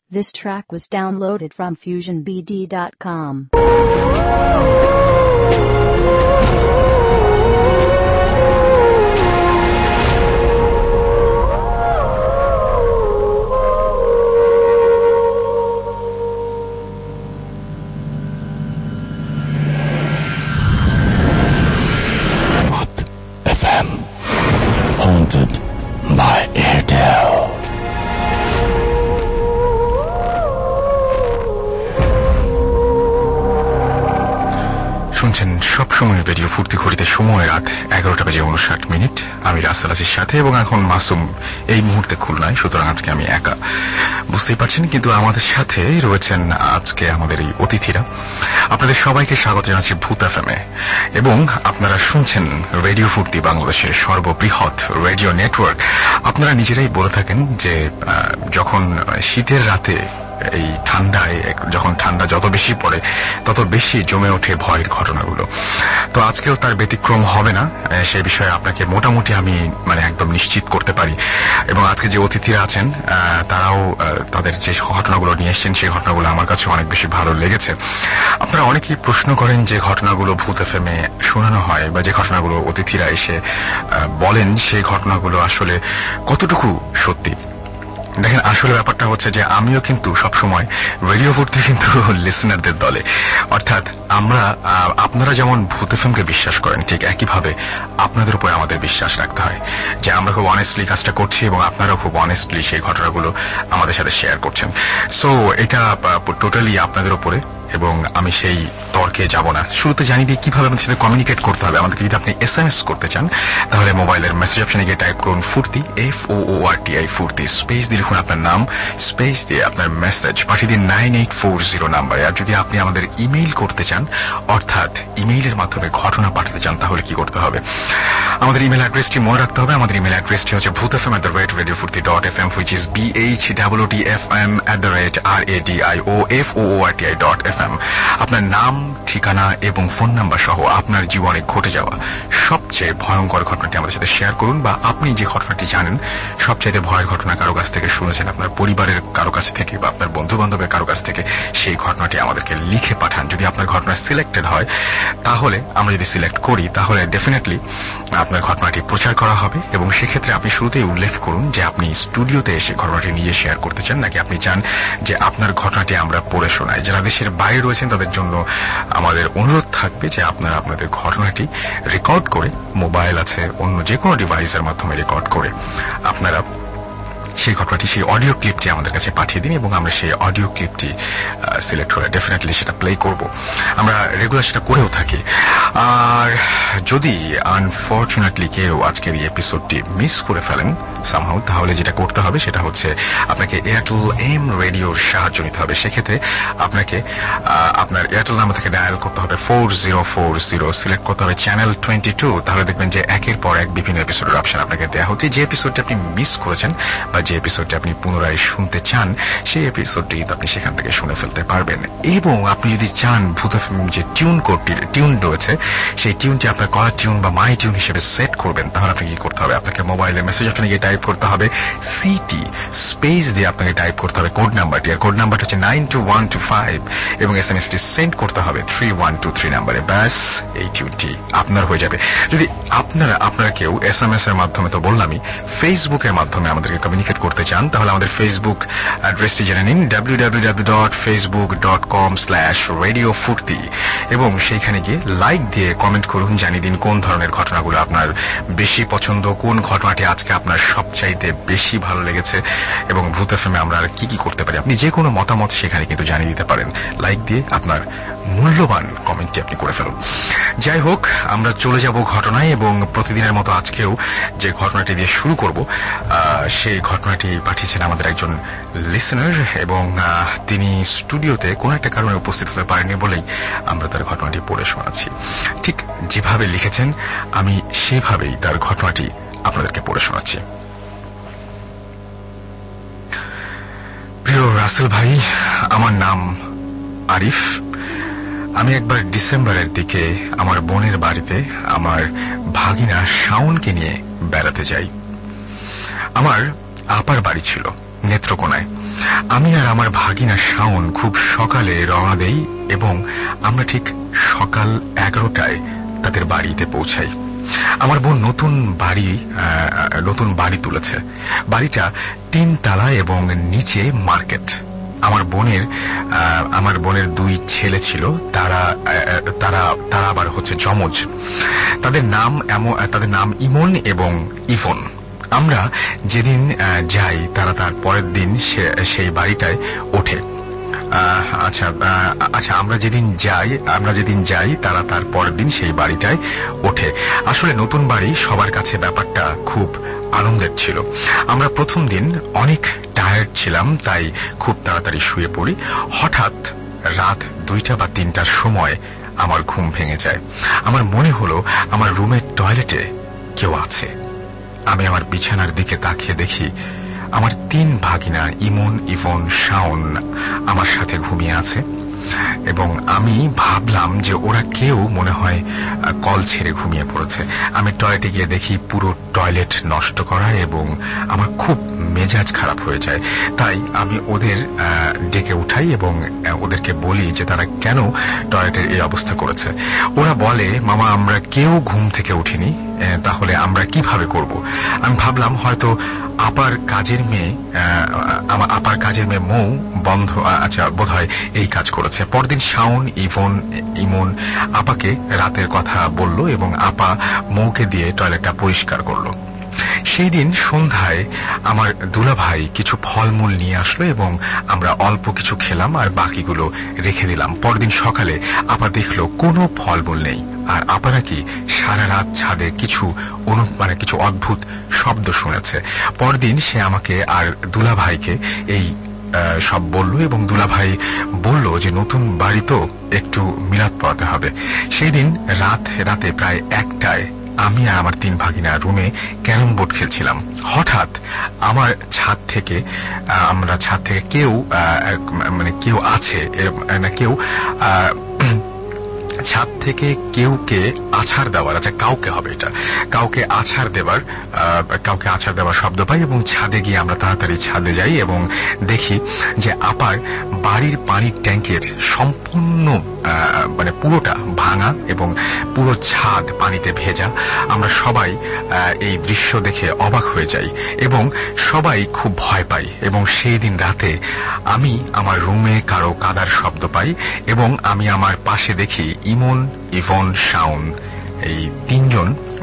This track was downloaded from FusionBD.com. FM, haunted by Airtel. শুনছেন সবসময় radio ফুর্তি ঘড়িতে সময় রাত 11টা বেজে 59 আমি রাসেল আজির সাথে, এবং এখন মাসুম এই মুহূর্তে খুলনায়, সুতরাং আজকে আমি একা, বুঝতেই পারছেন। কিন্তু আমাদের সাথে রয়েছেন আজকে আমাদের এই অতিথিরা। আপনাদের সবাইকে স্বাগত জানাচ্ছি ভূত এফএমে, এবং আপনারা শুনছেন রেডিও ফুর্তি, বাংলাদেশের সর্ববৃহৎ রেডিও নেটওয়ার্ক। আপনারা নিজেরাই বলে থাকেন যে যখন শীতের রাতে এই ঠান্ডায়, যখন ঠান্ডা যত বেশি পড়ে তত বেশি জমে ওঠে ভয়ের ঘটনাগুলো। তো আজকেও তার ব্যতিক্রম হবে না, সেই বিষয়ে আপনাকে মোটামুটি আমি একদম নিশ্চিত করতে পারি। এবং আজকে যে অতিথিরা আছেন তারাও তাদের যে ঘটনাগুলো নিয়ে এসছেন সেই ঘটনাগুলো আমার কাছে অনেক বেশি ভালো লেগেছে। আপনারা অনেকেই প্রশ্ন করেন যে ঘটনাগুলো ভূত এফএমে শোনানো হয় বা যে ঘটনাগুলো অতিথিরা এসে বলেন সেই ঘটনাগুলো আসলে কতটুকু সত্যি। দেখেন, আসলে ব্যাপারটা হচ্ছে যে আমিও কিন্তু সবসময় রেডিও ফুর্তি কিন্তু লিসনারদের দলে, অর্থাৎ আপনারা যেমন ভূত এফএমকে বিশ্বাস করেন ঠিক একইভাবে আপনাদের উপরে আমাদের বিশ্বাস রাখতে হয় যে আমরা খুব অনেস্টলি কাজটা করছি এবং আপনারাও খুব অনেস্টলি সেই ঘটনাগুলো আমাদের সাথে শেয়ার করছেন। সো এটা টোটালি আপনাদের উপরে, এবং আমি সেই তর্কে যাব না। শুরুতে জানিয়ে দিই কিভাবে আমাদের সাথে কমিউনিকেট করতে হবে। আমাদেরকে যদি আপনি SMS করতে চান তাহলে মোবাইলের মেসেজ অপশনে গিয়ে টাইপ করুন ফুর্তি, FOORTI ফুর্তি, স্পেস দিয়ে লিখুন আপনার নাম, স্পেস দিয়ে আপনার মেসেজ পাঠিয়ে দিন 9840 নাম্বারে। আর যদি আপনি আমাদের ইমেইল করতে চান, অর্থাৎ ইমেইলের মাধ্যমে ঘটনা পাঠাতে চান, তাহলে কি করতে হবে? আমাদের ইমেল অ্যাড্রেসটি মনে রাখতে হবে। আমাদের ইমেল অ্যাড্রেসটি হচ্ছে bhootfm@radiofurti.fm, which is BHOOTFM@radioforti.fm। আপনার নাম, ঠিকানা এবং ফোন নাম্বার সহ আপনার জীবনে ঘটে যাওয়া সবচেয়ে ভয়ঙ্কর ঘটনাটি আমাদের সাথে শেয়ার করুন, বা আপনি যে ঘটনাটি জানেন সবচেয়ে ভয়ের ঘটনা কারো কাছ থেকে শুনেছেন, আপনার পরিবারের কারো কাছ থেকে বা আপনার বন্ধু বান্ধবের কারো কাছ থেকে, সেই ঘটনাটি আমাদেরকে লিখে পাঠান। যদি আপনার ঘটনা সিলেক্টেড হয়, তাহলে আমরা যদি সিলেক্ট করি তাহলে ডেফিনেটলি আপনার ঘটনাটি প্রচার করা হবে, এবং সেক্ষেত্রে আপনি শুরুতেই উল্লেখ করুন যে আপনি স্টুডিওতে এসে ঘটনাটি নিজে শেয়ার করতে চান, নাকি আপনি চান যে আপনার ঘটনাটি আমরা পড়ে শোনাই। যারা দেশের বাইরে রয়েছেন তাদের জন্য আমাদের অনুরোধ থাকবে যে আপনারা আপনাদের ঘটনাটি রেকর্ড করে, মোবাইল আছে অন্য যে কোনো ডিভাইসের মাধ্যমে রেকর্ড করে আপনারা সেই ঘটনাটি, সেই অডিও ক্লিপটি আমাদের কাছে পাঠিয়ে দিন, এবং আমরা সেই অডিও ক্লিপটি সিলেক্ট করে ডেফিনেটলি সেটা প্লে করব। আমরা রেগুলার সেটা করেও থাকি। আর যদি আনফরচুনেটলি কেউ আজকের এই এপিসোডটি মিস করে ফেলেন সামহাউ, তাহলে যেটা করতে হবে সেটা হচ্ছে আপনাকে এয়ারটেল এম রেডিওর সাহায্য নিতে হবে। সেক্ষেত্রে আপনাকে আপনার এয়ারটেল নাম্বার থেকে ডায়াল করতে হবে 4040, সিলেক্ট করতে হবে চ্যানেল 22। তাহলে দেখবেন যে একের পর এক বিভিন্ন এপিসোডের অপশন আপনাকে দেওয়া হচ্ছে। যে এপিসোডটি আপনি মিস করেছেন বা যে এপিসোডটি আপনি পুনরায় শুনতে চান, সেই এপিসোডটি আপনি সেখান থেকে শুনে ফেলতে পারবেন। এবং আপনি যদি চান ভূত এফএম যে টিউন রয়েছে সেই টিউনটি আপনার কলার টিউন বা মাই টিউন হিসেবে সেট করবেন, তাহলে আপনাকে কি করতে হবে? আপনাকে মোবাইলে মেসেজ অপশনে গিয়ে টাইপ করতে হবে সিটি, স্পেস দিয়ে আপনাকে টাইপ করতে হবে কোড নাম্বারটি, আর কোড নাম্বারটি হচ্ছে 92125, এবং SMS টি সেন্ড করতে হবে 3123 নাম্বারে। ব্যাস, এই টিউনটি আপনার হয়ে যাবে। যদি আপনারা কেউ SMS এর মাধ্যমে, তো বললামই, ফেসবুকের মাধ্যমে আমাদেরকে কমিউনিকেট করতে চান, তাহলে আমাদের ফেসবুক অ্যাড্রেসটি জেনে নিন www.facebook.com/radiofurti, এবং সেইখানে গিয়ে লাইক দিয়ে কমেন্ট করুন, জানিয়ে দিন কোন ধরনের ঘটনাগুলো আপনার বেশি পছন্দ, কোন ঘটনাটি আজকে আপনার সবচাইতে বেশি ভালো লেগেছে, এবং ভূত এফএমে আমরা আর কি কি করতে পারি। আপনি যে কোনো মতামত সেখানে কিন্তু জানিয়ে দিতে পারেন লাইক দিয়ে। আপনার মূল্যবান কমেন্টটি আপনি করে ফেলুন। যাই হোক, আমরা চলে যাব ঘটনায়, এবং প্রতিদিনের মতো আজকেও যে ঘটনাটি দিয়ে শুরু করব সেই ঘটনাটি পাঠিয়েছেন আমাদের একজন লিসেনার, এবং তিনি স্টুডিওতে কোনো একটা কারণে উপস্থিত হতে পারেননি বলেই আমরা তার ঘটনাটি পড়ে শোনাচ্ছি। ঠিক যেভাবে লিখেছেন আমি সেভাবেই তার ঘটনাটি আপনাদেরকে পড়ে শোনাচ্ছি। প্রিয় রাসেল ভাই, আমার নাম আরিফ। আমি একবার ডিসেম্বরের দিকে আমার বোনের বাড়িতে আমার ভাগিনা শাওনকে নিয়ে বেড়াতে যাই। আমার আপার বাড়ি ছিল নেত্রকোনায়। আমি আর আমার ভাগিনা শাওন খুব সকালে রওনা দেই এবং আমরা ঠিক সকাল 11টায় তাদের বাড়িতে পৌঁছাই। আমার বোন নতুন বাড়ি তুলেছে। বাড়িটা 3 তলা এবং নিচে মার্কেট। আমার বোনের 2 ছেলে ছিল, তারা আবার হচ্ছে যমজ। তাদের নাম ইমন এবং ইভন। আমরা যেদিন যাই তারা তার পরের দিন সেই বাড়িটায় ওঠে। আচ্ছা, আমরা যেদিন যাই তারা তার পরের দিন সেই বাড়িটায় ওঠে। আসলে নতুন বাড়ি সবার কাছে ব্যাপারটা খুব আনন্দের ছিল। আমরা প্রথম দিন অনেক টায়ার্ড ছিলাম, তাই খুব তাড়াতাড়ি শুয়ে পড়ি। হঠাৎ রাত 2টা বা 3টার সময় আমার ঘুম ভেঙে যায়। আমার মনে হলো আমার রুমের টয়লেটে কেউ আছে। আমি আমার বিছানার দিকে তাকিয়ে দেখি আমার 3 ভাগিনা ইমন, ইভন, শাওন আমার সাথে ঘুমিয়ে আছে এবং আমি ভাবলাম যে ওরা কেউ মনে হয় কল ছেড়ে ঘুমিয়ে পড়েছে। আমি টয়লেটে গিয়ে দেখি পুরো টয়লেট নষ্ট করা এবং আমার খুব মেজাজ খারাপ হয়ে যায়। তাই আমি ওদের ডেকে উঠাই এবং ওদেরকে বলি যে তারা কেন টয়লেটের এই অবস্থা করেছে। ওরা বলে, মামা আমরা কেউ ঘুম থেকে উঠিনি, তাহলে আমরা কিভাবে করব? আমি ভাবলাম হয়তো আপার কাজের মেয়ে মৌ বোধহয় এই কাজ করেছে। পরদিন শাওন, ইমন আপাকে রাতের কথা বলল এবং আপা মৌকে দিয়ে টয়লেটটা পরিষ্কার করলো। সেই দিন সন্ধ্যায় আমার দুলাভাই কিছু ফলমূল নিয়ে আসলো এবং আমরা অল্প কিছু খেলাম আর বাকিগুলো রেখে দিলাম। পরদিন সকালে আপা দেখলো কোনো ফলমূল নেই আর আপা নাকি সারা রাত ছাদে কিছু অদ্ভুত শব্দ শুনেছে। পরদিন সে আমাকে আর দুলাভাইকে এই সব বলল এবং দুলাভাই বলল যে নতুন বাড়ি তো একটু মিলাদ পড়াতে হবে। সেই দিন রাতে প্রায় 1টায় আমি আর আমার 3 ভাগিনা রুমে ক্যারম বোর্ড খেলছিলাম। হঠাৎ আমার ছাদ থেকে কেউ আছে না কেউ ছাদ থেকে কেউকে আছাড় দেওয়ার, কাউকে হবে এটা, কাউকে আছাড় দেওয়ার শব্দ পাই এবং ছাদে গিয়ে আমরা তাড়াতাড়ি ছাদে যাই এবং দেখি যে আপার বাড়ির পানির ট্যাঙ্কের সম্পূর্ণ পুরোটা ভাঙা এবং পুরো ছাদ পানিতে ভেজা। আমরা সবাই এই দৃশ্য দেখে অবাক হয়ে যাই এবং সবাই খুব ভয় পাই এবং সেই দিন রাতে আমি আমার রুমে কারো কাদার শব্দ পাই এবং আমি আমার পাশে দেখি ইমন, ইভন, শাওন এই 3 জন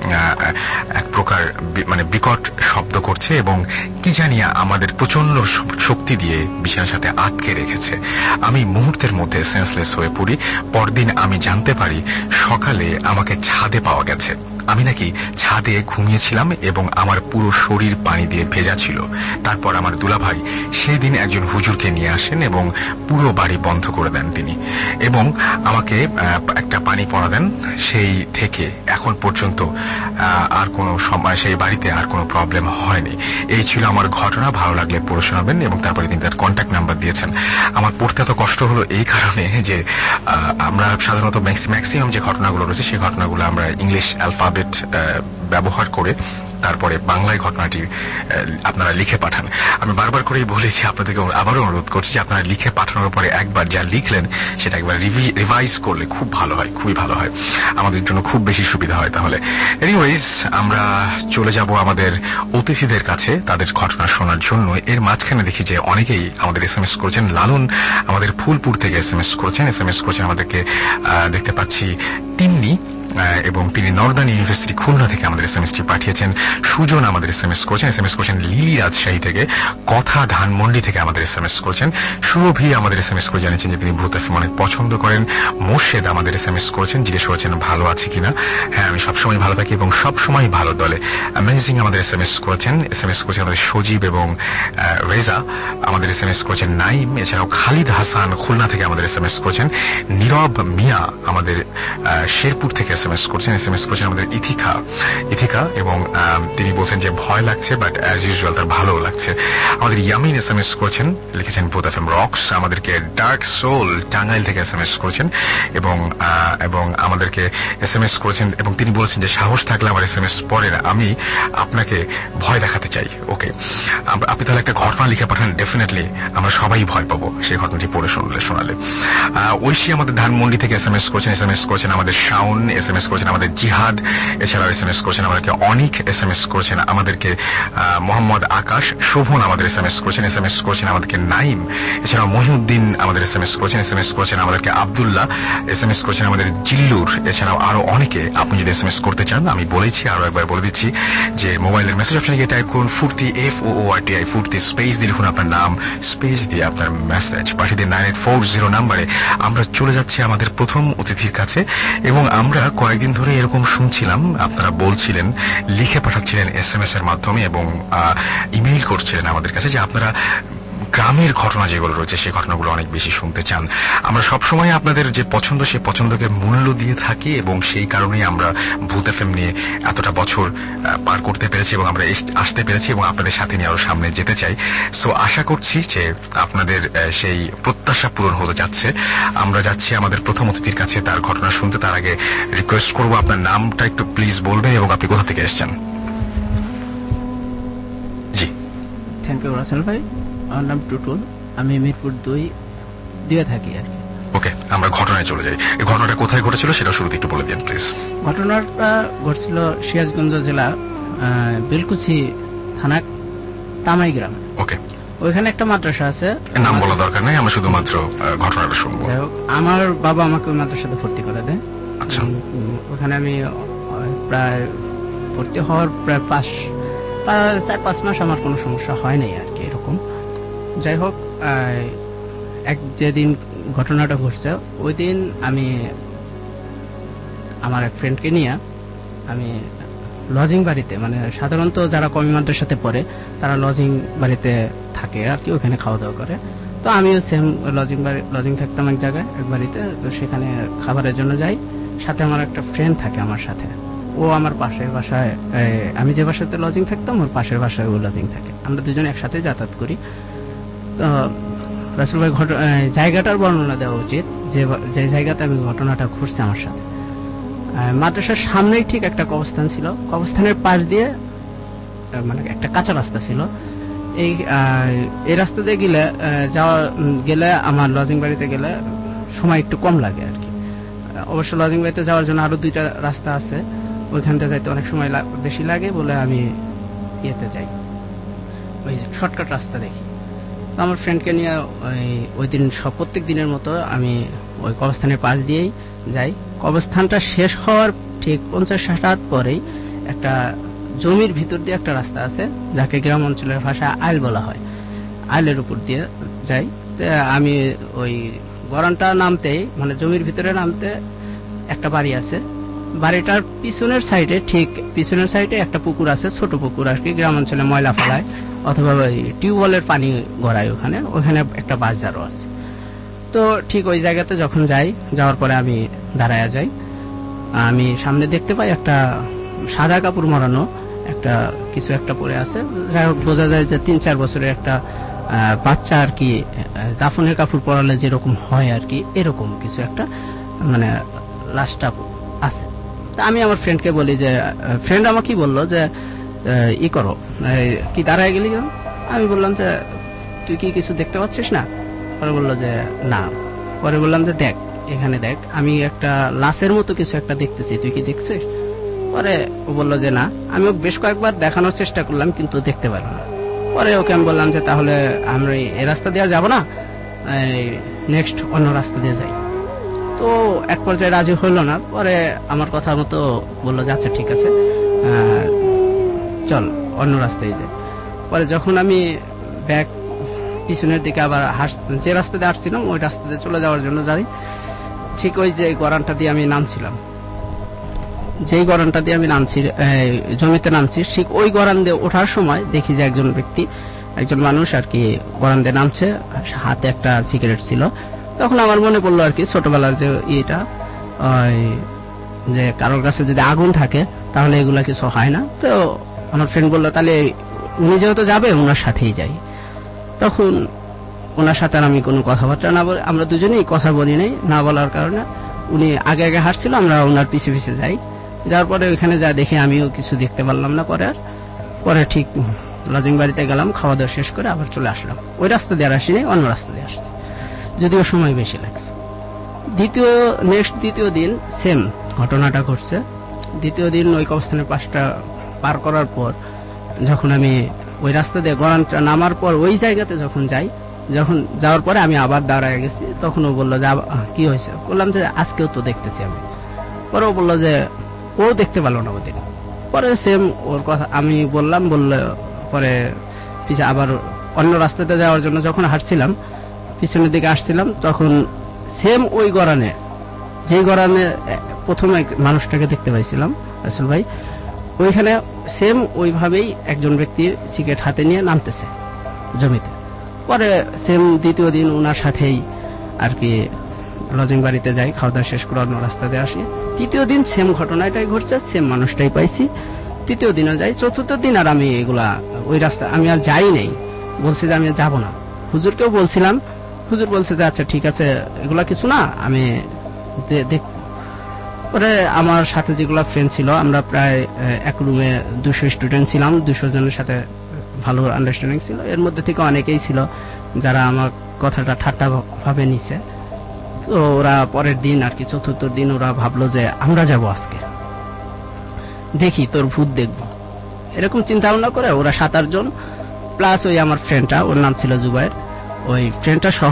এক প্রকার বিকট শব্দ করছে এবং কি জানি আমাদের প্রচন্ড শক্তি দিয়ে বিছানার সাথে আটকে রেখেছে। আমি মুহূর্তের মধ্যে সেন্সলেস হয়ে পড়ি। পরদিন আমি জানতে পারি সকালে আমাকে ছাদে পাওয়া গেছে। আমি নাকি ছাদে ঘুমিয়েছিলাম এবং আমার পুরো শরীর পানি দিয়ে ভেজা ছিল। তারপর আমার দুলাভাই সেই দিন একজন হুজুরকে নিয়ে আসেন এবং পুরো বাড়ি বন্ধ করে দেন তিনি এবং আমাকে একটা পানি পড়া দেন। সেই থেকে এখন পর্যন্ত আর কোনো সময় সেই বাড়িতে আর কোনো প্রবলেম হয়নি। এই ছিল আমার ঘটনা। ভালো লাগলে পড়ে শোনাবেন। এবং তারপরে তিনি তার কন্ট্যাক্ট নাম্বার দিয়েছেন। আমার পড়তে এত কষ্ট হলো এই কারণে যে আমরা সাধারণত ম্যাক্সিমাম যে ঘটনাগুলো রয়েছে সেই ঘটনাগুলো আমরা ইংলিশ অ্যালফাবেট ব্যবহার করে তারপরে বাংলায় ঘটনাটি আপনারা লিখে পাঠান। আমি বারবার করেই বলেছি, আপনাদেরকে আবারও অনুরোধ করছি যে আপনারা লিখে পাঠানোর পরে একবার যা লিখলেন সেটা একবার রিভাইজ করলে খুব ভালো হয়, খুবই ভালো হয়, আমাদের জন্য খুব বেশি সুবিধা হয়। তাহলে এনিওয়েজ আমরা চলে যাব আমাদের অতিথিদের কাছে তাদের ঘটনা শোনার জন্য। এর মাঝখানে দেখি যে অনেকেই আমাদের SMS করেছেন। লালন আমাদের ফুলপুর থেকে SMS করেছেন আমাদেরকে দেখতে পাচ্ছি তিন্নি, এবং তিনি নর্দার্ন ইউনিভার্সিটি খুলনা থেকে আমাদের SMS-টি পাঠিয়েছেন। সুজন আমাদের SMS করেছেন লিলি রাজশাহী থেকে, কথা ধানমন্ডি থেকে আমাদের SMS করেছেন। সুরভি আমাদের SMS করে জানিয়েছেন যে তিনি ভূত FM অনেক পছন্দ করেন। মোর্শেদ আমাদের SMS করেছেন, জিজ্ঞেস করেছেন ভালো আছে কিনা। হ্যাঁ, আমি সবসময় ভালো থাকি এবং সবসময় ভালো দলে। অ্যামেজিং আমাদের SMS করেছেন আমাদের সজীব এবং রেজা আমাদের SMS করেছেন নাইম। এছাড়াও খালিদ হাসান খুলনা থেকে আমাদের SMS করেছেন। নীরব মিয়া আমাদের শেরপুর থেকে এসএমএস করেছেন আমাদের ইথিকা এবং তিনি বলছেন যে ভয় লাগছে বাট অ্যাজ ইউজুয়াল তার ভালো লাগছে। আমাদের ইয়ামিন এসএমএস করেছেন, লিখেছেন বোথ এফএম রক্স। আমাদেরকে ডার্ক সোল টাঙ্গাইল থেকে এসএমএস করেছেন এবং আমাদেরকে এসএমএস করেছেন এবং তিনি বলেছেন যে সাহস থাকলে আমার এসএমএস পড়েন, আমি আপনাকে ভয় দেখাতে চাই। ওকে, আপনি তাহলে একটা ঘটনা লিখে পাঠান, ডেফিনেটলি আমরা সবাই ভয় পাবো সেই ঘটনাটি পড়ে শোনালে। ঐশী আমাদের ধানমন্ডি থেকে এসএমএস করেছেন আমাদের শাওন এসএমএস করেছেন, আমাদের জিহাদ এছাড়াও এসএমএস করেছেন, আমাদেরকে অনিক এসএমএস করেছেন, আমাদেরকে মোহাম্মদ আকাশ, শোভন আমাদের এসএমএস করেছেন আমাদেরকে নাইম, এছাড়াও মহিউদ্দিন আমাদের এসএমএস করেছেন আমাদেরকে আব্দুল্লাহ এসএমএস করেছেন, আমাদের জিল্লুর, এছাড়াও আরো অনেকে। আপনি যদি এসএমএস করতে চান আমি বলেছি, আরো একবার বলে দিচ্ছি যে মোবাইলের মেসেজ অপশনে গিয়ে টাইপ করুন ফুর্তি FOORTI ফুর্তি, স্পেস দিয়ে লিখুন আপনার নাম, স্পেস দিয়ে আপনার মেসেজ পাঠিয়ে দিন 9840 নাম্বারে। আমরা চলে যাচ্ছি আমাদের প্রথম অতিথির কাছে এবং আমরা কয়েকদিন ধরে এরকম শুনছিলাম, আপনারা বলছিলেন, লিখে পাঠাচ্ছিলেন এসএমএস এর মাধ্যমে এবং ইমেইল করছিলেন আমাদের কাছে যে আপনারা গ্রামের ঘটনা যেগুলো রয়েছে সেই ঘটনাগুলো অনেক বেশি শুনতে চান। আমরা সবসময় আপনাদের যে পছন্দ সেই পছন্দকে মূল্য দিয়ে থাকি এবং সেই কারণেই আমরা ভূত এফএম নিয়ে এতটা বছর পার করতে পেরেছি এবং আমরা আসতে পেরেছি এবং আপনাদের সাথে নিয়ে আরো সামনে যেতে চাই। সো আশা করছি যে আপনাদের সেই প্রত্যাশা পূরণ হতে যাচ্ছে। আমরা যাচ্ছি আমাদের প্রথম অতিথির কাছে তার ঘটনা শুনতে। তার আগে রিকোয়েস্ট করবো আপনার নামটা একটু প্লিজ বলবেন এবং আপনি কোথা থেকে এসেছেন। জি, থ্যাংক ইউ রাসেল ভাই। আমার নাম টুটুল, আমি মিরপুর 2 থাকি আর কি। ওকে, আমরা ঘটনায় চলে যাই। এই ঘটনাটা কোথায় ঘটেছিল সেটা শুরুতে একটু বলে দিন প্লিজ। ঘটনাটা ঘটছিল সিরাজগঞ্জ জেলা বেলকুচি থানা তামাই গ্রাম। ওকে, ওইখানে একটা মাদ্রাসা আছে, নাম বলা দরকার নেই, আমরা শুধুমাত্র ঘটনাটা শুনবো। আমার বাবা আমাকে ওই মাদ্রাসাতে ভর্তি করে দেয়। আচ্ছা, ওখানে আমি প্রায় ভর্তি হওয়ার প্রায় 4-5 মাস আমার কোনো সমস্যা হয় নাই আর কি এরকম। যাই হোক, যেদিন ঘটনাটা ঘটছে ওই দিন আমি আমার এক ফ্রেন্ডকে নিয়ে আমি লজিং বাড়িতে, মানে সাধারণত যারা কমি মাদ্রাসাতে পড়ে তারা লজিং বাড়িতে থাকে আর কি, ওখানে খাওয়া দাওয়া করে। তো আমিও সেম লজিং থাকতাম এক জায়গায় এক বাড়িতে, তো সেখানে খাবারের জন্য যাই। সাথে আমার একটা ফ্রেন্ড থাকে আমার সাথে, ও আমার পাশের বাসায়, আমি যে বাসাতে লজিং থাকতাম ওর পাশের বাসায় ও লজিং থাকে, আমরা দুজন একসাথে যাতায়াত করি। তো রাসেল ভাই জায়গাটার বর্ণনা দেওয়া উচিত, যে জায়গাতে আমি ঘটনাটা ঘটছে আমার সাথে। মাদ্রাসার সামনেই ঠিক একটা কবরস্থান ছিল, কবরস্থানের পাশ দিয়ে মানে একটা কাঁচা রাস্তা ছিল। এই রাস্তা দিয়ে গেলে আমার লজিং বাড়িতে গেলে সময় একটু কম লাগে আর কি। অবশ্য লজিং বাড়িতে যাওয়ার জন্য আরো 2টা রাস্তা আছে, ওইখানটা যাইতে অনেক সময় বেশি লাগে বলে আমি ইয়েতে যাই, ওই শর্টকাট রাস্তা দেখি। তো আমার ফ্রেন্ডকে নিয়ে ওই দিন প্রত্যেক দিনের মতো আমি ওই কবরস্থানের পাশ দিয়েই যাই। কবরস্থানটা শেষ হওয়ার ঠিক 50-60 হাত পরেই একটা জমির ভিতর দিয়ে একটা রাস্তা আছে, যাকে গ্রাম অঞ্চলের ভাষায় আইল বলা হয়। আইলের উপর দিয়ে যাই। আমি ওই গড়ানটা নামতেই, মানে জমির ভিতরে নামতে একটা বাড়ি আছে, বাড়িটার পিছনের সাইডে একটা পুকুর আছে, ছোট পুকুর আর কি, গ্রাম অঞ্চলে ময়লা ফেলায় অথবা টিউবওয়েলের পানি গড়ায়, ওখানে একটা বাজারও আছে। তো ঠিক ওই জায়গাতে যখন যাওয়ার পরে আমি দাঁড়ায়া যাই, আমি সামনে দেখতে পাই একটা সাদা কাপড় মরানো একটা কিছু একটা পড়ে আছে। যাই হোক, বোঝা যায় যে 3-4 বছরের একটা বাচ্চা আর কি, দাফনের কাপড় পরালে যেরকম হয় আর কি, এরকম কিছু একটা মানে লাশটা আছে। তা আমি আমার ফ্রেন্ডকে বলি যে, ফ্রেন্ড আমাকে কি বললো যে ই করো, কি দাঁড়ায় গেলি কেন? আমি বললাম যে তুই কি কিছু দেখতে পাচ্ছিস না? পরে বললো যে না। পরে বললাম যে দেখ, এখানে দেখ, আমি একটা লাশের মতো কিছু একটা দেখতেছি, তুই কি দেখছিস? পরে ও বললো যে না। আমি বেশ কয়েকবার দেখানোর চেষ্টা করলাম কিন্তু দেখতে পারলাম না। পরে ওকে আমি বললাম যে তাহলে আমরা এই রাস্তা দিয়ে যাবো না, নেক্সট অন্য রাস্তা দিয়ে যাই। তো এক পর্যায়ে রাজি হইল না। পরে আমার কথা মতো বললো যে আচ্ছা ঠিক আছে, চল অন্য রাস্তায় যাই। পরে যখন আমি ব্যাক পিছনের দিকে আবার যে রাস্তা দিয়ে আসছিলাম ওই রাস্তাতে চলে যাওয়ার জন্য যাই, ঠিক ওই যে গড়ানটা দিয়ে আমি নামছিলাম, যেই গড়ানটা দিয়ে আমি জমিতে নামছি, ঠিক ওই গড়ান দিয়ে ওঠার সময় দেখি যে একজন মানুষ আর কি গড়ান দিয়ে নামছে, হাতে একটা সিগারেট ছিল। তখন আমার মনে পড়লো আর কি ছোটবেলার যে ইয়েটা, যে কারোর কাছে যদি আগুন থাকে তাহলে এগুলা কিছু হয় না। তো আমার ফ্রেন্ড বললো তাহলে উনি যেহেতু যাবে ওনার সাথেই যাই। তখন ওনার সাথে আমি কোনো কথাবার্তা না বলে, আমরা দুজনেই কথা বলি নাই, না বলার কারণে উনি আগে আগে হাঁটছিল, আমরা ওনার পিছে পিছে যাই। যাওয়ার পরে ওইখানে যা দেখে আমিও কিছু দেখতে পারলাম না। পরে ঠিক লজিং বাড়িতে গেলাম, খাওয়া দাওয়া শেষ করে আবার চলে আসলাম। ওই রাস্তা দিয়ে আর আসিনি, অন্য রাস্তা দিয়ে আসছি, যদিও সময় বেশি লাগছে। দ্বিতীয় দিন সেম ঘটনাটা ঘটছে। দ্বিতীয় দিন ওই কবরস্থানের পাশটা পার করার পর যখন আমি ওই রাস্তা দিয়ে গড়ানটা নামার পর ওই জায়গাতে যখন যাওয়ার পরে আমি আবার দাঁড়ায় গেছি, তখন ও বললো যে কি হয়েছে, বললাম যে আজকেও তো দেখতেছি আমি। পরে ও বললো যে ও দেখতে পারলো না ওদিন। পরে সেম ওর কথা আমি বললাম, বললে পরে পিছে আবার অন্য রাস্তাতে যাওয়ার জন্য যখন হাঁটছিলাম, পিছনের দিকে আসছিলাম, তখন সেম ওই গড়ানে, যেই গড়ানে প্রথমে মানুষটাকে দেখতে পাইছিলাম রাসেল ভাই, ওইখানে সেম ওইভাবেই একজন ব্যক্তি সিগারেট হাতে নিয়ে নামতেছে জমিতে। পরে সেম দ্বিতীয় দিন ওনার সাথেই আর কি লজিং বাড়িতে যাই, খাওয়া দাওয়া শেষ করে অন্য রাস্তাতে আসি। তৃতীয় দিন সেম ঘটনাটাই ঘটছে, সেম মানুষটাই পাইছি। তৃতীয় দিনও যাই। চতুর্থ দিন আর আমি এগুলা ওই রাস্তা আমি আর যাই নাই, বলছি যে আমি যাব না। হুজুরকেও বলছিলাম, হুজুর বলছে যে আচ্ছা ঠিক আছে, এগুলা কিছু না, আমি দেখ। পরে আমার সাথে যেগুলা ফ্রেন্ড ছিল, আমরা প্রায় এক রুমে 200 স্টুডেন্ট ছিলাম, 200 জনের সাথে ভালো আন্ডারস্ট্যান্ডিং ছিল। এর মধ্যে থেকে অনেকেই ছিল যারা আমার কথাটা ঠাট্টা ভাবে নিছে। তো ওরা পরের দিন আর কি চতুর্থ দিন ওরা ভাবলো যে আমরা যাব আজকে, দেখি তোর ভূত দেখবো, এরকম চিন্তা ভাবনা করে ওরা 7-8 জন প্লাস ওই আমার ফ্রেন্ডটা, ওর নাম ছিল জুবাইর, ওই ফ্রেন্ডটা সহ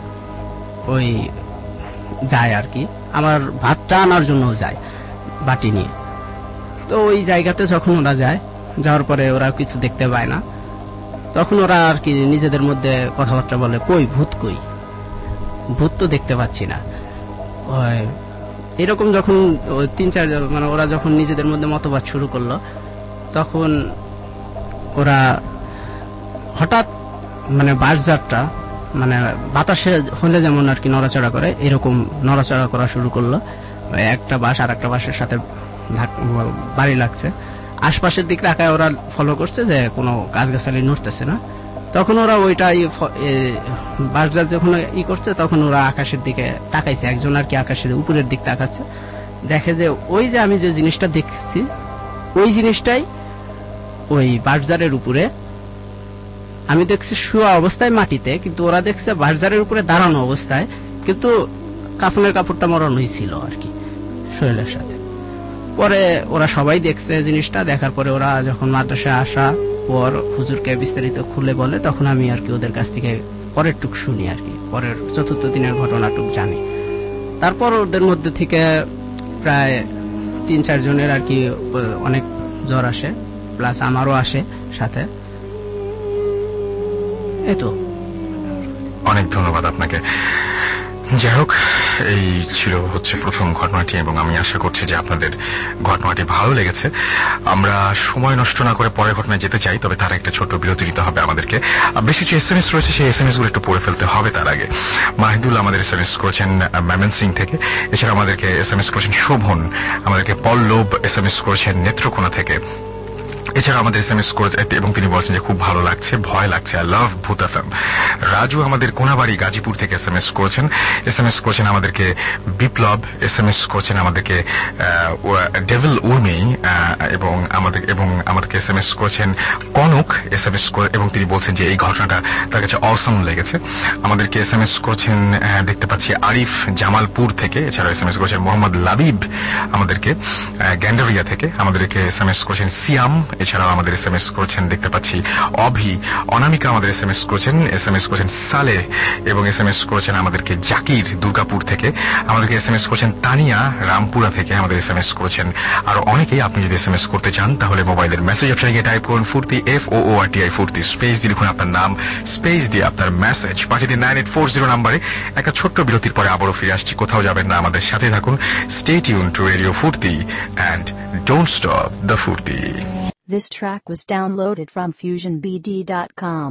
ওই যায় আর কি, আমার ভাতটা আনার জন্য যায় বাটি নিয়ে। তো ওই জায়গাতে যখন ওরা যায়, যাওয়ার পরে ওরা কিছু দেখতে পায় না, তখন ওরা আর কি নিজেদের মধ্যে কথাবার্তা বলে, কই ভূত, কই ভূত তো দেখতে পাচ্ছি না। এরকম যখন 3-4 জন মানে ওরা যখন নিজেদের মধ্যে মতবাদ শুরু করলো, তখন ওরা হঠাৎ মানে বাঁশঝাড়টা মানে বাতাসে হলে যেমন আর কি নড়াচড়া করে, এরকম নড়াচড়া করা শুরু করলো। একটা বাঁশ আর একটা বাঁশের সাথে বাড়ি লাগছে। আশপাশের দিক তাকায় ওরা ফলো করছে যে কোনো গাছগাছালি নড়তেছে না। তখন ওরা ওইটা বাঁশঝাড় যখন করছে, তখন ওরা আকাশের দিকে তাকাইছে, একজন আর কি আকাশের উপরের দিক তাকাচ্ছে, দেখে যে ওই যে আমি যে জিনিসটা দেখছি ওই জিনিসটাই ওই বাঁশঝাড়ের উপরে, আমি দেখছি শোয়া অবস্থায় মাটিতে, কিন্তু ওরা দেখছে বাঁশঝাড়ের উপরে দাঁড়ানো অবস্থায়, কিন্তু কাফনের কাপড়টা মরানোই ছিল আর কি শরীরের সাথে। পরে ওরা সবাই দেখছে জিনিসটা, দেখার পরে ওরা যখন মাদ্রাসায় আসা পর হুজুরকে বিস্তারিত খুলে বলে, তখন আমি আর কি ওদের কাছ থেকে পরের টুক শুনি আর কি, পরের চতুর্থ দিনের ঘটনাটুক জানি। তারপর ওদের মধ্যে থেকে প্রায় 3-4 জনের আর কি অনেক জ্বর আসে, প্লাস আমারও আসে সাথে। এতো। অনেক ধন্যবাদ আপনাকে। যাই হোক, এই ছিল হচ্ছে প্রথম ঘটনাটি, এবং আমি আশা করছি যে আপনাদের ঘটনাটি ভালো লেগেছে। আমরা সময় নষ্ট না করে পরের ঘটনায় যেতে চাই, তবে তার একটা ছোট বিরতি নিতে হবে আমাদেরকে। বেশ কিছু SMS রয়েছে, সেই SMS গুলো একটু পড়ে ফেলতে হবে। তার আগে মাহিদুল আমাদের SMS করেছেন ময়মনসিংহ থেকে, এছাড়া আমাদেরকে SMS করেছেন শোভন, আমাদেরকে পল্লব SMS করেছেন নেত্রকোনা থেকে, এছাড়া আমাদের SMS করেছে এবং তিনি বলছেন যে খুব ভালো লাগছে, ভয় লাগছে, আই লাভ ভূত এফএম। রাজু আমাদের কোনাবাড়ি গাজীপুর থেকে SMS করেছেন আমাদেরকে বিপ্লব, SMS করেছেন আমাদেরকে ডেভিল উর্মি, এবং আমাদেরকে SMS করেছেন কনক, SMS এবং তিনি বলছেন যে এই ঘটনাটা তার কাছে অসম লেগেছে। আমাদেরকে SMS করেছেন দেখতে পাচ্ছি আরিফ জামালপুর থেকে, এছাড়া SMS করেছেন মোহাম্মদ লাবিব আমাদেরকে গ্যান্ডারিয়া থেকে, আমাদেরকে SMS করেছেন সিয়াম, এছাড়াও আমাদের SMS করেছেন দেখতে পাচ্ছি অভি, অনামিকা আমাদের SMS করেছেন সালেহ, এবং SMS করেছেন আমাদেরকে জাকির দুর্গাপুর থেকে, আমাদেরকে SMS করেছেন তানিয়া রামপুরা থেকে, আমাদের SMS করেছেন আরো অনেকেই। আপনি যদি SMS করতে চান তাহলে মোবাইলের মেসেজ অপশনে গিয়ে টাইপ করুন ফুর্তি, FOORTI ফুর্তি, স্পেস দিয়ে লিখুন আপনার নাম, স্পেস দিয়ে আপনার মেসেজ পাঠিয়ে দিন 9840 নম্বরে। একটা ছোট্ট বিরতির পরে আবারও ফিরে আসছি, কোথাও যাবেন না, আমাদের সাথে থাকুন। Stay tune to radio Foorti and don't stop the ফুর্তি. This track was downloaded from FusionBD.com.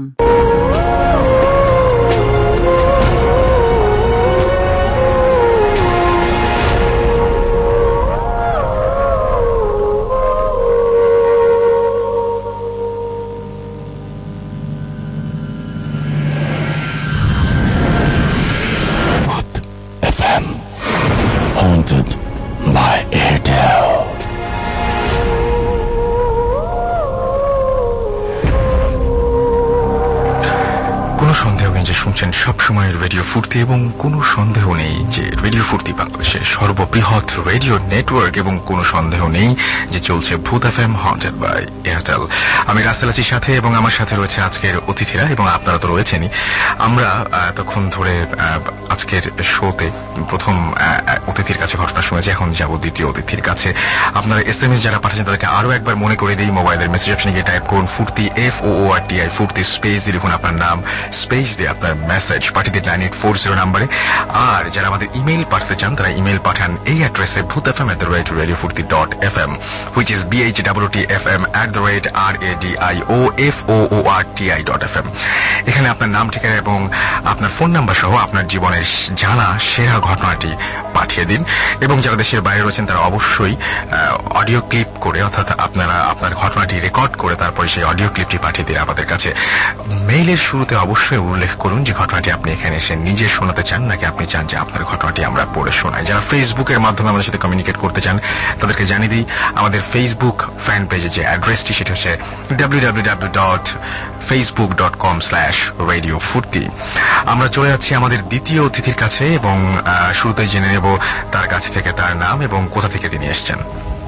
শুনছেন সবসময় রেডিও ফুর্তি এবং কোনো সন্দেহ নেই যে রেডিও ফুর্তি বাংলাদেশের সর্ববৃহৎ রেডিও নেটওয়ার্ক এবং কোনো সন্দেহ নেই যে চলছে Bhoot FM haunted by Airtel. আমি রাসেল আছির সাথে এবং আমার সাথে রয়েছে আজকের অতিথিরা এবং আপনারা তো রয়েছেনই। আমরা তখন ধরে আজকের শোতে প্রথম অতিথির কাছে ঘটনা শুনেছি, এখন যাব দ্বিতীয় অতিথির কাছে। আপনারা SMS যারা পাঠাচ্ছেন তাদেরকে আরো একবার মনে করে দিই, মোবাইলের মেসেজ অপশনে গিয়ে টাইপ করুন ফুর্তি FOORTI ফুর্তি স্পেস দিয়ে লিখুন আপনার নাম, স্পেস দিয়ে আপনার মেসেজ পাঠিয়ে দিন 9840 নাম্বারে। আর যারা আমাদের ইমেইল পাঠাতে চান তারা ইমেইল পাঠান এই অ্যাড্রেসে bhutfm@radiofurti.fm which is BHWTFM@radioforti.fm। এখানে আপনার নাম, ঠিকানা এবং আপনার ফোন নাম্বার সহ আপনার জীবনের জানা সেরা ঘটনাটি পাঠিয়ে দিন। এবং যারা দেশের বাইরে রয়েছেন তারা অবশ্যই অডিও ক্লিপ করে, অর্থাৎ আপনারা আপনার ঘটনাটি রেকর্ড করে তারপরে সেই অডিও ক্লিপটি পাঠিয়ে দিন আমাদের কাছে। মেইলের শুরুতে অবশ্যই উল্লেখ করুন যে ঘটনাটি আপনি এখানে এসে নিজে শোনাতে চান নাকি আপনি চান যে আপনার ঘটনাটি আমরা পড়ে শোনাই। যারা ফেসবুকের মাধ্যমে আমাদের সাথে কমিউনিকেট করতে চান তাদেরকে জানিয়ে দিই আমাদের ফেসবুক ফ্যান পেজে যে অ্যাড্রেসটি সেটা হচ্ছে www.facebook.com/radiofurti। আমরা চলে যাচ্ছি আমাদের দ্বিতীয় অতিথির কাছে এবং শুরুতেই জেনে নেব তার কাছ থেকে তার নাম এবং কোথা থেকে তিনি এসেছেন।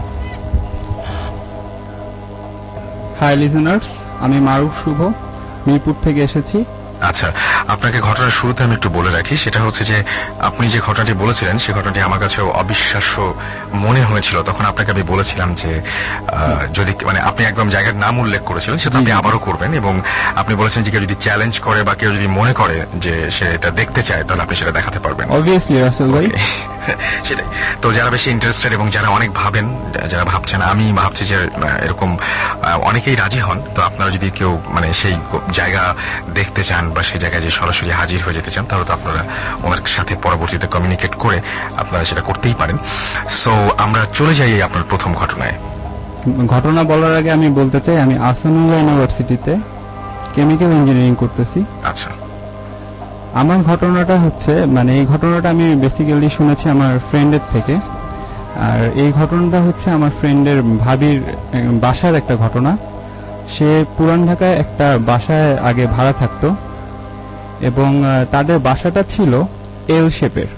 হাই লিসেনার্স, আমি মারুফ শুভ, মিরপুর থেকে এসেছি। আচ্ছা, আপনাকে ঘটনার শুরুতে আমি একটু বলে রাখি, সেটা হচ্ছে যে আপনি যে ঘটনাটি বলেছিলেন সে ঘটনাটি আমার কাছেও অবিশ্বাস্য মনে হয়েছিল। তখন আপনাকে আমি বলেছিলাম যে যদি মানে আপনি একদম জায়গার নাম উল্লেখ করেছিলেন, সেটা আপনি আবারও করবেন এবং আপনি বলেছেন যে কেউ যদি চ্যালেঞ্জ করে বা কেউ যদি মনে করে যে সে এটা দেখতে চায় তাহলে আপনি সেটা দেখাতে পারবেন। অবভিয়াসলি রাসেল ভাই। সেটাই তো, যারা বেশি ইন্টারেস্টেড এবং যারা অনেক ভাবেন, যারা ভাবছেন, আমি ভাবছি যে এরকম অনেকেই রাজি হন, তো আপনারা যদি কেউ মানে সেই জায়গা দেখতে চান বা সেই জায়গায় যে সরাসরি হাজির হয়ে যেতে চান তাহলে তো আপনারা ওনার সাথে পরবর্তীতে কমিউনিকেট করে আপনারা সেটা করতেই পারেন। সো আমরা চলে যাই আপনার প্রথম ঘটনায়। ঘটনা বলার আগে আমি বলতে চাই আমি আসানুল্লাহ ইউনিভার্সিটিতে কেমিক্যাল ইঞ্জিনিয়ারিং করতেছি। আচ্ছা, আমার ঘটনাটা হচ্ছে মানে এই ঘটনাটা আমি বেসিক্যালি শুনেছি আমার ফ্রেন্ডের থেকে। আর এই ঘটনাটা হচ্ছে আমার ফ্রেন্ডের ভাবির বাসার একটা ঘটনা। সে পুরান ঢাকায় একটা বাসায় আগে ভাড়া থাকতো এবং তাদের বাসাটা ছিল এল শেপের।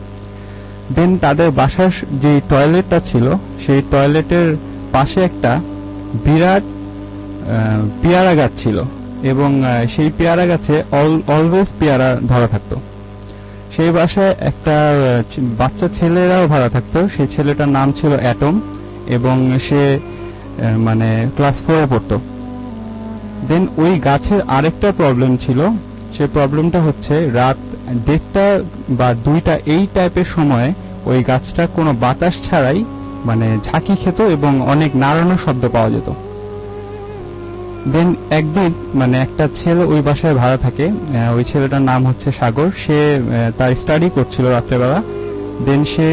দেন তাদের বাসার যে টয়লেটটা ছিল সেই টয়লেটের পাশে একটা বিরাট পেয়ারা গাছ ছিল এবং সেই পেয়ারা গাছে অলওয়েজ পেয়ারা ধরা থাকতো। সেই বাসায় একটা বাচ্চা ছেলেরাও ভাড়া থাকতো। সেই ছেলেটার নাম ছিল অ্যাটম এবং সে মানে ক্লাস 4-এ পড়তো। দেন ওই গাছের আরেকটা প্রবলেম ছিল। সে প্রবলেমটা হচ্ছে রাত 1:30 বা 2টা এই টাইপের সময় ওই গাছটা কোনো বাতাস ছাড়াই মানে ঝাঁকি খেত এবং অনেক নাড়ানোর শব্দ পাওয়া যেত। দেন একদিন মানে একটা ছেলে ওই বাসায় ভাড়া থাকে, ওই ছেলেটার নাম হচ্ছে সাগর। সে তার স্টাডি করছিল রাত্রেবেলা। দেন সে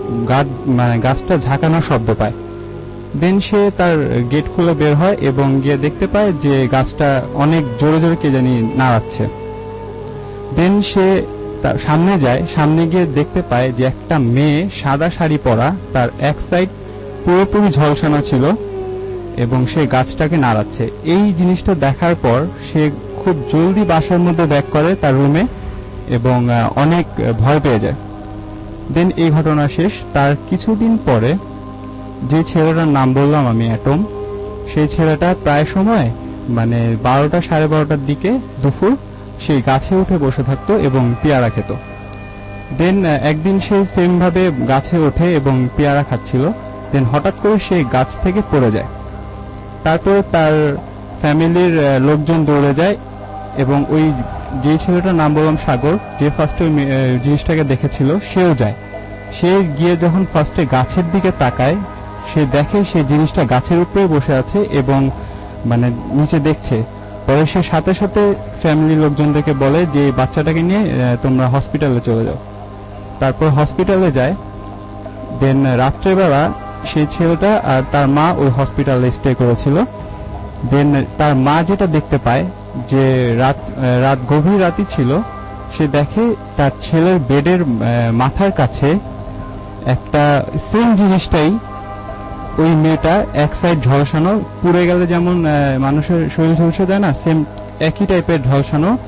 গাছটা ঝাঁকানোর শব্দ পায়। দেন সে তার গেট খুলে বের হয় এবং গিয়ে দেখতে পায় যে গাছটা অনেক জোরে জোরে কে জানি নাড়াচ্ছে। দেন সে তার সামনে যায়, সামনে গিয়ে দেখতে পায় যে একটা মেয়ে সাদা শাড়ি পরা, তার এক সাইড পুরোপুরি ঝলসানো ছিল এবং সে গাছটাকে নাড়াচ্ছে। এই জিনিসটা দেখার পর সে খুব জলদি বাসার মধ্যে ব্যাক করে তার রুমে এবং অনেক ভয় পেয়ে যায়। দেন এই ঘটনা শেষ। তার কিছুদিন পরে যে ছেলেটার নাম বললাম আমি অ্যাটম, সেই ছেলেটা প্রায় সময় মানে 12টা 12:30টার দিকে দুপুর সেই গাছে উঠে বসে থাকতো এবং পেয়ারা খেত। দেন একদিন সে সেম ভাবে গাছে ওঠে এবং পেয়ারা খাচ্ছিল। দেন হঠাৎ করে সেই গাছ থেকে পড়ে যায়। তারপর তার ফ্যামিলির লোকজন দৌড়ে যায় এবং ওই যে ছেলেটার নাম বললাম সাগর, যে ফার্স্টে ওই জিনিসটাকে দেখেছিল, সেও যায়। সে গিয়ে যখন ফার্স্টে গাছের দিকে তাকায়, সে দেখে সেই জিনিসটা গাছের উপরে বসে আছে এবং মানে নিচে দেখছে। পরে সে সাথে সাথে ফ্যামিলির লোকজনদেরকে বলে যে বাচ্চাটাকে নিয়ে তোমরা হসপিটালে চলে যাও। তারপর হসপিটালে যায়। দেন রাত্রেবেলা সেই ছেলেটা আর তার মা ওই হসপিটালে স্টে করেছিল। দেন তার মা যেটা দেখতে পায় যে রাত গভীর রাতই ছিল, সে দেখে তার ছেলের বেডের মাথার কাছে একটা সেম জিনিসটাই, ওই মেয়েটা এক সাইড ঝলসানো, পুড়ে গেলে যেমন মানুষের শরীর ঝলসে যায় না, সেম একই টাইপের ঝলসানো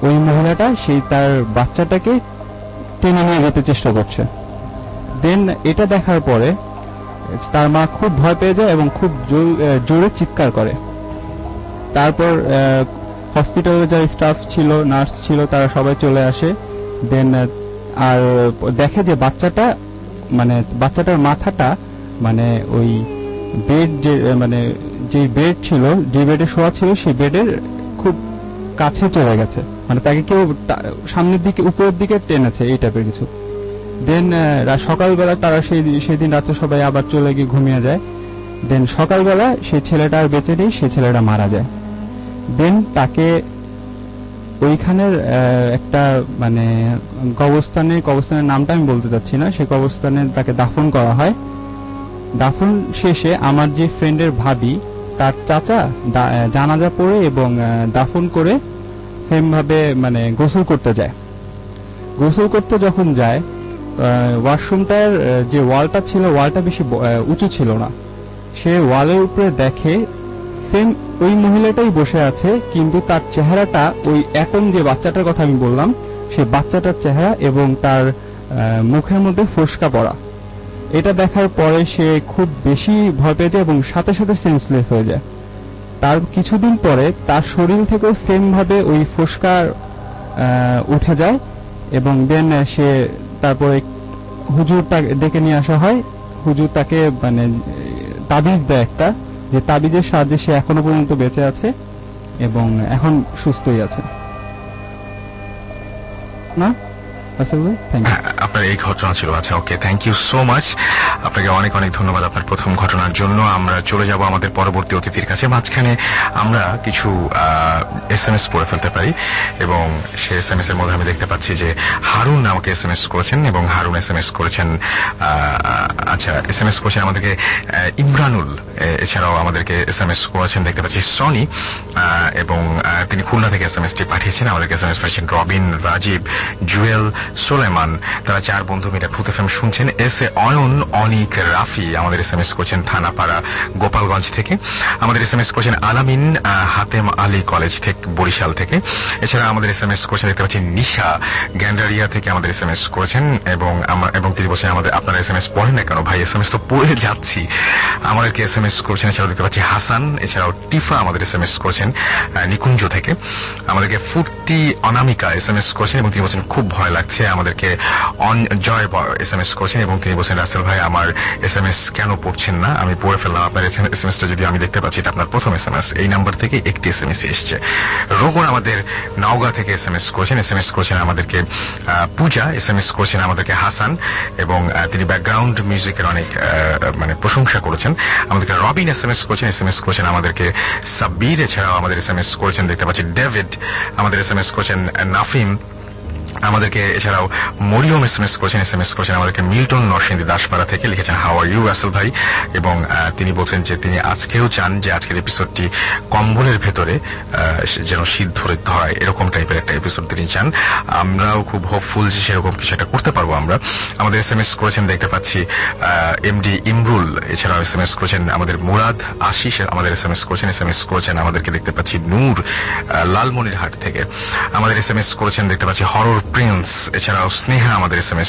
ওই মহিলাটা সেই তার বাচ্চাটাকে টেনে নিয়ে যেতে চেষ্টা করছে। দেন এটা দেখার পরে তার মা খুব ভয় পেয়ে যায় এবং খুব জোরে চিৎকার করে। তারপর হসপিটালে যারা স্টাফ ছিল, নার্স ছিল, তারা সবাই চলে আসে। দেন আর দেখে যে বাচ্চাটার মাথাটা মানে ওই বেড যে বেড ছিল, যে বেডে শোয়া ছিল, সেই বেডের খুব কাছে চলে গেছে, মানে তাকে কেউ সামনের দিকে উপরের দিকে টেনেছে, এই টাইপের কিছু। দেন সকালবেলা তারা সেদিন রাতে সবাই আবার চলে গিয়ে ঘুমিয়ে যায়। দেন সকালবেলা সেই ছেলেটা আর বেঁচে নেই, সেই ছেলেটা মারা যায়। দেন তাকে ওইখানের একটা মানে কবরস্থানের নামটা আমি বলতে চাচ্ছি না, সেই কবরস্থানে তাকে দাফন করা হয়। দাফন শেষে আমার যে ফ্রেন্ডের ভাবি, তার চাচা জানাজা পড়ে এবং দাফন করে সেম ভাবে মানে গোসল করতে যায়। গোসল করতে যখন যায়, ওয়াশরুমটার যে ওয়ালটা ছিল, ওয়ালটা বেশি উঁচু ছিল না। সে ওয়ালের উপরে দেখে সেম ওই মহিলাটাই বসে আছে, কিন্তু তার চেহারাটা ওই অ্যাটম যে বাচ্চাটার কথা আমি বললাম, সেই বাচ্চাটার চেহারা এবং তার মুখের মধ্যে ফোসকা পড়া। এটা দেখার পরে সে খুব বেশি ভয় পেয়ে যায় এবং সাথে সাথে সেন্সলেস হয়ে যায়। তার কিছুদিন পরে তার শরীর থেকেও সেম ভাবে ওই ফোসকা উঠে যায় এবং দেন সে তারপরে হুজুর ডেকে নিয়ে আসা হয়। হুজুর তাকে মানে তাবিজ দেয় একটা, যে তাবিজের সাহায্যে সে এখনো পর্যন্ত বেঁচে আছে এবং এখন সুস্থই আছে। না আপনার এই ঘটনা ছিল। আচ্ছা, okay, thank you so much. আপনাকে অনেক অনেক ধন্যবাদ আপনার প্রথম ঘটনার জন্য। আমরা চলে যাব আমাদের পরবর্তী অতিথির কাছে। মাঝখানে আমরা কিছু SMS পড়ে ফেলতে পারি এবং সেই SMS এর মধ্যে আমি দেখতে পাচ্ছি যে হারুন আমাকে SMS করেছেন এবং হারুন SMS করেছেন SMS করেছেন আমাদেরকে ইমরানুল, এছাড়াও আমাদেরকে SMS করেছেন দেখতে পাচ্ছি সনি, এবং তিনি খুলনা থেকে SMS-টি পাঠিয়েছেন। আমাদেরকে SMS পাঠিয়েছেন রবিন, রাজীব, জুয়েল, সোলেমান। তারা 4 বন্ধু মিলে ভূত FM শুনছেন। এসে অয়ন, অনিক, রাফি আমাদের SMS করছেন থানাপাড়া গোপালগঞ্জ থেকে। আমাদের SMS করছেন আলামিন হাতেম আলী কলেজ থেকে বরিশাল থেকে। এছাড়া আমাদের SMS করছেন দেখতে পাচ্ছি নিশা গ্যান্ডারিয়া থেকে আমাদের SMS করেছেন এবং তিনি বলছেন আপনারা SMS পড়েন না কেন ভাই? SMS তো পড়ে যাচ্ছি। আমাদেরকে SMS করছেন এছাড়াও দেখতে পাচ্ছি হাসান, এছাড়াও টিফা আমাদের SMS করছেন নিকুঞ্জ থেকে। আমাদেরকে ফুর্তি অনামিকা SMS করছেন এবং তিনি বলছেন খুব ভয় লাগছে। আমাদেরকে জয় SMS করছেন এবং তিনি বলছেন রাসেল ভাই আমার SMS কেন পড়ছেন না? আমি পড়ে ফেললাম আপনার SMS-টা, যদি আমি দেখতে পাচ্ছি এটা আপনার প্রথম SMS। এই নাম্বার থেকে একটি SMS এসছে। রোগন আমাদের নওগাঁ থেকে SMS করেছেন আমাদেরকে পূজা, SMS করছেন আমাদেরকে হাসান এবং তিনি ব্যাকগ্রাউন্ড মিউজিকের অনেক মানে প্রশংসা করেছেন। আমাদেরকে রবিন SMS করেছেন আমাদেরকে সাব্বির, এছাড়াও আমাদের SMS করেছেন দেখতে পাচ্ছি ডেভিড, আমাদের SMS করেছেন নাফিম, আমাদেরকে এছাড়াও মরিয়ম SMS করেছেন আমাদেরকে মিল্টন নরসিংদী দাসপাড়া থেকে। লিখেছেন হাউ আর ইউ রাসেল ভাই, এবং তিনি বলছেন যে তিনি আজকেও চান যে আজকের এপিসোডটি কম্বলের ভেতরে যেন শীত ধরায় এরকম টাইপের একটা এপিসোড তিনি চান। আমরাও খুব হোপফুল যে সেরকম কিছু একটা করতে পারবো আমরা। আমাদের SMS করেছেন দেখতে পাচ্ছি MD ইমরুল, এছাড়াও SMS করেছেন আমাদের মুরাদ, আশিস আমাদের SMS করেছেন আমাদেরকে দেখতে পাচ্ছি নূর লালমনিরহাট থেকে। আমাদের SMS করেছেন দেখতে পাচ্ছি হরর প্রিন্স, এছাড়াও স্নেহা আমাদের SMS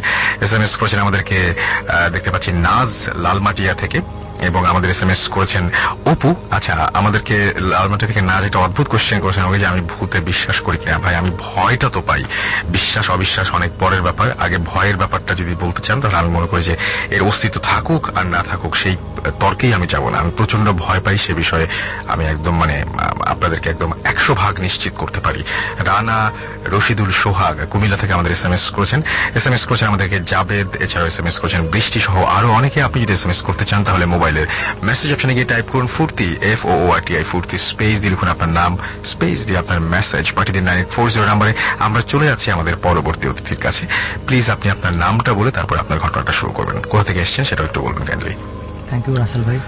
করেছেন আমাদেরকে দেখতে পাচ্ছি নাজ লালমাটিয়া থেকে, এবং আমাদের SMS করেছেন অপু। আচ্ছা, আমাদেরকে লালমাটিয়া থেকে নাজ একটা অদ্ভুত কোশ্চেন করেছেন আমাকে যে আমি ভূতে বিশ্বাস করি কিনা। ভাই আমি ভয়টা তো পাই, বিশ্বাস অবিশ্বাস অনেক পরের ব্যাপার। আগে ভয়ের ব্যাপারটা যদি বলতে চান তাহলে আমি মনে করি যে এর অস্তিত্ব থাকুক আর না থাকুক সেই তর্কেই আমি যাব না। আমি প্রচন্ড ভয় পাই, সে বিষয়ে আমি একদম মানে আপনাদেরকে একদম 100% নিশ্চিত করতে পারি। রানা রশিদুল সোহাগ কুমিল্লা থেকে আমাদের SMS করেছেন আমাদেরকে জাবেদ, এছাড়াও SMS করেছেন বৃষ্টি সহ আরো অনেকে। আপনি যদি SMS করতে চান তাহলে মোবাইলের মেসেজ অপশনে গিয়ে টাইপ করুন ফুর্তি FOORTI ফুর্তি, স্পেস দিয়ে লিখুন আপনার নাম, স্পেস দিয়ে আপনার মেসেজ পাঠিয়ে দিন 9840 নাম্বারে। আমরা চলে যাচ্ছি আমাদের পরবর্তী অতিথির কাছে। প্লিজ আপনি আপনার নামটা বলে তারপর আপনার ঘটনাটা শুরু করবেন। কোথা থেকে এসেছেন সেটা একটু বলবেন কাইন্ডলি। থ্যাংক ইউ রাসেল ভাই।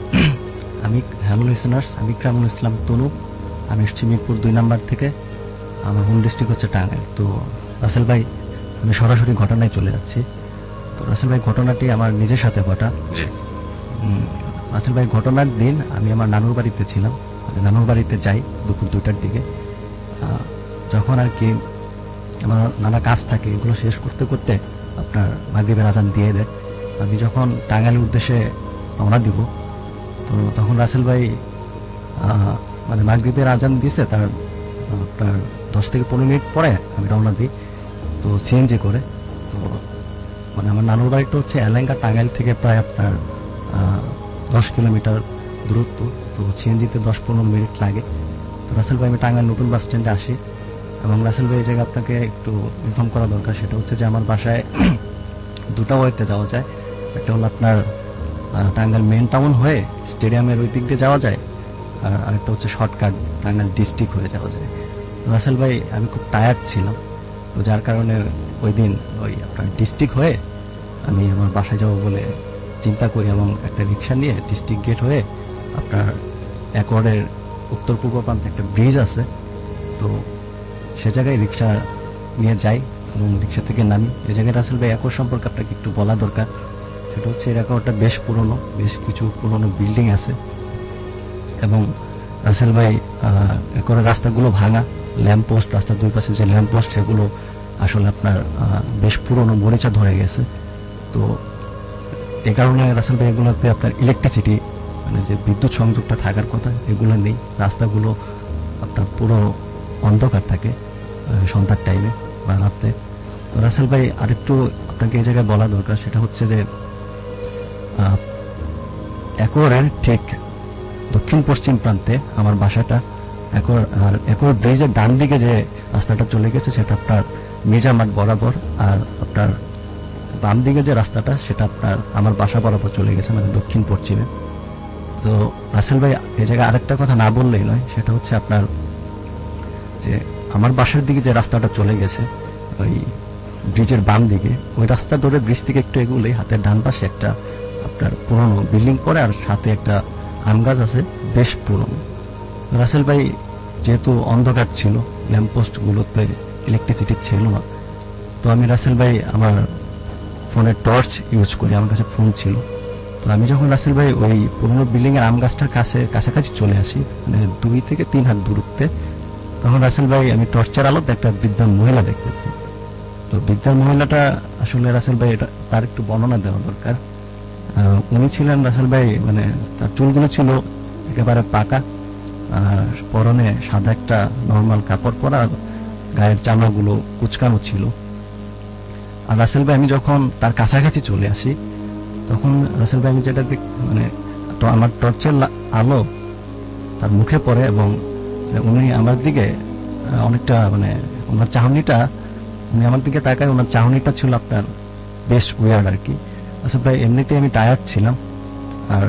আমি হ্যালো লিসেনার্স, আমি ইকরামুল ইসলাম তনু। আমি এসেছি মিরপুর 2 নাম্বার থেকে। আমার হোম ডিস্ট্রিক্ট হচ্ছে টাঙ্গাইল। তো রাসেল ভাই আমি সরাসরি ঘটনায় চলে যাচ্ছি। তো রাসেল ভাই ঘটনাটি আমার নিজের সাথে ঘটা। রাসেল ভাই ঘটনার দিন আমি আমার নানুর বাড়িতে ছিলাম, নানুর বাড়িতে যাই দুপুর 2টার দিকে। যখন আর কি আমার নানা কাজ থাকে এগুলো শেষ করতে করতে আপনার মাগরিবের আজান দিয়ে দেয়। আমি যখন টাঙ্গাইলের উদ্দেশ্যে রওনা দিব, তো তখন রাসেল ভাই মানে মাগরিবের আজান দিয়েছে তার আপনার 10 থেকে 15 মিনিট পরে আমি রওনা দিই, তো সিএনজি করে। তো মানে আমার নানুর বাড়িটা হচ্ছে এলাঙ্গা, টাঙ্গাইল থেকে প্রায় আপনার 10 কিলোমিটার দূরত্ব। তো সিএনজিতে 10-15 মিনিট লাগে। তো রাসেল ভাই আমি টাঙ্গাইল নতুন বাস স্ট্যান্ডে আসি, এবং রাসেল ভাই এই জায়গায় আপনাকে একটু ইনফর্ম করা দরকার, সেটা হচ্ছে যে আমার বাসায় দুটা ওয়েতে যাওয়া যায়। একটা হলো আপনার টাঙ্গাইল মেন টাউন হয়ে স্টেডিয়ামের ওই দিক দিয়ে যাওয়া যায়, আর আরেকটা হচ্ছে শর্টকাট টাঙ্গাইল ডিস্ট্রিক্ট হয়ে যাওয়া যায়। রাসেল ভাই আমি খুব টায়ার্ড ছিলাম, তো যার কারণে ওই দিন ওই আপনার ডিস্ট্রিক্ট হয়ে আমি আমার বাসায় যাবো বলে চিন্তা করি, এবং একটা রিক্সা নিয়ে ডিস্ট্রিক্ট গেট হয়ে আপনার অ্যাকর্ডের উত্তর পূর্ব প্রান্তে একটা ব্রিজ আছে, তো সে জায়গায় রিক্সা নিয়ে যাই এবং রিক্সা থেকে নামি। এই জায়গায় রাসেল ভাই অ্যাকর্ড সম্পর্কে আপনাকে একটু বলা দরকার। সেটা হচ্ছে এই অ্যাকর্ডটা বেশ পুরনো, বেশ কিছু পুরনো বিল্ডিং আছে, এবং রাসেল ভাই অ্যাকর্ডের রাস্তাগুলো ভাঙা, ল্যাম্প পোস্ট, রাস্তার দুই পাশে যে ল্যাম্প পোস্ট সেগুলো আসলে আপনার বেশ পুরনো, মরিচা ধরে গেছে। তো এই কারণে রাসেল ভাই এগুলোতে আপনার ইলেকট্রিসিটি মানে যে বিদ্যুৎ সংযোগটা থাকার কথা এগুলো নেই, রাস্তাগুলো আপনার পুরো অন্ধকার থাকে সন্ধ্যার টাইমে বা রাতে। তো রাসেল ভাই আরেকটু আপনাকে এই জায়গায় বলা দরকার, সেটা হচ্ছে যে অ্যাকর্ডের ঠিক দক্ষিণ পশ্চিম প্রান্তে আমার বাসাটা। অ্যাকর্ড ব্রিজের ডান দিকে যে রাস্তাটা চলে গেছে সেটা আপনার মির্জামাঠ বরাবর, আর আপনার বাম দিকে যে রাস্তাটা সেটা আপনার আমার বাসা বরাবর চলে গেছে, মানে দক্ষিণ পশ্চিমে। তো রাসেল ভাই এই জায়গায় আরেকটা কথা না বললেই নয়, সেটা হচ্ছে আপনার যে আমার বাসার দিকে যে রাস্তাটা চলে গেছে ওই ব্রিজের বাম দিকে, ওই রাস্তা ধরে ব্রিজ থেকে একটু এগুলেই হাতের ডান পাশে একটা আপনার পুরনো বিল্ডিং পড়ে, আর সাথে একটা আম গাছ আছে বেশ পুরনো। রাসেল ভাই যেহেতু অন্ধকার ছিল, ল্যাম্পপোস্ট গুলোতে ইলেকট্রিসিটি ছিল না, তো আমি রাসেল ভাই আমার ফোনের টর্চ ইউজ করি, আমার কাছে ফোন ছিল। তো আমি যখন রাসেল ভাই ওই পুরনো বিল্ডিং এর আম গাছটার কাছাকাছি চলে আসি, মানে 2 থেকে 3 হাত দূরত্বে, তখন রাসেল ভাই আমি টর্চের আলোতে একটা বৃদ্ধা মহিলা দেখতে পাই। তো বৃদ্ধা মহিলাটা আসলে রাসেল ভাই তার একটু বর্ণনা দেওয়া দরকার। উনি ছিলেন রাসেল ভাই মানে তার চুলগুলো ছিল একেবারে পাকা, আর পরনে সাদা একটা নর্মাল কাপড় পরা, গায়ের চামড়াগুলো কুচকানো ছিল। আর রাসেল ভাই আমি যখন তার কাছাকাছি চলে আসি, তখন রাসেল ভাই আমি যেটা মানে আমার টর্চের আলো তার মুখে পড়ে, এবং উনি আমার দিকে অনেকটা মানে ওনার চাহনিটা, উনি আমার দিকে তাকায়, ওনার চাহনিটা ছিল আপনার বেশ উইয়ার্ড আর কি। রাসেল ভাই এমনিতেই আমি টায়ার্ড ছিলাম, আর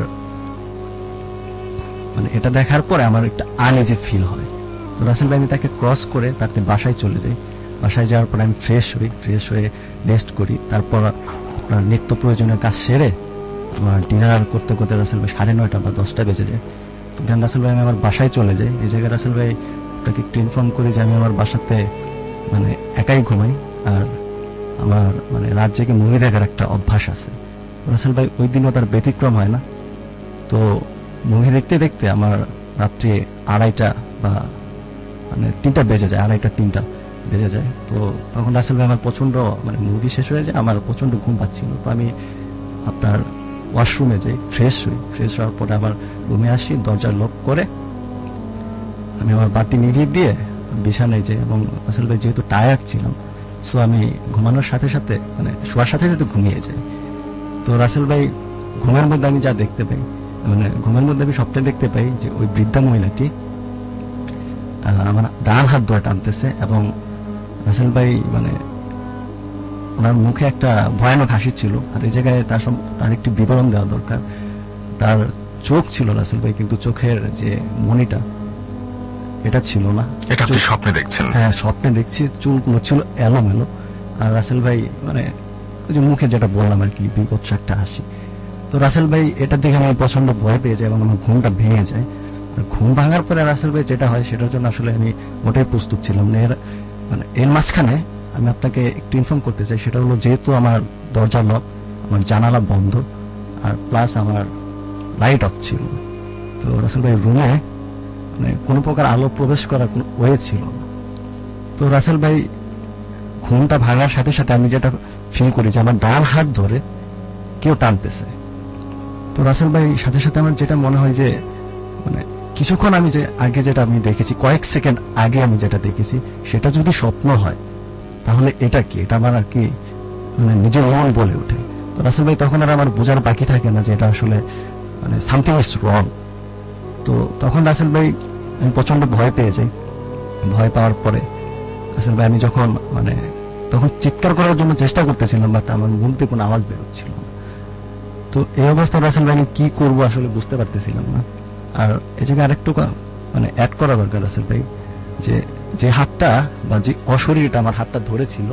মানে এটা দেখার পরে আমার একটা আনইজি ফিল হয়। তো রাসেল ভাই আমি তাকে ক্রস করে তাকে বাসায় চলে যাই। বাসায় যাওয়ার পর আমি ফ্রেশ হয়ে রেস্ট করি। তারপর আপনার নিত্য প্রয়োজনীয় কাজ সেরে আমার ডিনার করতে করতে রাসেল ভাই 9:30 বা 10টা বেজে যায়। তো দেন রাসেল ভাই আমি আমার বাসায় চলে যাই। এই জায়গায় রাসেল ভাই তাকে একটু ইনফর্ম করি যে আমি আমার বাসাতে মানে একাই ঘুমাই, আর আমার মানে রাত জেগে মুভি দেখার একটা অভ্যাস আছে। রাসেল ভাই ওই দিনও তার ব্যতিক্রম হয় না। তো মুভি দেখতে দেখতে আমার রাত্রে 2:30 বা মানে 3টা বেজে যায়, 2:30-3টা বেজে যায়। তো তখন রাসেল ভাই আমার প্রচন্ড মানে মুভি শেষ হয়ে যায়, আমার প্রচন্ড ঘুম পাচ্ছিল। তো আমি আপনার ওয়াশরুমে যাই, ফ্রেশ হওয়ার পরে আবার রুমে আসি, দরজা লক করে আমি আমার বাতি নিভিয়ে দিয়ে বিছানায় যাই। এবং রাসেল ভাই যেহেতু টায়ার্ড ছিলাম, সো আমি ঘুমানোর সাথে সাথে মানে শোয়ার সাথে সাথে ঘুমিয়ে যাই। তো রাসেল ভাই ঘুমের মধ্যে আমি যা দেখতে পাই, মানে ঘুমের মধ্যে আমি সবটাই দেখতে পাই যে ওই বৃদ্ধা মহিলাটি আমার ডান হাত ধরে টানতেছে, এবং রাসেল ভাই মানে ওনার মুখে একটা ভয়ানক হাসি ছিল। আর এই জায়গায় তার একটি বিবরণ দেওয়া দরকার। তার চোখ ছিল রাসেল ভাই, কিন্তু চোখের যে মনিটা এটা ছিল না। এটা আপনি স্বপ্নে দেখছেন? হ্যাঁ, স্বপ্নে দেখছি। চুলগুলো ছিল এলোমেলো, আর রাসেল ভাই মানে ওই যে মুখে যেটা বললাম আর কি, বিভৎস একটা হাসি। তো রাসেল ভাই এটা দেখে আমি প্রচন্ড ভয় পেয়ে যাই এবং আমার ঘুমটা ভেঙে যায়। ঘুম ভাঙার পরে রাসেল ভাই যেটা হয় সেটার জন্য আসলে আমি মোটেই প্রস্তুত ছিলাম না। মানে এর মাঝখানে আমি আপনাকে একটু ইনফর্ম করতে চাই, সেটা হলো যেহেতু আমার দরজা লক, আমার জানালা বন্ধ, আর প্লাস আমার লাইট অফ ছিল, তো রাসেল ভাই রুমে মানে কোনো প্রকার আলো প্রবেশ করার কোনো ওয়ে ছিল না। তো রাসেল ভাই ঘুমটা ভাঙার সাথে সাথে আমি যেটা ফিল করি যে আমার ডান হাত ধরে কেউ টানতেছে। তো রাসেল ভাই সাথে সাথে আমার যেটা মনে হয় যে মানে কিছুক্ষণ আমি যে আগে যেটা আমি দেখেছি, কয়েক সেকেন্ড আগে আমি যেটা দেখেছি সেটা যদি স্বপ্ন হয় তাহলে এটা কি, এটা আমার আর কি মানে নিজের মন বলে ওঠে। তো রাসেল ভাই তখন আর আমার বোঝার বাকি থাকে না যে এটা আসলে মানে সামথিং ইজ রং। তো তখন রাসেল ভাই আমি প্রচন্ড ভয় পেয়ে যাই। ভয় পাওয়ার পরে রাসেল ভাই আমি যখন মানে তখন চিৎকার করার জন্য চেষ্টা করতেছিলাম, বাট আমার মুখ দিয়ে কোনো আওয়াজ বেরোচ্ছিল না। তো এই অবস্থায় রাসেল ভাই আমি কি করবো আসলে বুঝতে পারতেছিলাম না। আর এই জায়গায় আরেকটু মানে অ্যাড করা দরকার রাসেল ভাই, যে হাতটা বা যে অশরীরটা আমার হাতটা ধরেছিল,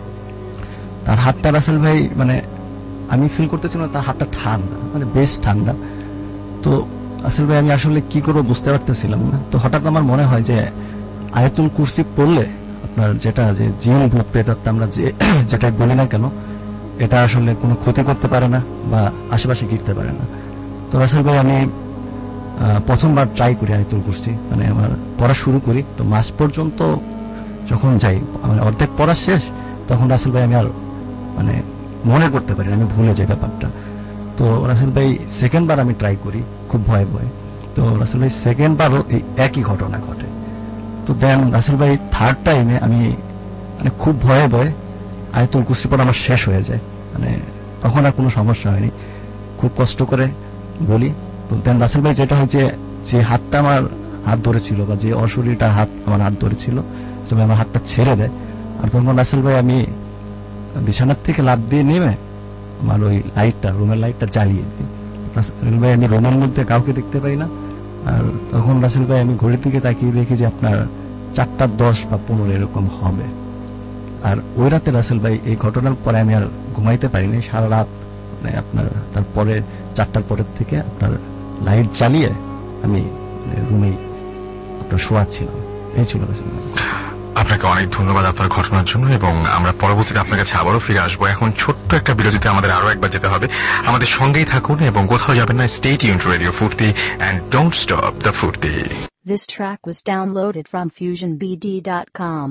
তার হাতটা রাসেল ভাই মানে আমি ফিল করতেছিলাম তার হাতটা ঠান্ডা, মানে বেশ ঠান্ডা। তো রাসেল ভাই আমি আসলে কি করবো বুঝতে পারতেছিলাম না। তো হঠাৎ আমার মনে হয় যে আয়াতুল কুরসি পড়লে আপনার যেটা যে জিন ভূত প্রেতাত্মা আমরা যেটা বলি না কেন, এটা আসলে কোনো ক্ষতি করতে পারে না বা আশেপাশে গিরতে পারে না। তো রাসেল ভাই আমি প্রথমবার ট্রাই করি আয়াতুল কুরসি, মানে আমার পড়া শুরু করি। তো মাস পর্যন্ত যখন যাই মানে অর্ধেক পড়া শেষ, তখন রাসেল ভাই আমি আর মানে মনে করতে পারি, আমি ভুলে যাই ব্যাপারটা। তো রাসেল ভাই সেকেন্ড বার আমি ট্রাই করি খুব ভয়ে ভয়ে। তো রাসেল ভাই সেকেন্ড বারও এই একই ঘটনা ঘটে। তো দেন রাসেল ভাই থার্ড টাইমে আমি মানে খুব ভয়ে ভয়ে আয়াতুল কুরসি পড়া আমার শেষ হয়ে যায়, মানে তখন আর কোনো সমস্যা হয়নি, খুব কষ্ট করে বলি। তো দেন রাসেল ভাই যেটা হয় যে হাতটা আমার হাত ধরেছিল বা যে অশরীরটার হাত আমার হাত ধরেছিল সেটা আমার হাতটা ছেড়ে দেয়। আর তখন রাসেল ভাই আমি বিছানার থেকে লাফ দিয়ে নেমে আমার ওই লাইটটা, রুমের লাইটটা জ্বালিয়ে দিই। রাসেল ভাই আমি রুমের মধ্যে কাউকে দেখতে পাই না। আর তখন রাসেল ভাই আমি ঘড়ির দিকে তাকিয়ে দেখি যে আপনার 4:10 বা 15 এরকম হবে। আর ওই রাতে রাসেল ভাই এই ঘটনার পরে আমি আর ঘুমাইতে পারিনি সারা রাত, মানে আপনার তারপরে 4টার পরের থেকে আপনার লাইট জ্বালিয়ে আমি রুমেই আপনার শোয়াচ্ছিলাম। এই ছিল রাসেল ভাই। আপনাকে অনেক ধন্যবাদ আপনার ঘটনার জন্য, এবং আমরা পরবর্তীতে আপনার কাছে আবারও ফিরে আসবো। এখন ছোট্ট একটা বিরতিতে আমাদের আরো একবার যেতে হবে। আমাদের সঙ্গেই থাকুন এবং কোথাও যাবেন না। Stay tuned to Radio Furti and don't stop the Furti. This track was downloaded from FusionBD.com.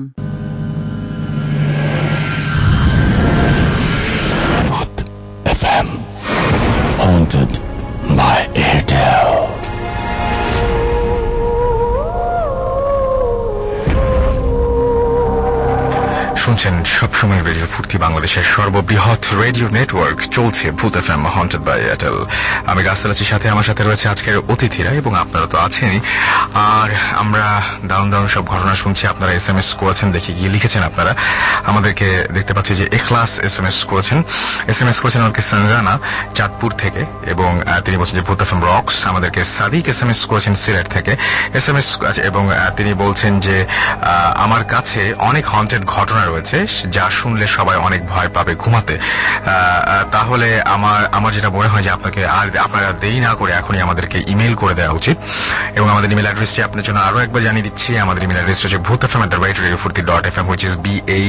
FM, haunted by Airtel. শুনছেন সবসময় রেডিও ফুর্তি, বাংলাদেশের সর্ববৃহৎ রেডিও নেটওয়ার্ক। চলছে Bhoot FM haunted by Airtel. আমি রাসেল আছি, সাথে আমার সাথে রয়েছে আজকের অতিথিরা, এবং আপনারা তো আছেনই। আর আমরা দারুণ দারুণ সব ঘটনা শুনছি। আপনারা SMS করেছেন, দেখে গিয়ে লিখেছেন আপনারা আমাদেরকে। দেখতে পাচ্ছি যে এখলাস SMS করেছেন আমাদেরকে সঞ্জানা চাঁদপুর থেকে, এবং তিনি বলছেন যে ভূত এফএম রক্স। আমাদেরকে সাদিক SMS করেছেন সিলেট থেকে SMS, এবং তিনি বলছেন যে আমার কাছে অনেক হন্টেড ঘটনা রয়েছে যা শুনলে সবাই অনেক ভয় পাবে ঘুমাতে। তাহলে আমার যেটা মনে হয় যে আপনারা দেরি না করে এখনই আমাদেরকে ইমেল করে দেওয়া উচিত। এবং আমাদের ইমেল অ্যাড্রেসটি আপনার জন্য আরো একবার জানিয়ে দিচ্ছি। আমাদের ইমেল অ্যাড্রেস হচ্ছে bhutfm@radiofurti.fm, which is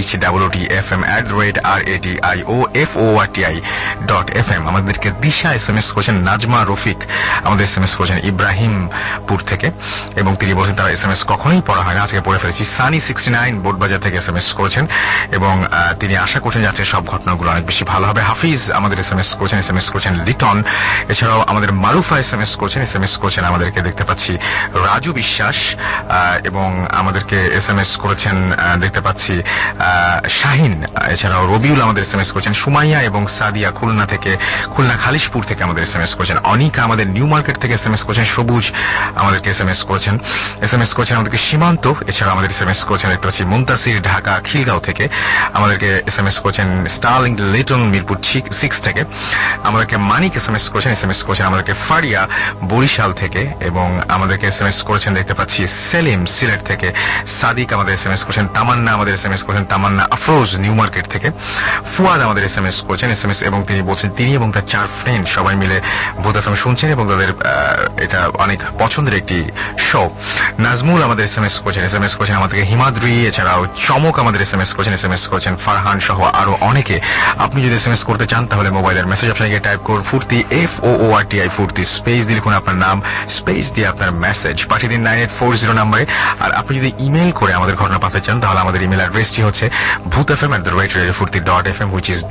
BHWTFM@radioforti.fm। আমাদেরকে দিশা SMS করেছেন নাজমা রফিক, আমাদের SMS করেছেন ইব্রাহিমপুর থেকে, এবং তিনি বলছেন তারা SMS কখনোই পড়া হয় না, আজকে পড়ে ফেলেছি। সানি 69 বোটবাজার থেকে SMS করেছেন, এবং তিনি আশা করছেন যাচ্ছে সব ঘটনাগুলো অনেক বেশি ভালো হবে। হাফিজ আমাদের SMS করেছেন লিটন। এছাড়াও আমাদের মারুফা SMS করেছেন আমাদেরকে। দেখতে পাচ্ছি রাজু বিশ্বাস, এবং আমাদেরকে SMS করেছেন দেখতে পাচ্ছি শাহিন। এছাড়াও রবিউল আমাদের SMS করেছেন। সুমাইয়া এবং সাদিয়া খুলনা খালিশপুর থেকে আমাদের SMS করেছেন। অনিকা আমাদের নিউ মার্কেট থেকে SMS করেছেন। সবুজ আমাদেরকে SMS করেছেন আমাদেরকে সীমান্ত। এছাড়া আমাদের SMS করেছেন দেখতে পাচ্ছি মুন্তাসির ঢাকা খিলগাঁও থেকে, আমাদেরকে SMS করেছেন স্টার্লিং লিটন মিরপুর 6 থেকে, আমাদেরকে মানিক SMS করেছেন আমাদেরকে ফারিয়া বরিশাল থেকে, এবং আমাদেরকে SMS করেছেন দেখতে পাচ্ছি সেলিম সিলেট থেকে, সাদিক আমাদের SMS করেছেন, তামান্না আমাদের SMS করেছেন, তামান্না আফরোজ নিউ মার্কেট থেকে, ফুয়াদ আমাদের SMS করেছেন এবং তিনি বলছেন তিনি এবং তার 4 ফ্রেন্ড সবাই মিলে ভূত এফএম শুনছেন এবং তাদের এটা অনেক পছন্দের একটি শো। নাজমুল আমাদের SMS করেছেন আমাদেরকে, হিমাদ্রি। এছাড়াও চমক আমাদের SMS করেছেন করেছেন, SMS করেছেন ফারহান সহ আরো অনেকে। আপনি যদি SMS করতে চান তাহলে মোবাইলের মেসেজ অপশনে গিয়ে টাইপ করুন ফুর্তি, FOORTI ফুর্তি, স্পেস দিয়ে লিখুন আপনার নাম, স্পেস দিয়ে আপনার মেসেজ পাঠিয়ে দিন 9840 নম্বরে। আর আপনি যদি ইমেল করে আমাদের ঘটনা পাঠাতে চান তাহলে আমাদের ইমেল অ্যাড্রেসটি হচ্ছে bhutfm@radiofurti.fm, which is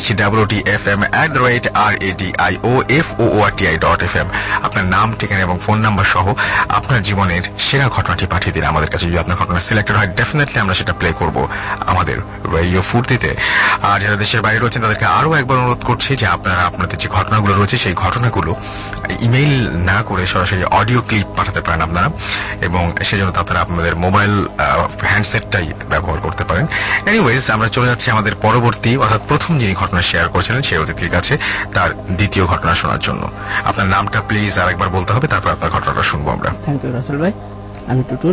BHWTFM@radioFOORTI.fm। আপনার নাম, ঠিকানা এবং ফোন নাম্বার সহ আপনার জীবনের সেরা ঘটনাটি পাঠিয়ে দিন আমাদের কাছে। যদি আপনার ঘটনা সিলেক্টেড হয় ডেফিনেটলি আমরা সেটা প্লে করব আমাদের রেডিও ফুর্তিতে। আর যারা দেশের বাইরে রয়েছেন তাদেরকে আরো একবার অনুরোধ করছি যে আপনারা আপনাদের যে ঘটনাগুলো রয়েছে সেই ঘটনাগুলো ইমেইল না করে সরাসরি অডিও ক্লিপ পাঠাতে পারেন আপনারা, এবং সেজন্য আপনারা আপনাদের মোবাইল হ্যান্ডসেটটাই ব্যবহার করতে পারেন। এনিওয়েজ, আমরা চলে যাচ্ছি আমাদের পরবর্তী অর্থাৎ প্রথম যিনি ঘটনা শেয়ার করেছিলেন সেই অতিথির কাছে তার দ্বিতীয় ঘটনা শোনার জন্য। আপনার নামটা প্লিজ আরেকবার বলতে হবে, তারপর আপনার ঘটনাটা শুনবো আমরা। থ্যাংক ইউ রাসেল ভাই। আমি টুটুল,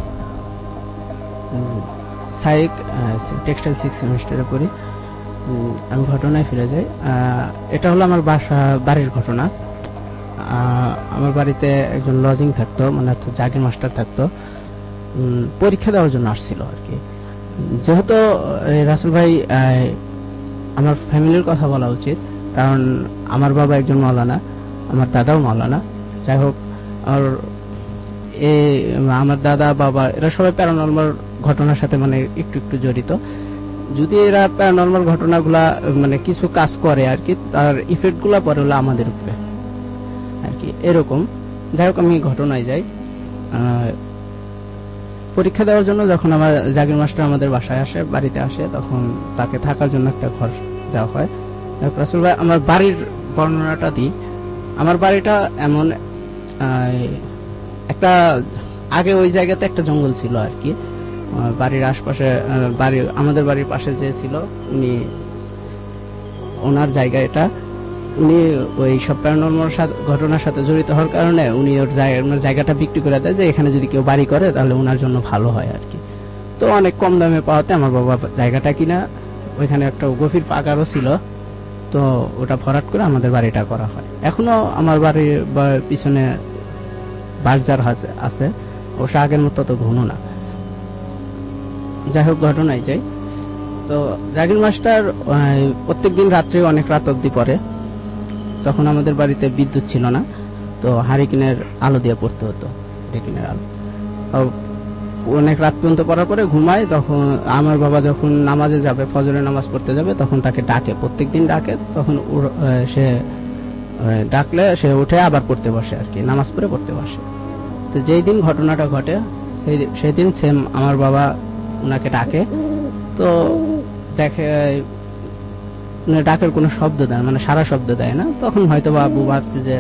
সাইক টেক্সটাইল 6 সেমিস্টারে পড়ি। আমি ঘটনায় ফিরে যাই। এটা হলো আমার বাড়ির ঘটনা। আমার বাড়িতে একজন লজিং থাকতো, মানে জাগির মাস্টার থাকতো। পরীক্ষা দেওয়ার জন্য আসছিল আর কি। যেহেতু রাসেল ভাই, আমার ফ্যামিলির কথা বলা উচিত, কারণ আমার বাবা একজন মাওলানা, আমার দাদাও মাওলানা। যাই হোক, আর আমার দাদা বাবা এরা সবাই প্যারানর্মাল ঘটনার সাথে মানে একটু একটু জড়িত। যদি এরা প্যারানর্মাল ঘটনাগুলা মানে কিছু কাজ করে আর কি, তার ইফেক্ট গুলা পরে হলো আমাদের উপরে আর কি, এরকম। যাই হোক, আমি ঘটনায় যাই। পরীক্ষা দেওয়ার জন্য যখন আমার জাগির মাস্টার আমাদের বাসায় আসে, বাড়িতে আসে, তখন তাকে থাকার জন্য একটা ঘর দেওয়া হয়। রাসেল ভাই, আমার বাড়ির বর্ণনাটা দিই। আমার বাড়িটা এমন, একটা আগে ওই জায়গাতে একটা জঙ্গল ছিল আর কি। বাড়ির আশপাশে আমাদের বাড়ির পাশে যে ছিল উনি, ওনার জায়গা এটা। উনি ওই সব প্যারানর্মাল ঘটনার সাথে জড়িত হওয়ার কারণে উনি ওর জায়গাটা বিক্রি করে দেয় যে এখানে যদি কেউ বাড়ি করে তাহলে ওনার জন্য ভালো হয় আর কি। তো অনেক কম দামে পাওয়াতে আমার বাবা জায়গাটা কিনা, ওইখানে একটা গভীর পাকারও ছিল, তো ওটা ভরাট করে আমাদের বাড়িটা করা হয়। এখনো আমার বাড়ির পিছনে বাজার আছে, অবশ্য আগের মতো তো ঘন না। যাই হোক, ঘটনায় যাই। তো জাগির মাস্টার প্রত্যেকদিন রাত্রে অনেক রাত অব্দি পড়ে। তখন আমাদের বাড়িতে বিদ্যুৎ ছিল না, তো হারিকেনের আলো দিয়ে পড়তে হতো। হারিকেনের আলো অনেক রাত পর্যন্ত পড়ার পরে ঘুমায়। তখন আমার বাবা যখন নামাজে যাবে, ফজরের নামাজ পড়তে যাবে, তখন তাকে ডাকে, প্রত্যেকদিন ডাকে। তখন সে ডাকলে সে উঠে আবার পড়তে বসে আর কি, নামাজ পড়ে পড়তে বসে। তো যেই দিন ঘটনাটা ঘটে সেই দিন সেম আমার বাবা ওনাকে ডাকে, তো দেখে ডাকের কোনো শব্দ দেয়, মানে সারা শব্দ দেয় না। তখন হয়তো বাবু ভাবছে যে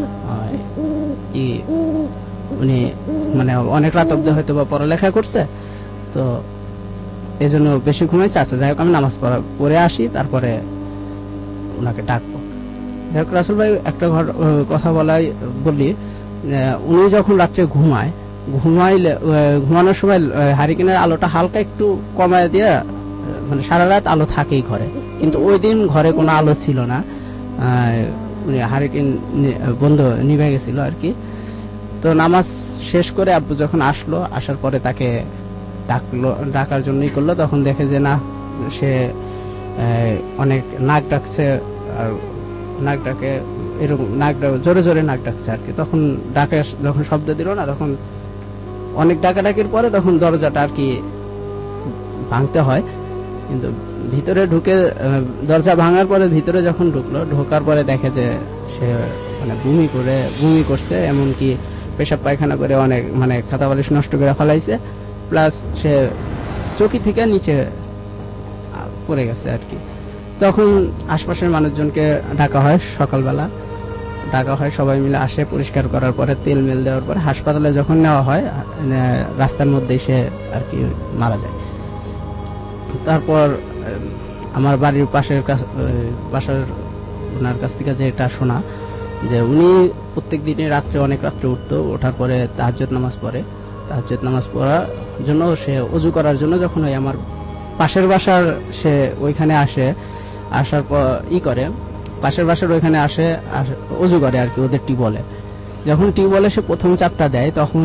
উনি মানে অনেক রাত অব্দি হয়তো বা পড়ালেখা করছে, তো এই জন্য বেশি ঘুমাইছে। আচ্ছা, যাই হোক, আমি নামাজ পড়ে আসি, তারপরে ওনাকে ডাকবো। যাই হোক, রাসেল ভাই, একটা কথা বলি, উনি যখন রাত্রে ঘুমানোর সময় হারিকেনের আলোটা হালকা একটু কমায় দিয়ে, মানে সারা রাত আলো থাকেই ঘরে, কিন্তু ওই দিন ঘরে কোনো আলো ছিল না। উনি হারিকেন বন্ধ নিভে গেছিল আর কি। তো নামাজ শেষ করে আব্বু যখন আসার পরে তাকে ডাকার জন্যই করলো। তখন দেখে যে না, সে অনেক নাক ডাকছে, আর নাক ডাকে এরকম, জোরে জোরে নাক ডাকছে আর কি। তখন ডাকে যখন শব্দ দিল না, তখন অনেক ডাকাডাকির পরে তখন দরজাটা আর কি ভাঙতে হয়। কিন্তু ভিতরে ঢুকে, দরজা ভাঙার পরে ভিতরে যখন ঢোকার পরে দেখে যে সে মানে বমি করছে, এমনকি পেশাব পায়খানা করে অনেক মানে খাতা বালিশ নষ্ট করে ফেলাইছে, প্লাস সে চৌকি থেকে নিচে পড়ে গেছে আর কি। তখন আশপাশের মানুষজনকে ডাকা হয়, সকালবেলা ডাকা হয়, সবাই মিলে আসে। পরিষ্কার করার পরে তেল মেল দেওয়ার পরে হাসপাতালে যখন নেওয়া হয়, রাস্তার মধ্যেই সে আর কি মারা যায়। তারপর আমার বাড়ির বাসার ওনার কাছ থেকে যেটা শোনা, যে উনি প্রত্যেক দিনে অনেক রাত্রে উঠতো, ওঠার পরে তাহাজ্জুদ নামাজ পড়ে। তাহাজ্জুদ নামাজ পড়ার জন্য সে ওযু করার জন্য যখন ওই আমার পাশের বাসার সে ওইখানে আসে, আসার পর করে পাশের বাসার ওইখানে আসে, ওযু করে আর কি, ওদের টিউবওয়েলে। যখন টিউবওয়েলে সে প্রথম চাপটা দেয়, তখন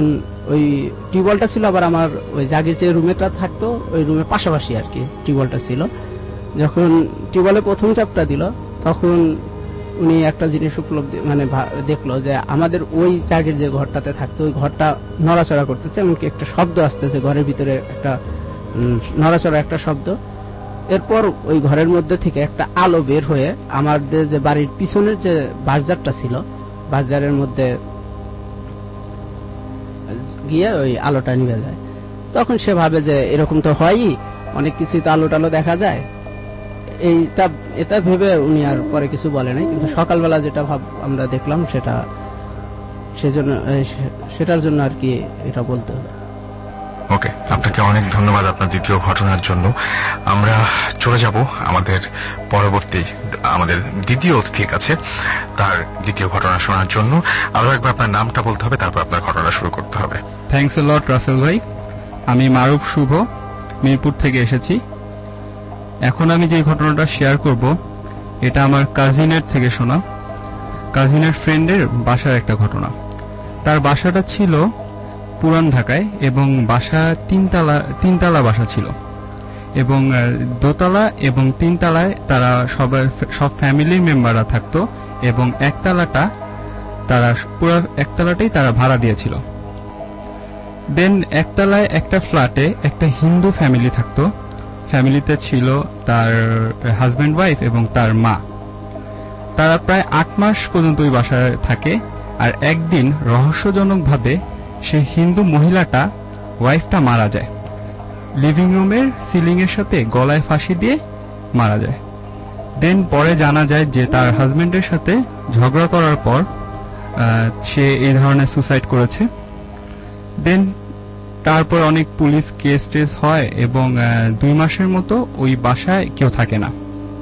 ওই টিউবওয়েলটা ছিল আবার আমার ওই জাগির যে রুমেটা থাকতো ওই রুমের পাশাপাশি আর কি টিউবওয়েলটা ছিল। যখন টিউবওয়েলে প্রথম চাপটা দিল তখন উনি একটা জিনিস উপলব্ধি মানে দেখলো যে আমাদের ওই জাগির যে ঘরটাতে থাকতো ওই ঘরটা নড়াচড়া করতেছে, এমনকি একটা শব্দ আসতেছে ঘরের ভিতরে, একটা নড়াচড়া একটা শব্দ। এরপর ওই ঘরের মধ্যে থেকে একটা আলো বের হয়ে আমাদের যে বাড়ির পিছনের যে বাজারটা ছিল বাজারের মধ্যে গিয়ে ওই আলোটা নিভে যায়। তখন সে ভাবে যে এরকম তো হয়ই, অনেক কিছুই তো আলো টালো দেখা যায়, এটা ভেবে উনি আর পরে কিছু বলে নাই। কিন্তু সকালবেলা যেটা আমরা দেখলাম সেটার জন্য আর কি এটা বলতে হবে। ওকে, আপনাকে অনেক ধন্যবাদ আপনার দ্বিতীয় ঘটনার জন্য। আমরা চলে যাব আমাদের দ্বিতীয় অতিথির কাছে তার দ্বিতীয় ঘটনা শোনার জন্য। আরো একবার আপনার নামটা বলতে হবে, তারপর আপনার ঘটনা শুরু করতে হবে। থ্যাঙ্কস এ লট রাসেল ভাই। আমি মারুফ শুভ, মিরপুর থেকে এসেছি। এখন আমি যে ঘটনাটা শেয়ার করব এটা আমার কাজিনের থেকে শোনা, কাজিনের ফ্রেন্ডের বাসার একটা ঘটনা। তার বাসাটা ছিল পুরান ঢাকায় এবং বাসা তিনতলা বাসা ছিল এবং দোতলা এবং তিনতলায় তারা সব ফ্যামিলি মেম্বাররা থাকতো এবং একতলাটাই তারা ভাড়া দিয়েছিল। দেন একতলায় একটা ফ্ল্যাটে একটা হিন্দু ফ্যামিলি থাকতো। ফ্যামিলিতে ছিল তার হাজব্যান্ড ওয়াইফ এবং তার মা। তারা প্রায় 8 মাস পর্যন্ত ওই বাসায় থাকে। আর একদিন রহস্যজনকভাবে সেই হিন্দু ওয়াইফটা মারা যায়। লিভিং রুমের সিলিং এর সাথে গলায় ফাঁসি দিয়ে মারা যায়। দেন পরে জানা যায় যে তার হাজবেন্ডের সাথে ঝগড়া করার পর সে এই ধরনের সুসাইড করেছে। দেন তারপর অনেক পুলিশ কেস হয় এবং 2 মাসের মতো ওই বাসায় কেউ থাকে না।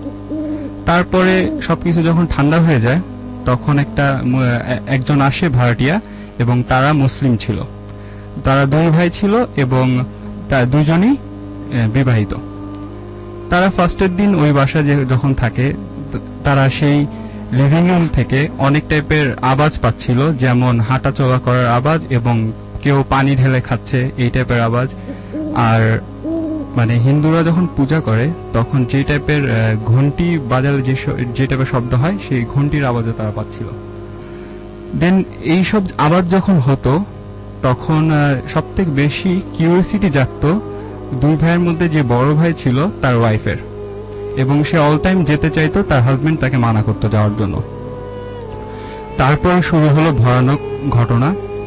তারপরে সবকিছু যখন ঠান্ডা হয়ে যায় তখন একজন আসে ভাড়াটিয়া এবং তারা মুসলিম ছিল। তারা 2 ভাই ছিল এবং তারা দুজনই বিবাহিত। তারা ফার্স্টের দিন ওই বাসায় যখন থাকে তারা সেই লিভিং রুম থেকে অনেক টাইপের আওয়াজ পাচ্ছিল, যেমন হাঁটা চলা করার আওয়াজ এবং কেউ পানি ঢেলে খাচ্ছে এই টাইপের আওয়াজ। আর মানে হিন্দুরা যখন পূজা করে তখন যে টাইপের ঘন্টি বাজালে যে টাইপের শব্দ হয় সেই ঘন্টির আওয়াজও তারা পাচ্ছিল। দেন এইসব আওয়াজ যখন হতো তখন সবথেকে বেশি কিউরিওসিটি জাগতো 2 ভাইয়ের মধ্যে যে বড় ভাই ছিল তার ওয়াইফের, এবং সে অল টাইম যেতে চাইতো, তার হাজবেন্ড তাকে মানা করতো যাওয়ার জন্য। তারপর শুরু হলো ভয়ানক ঘটনা।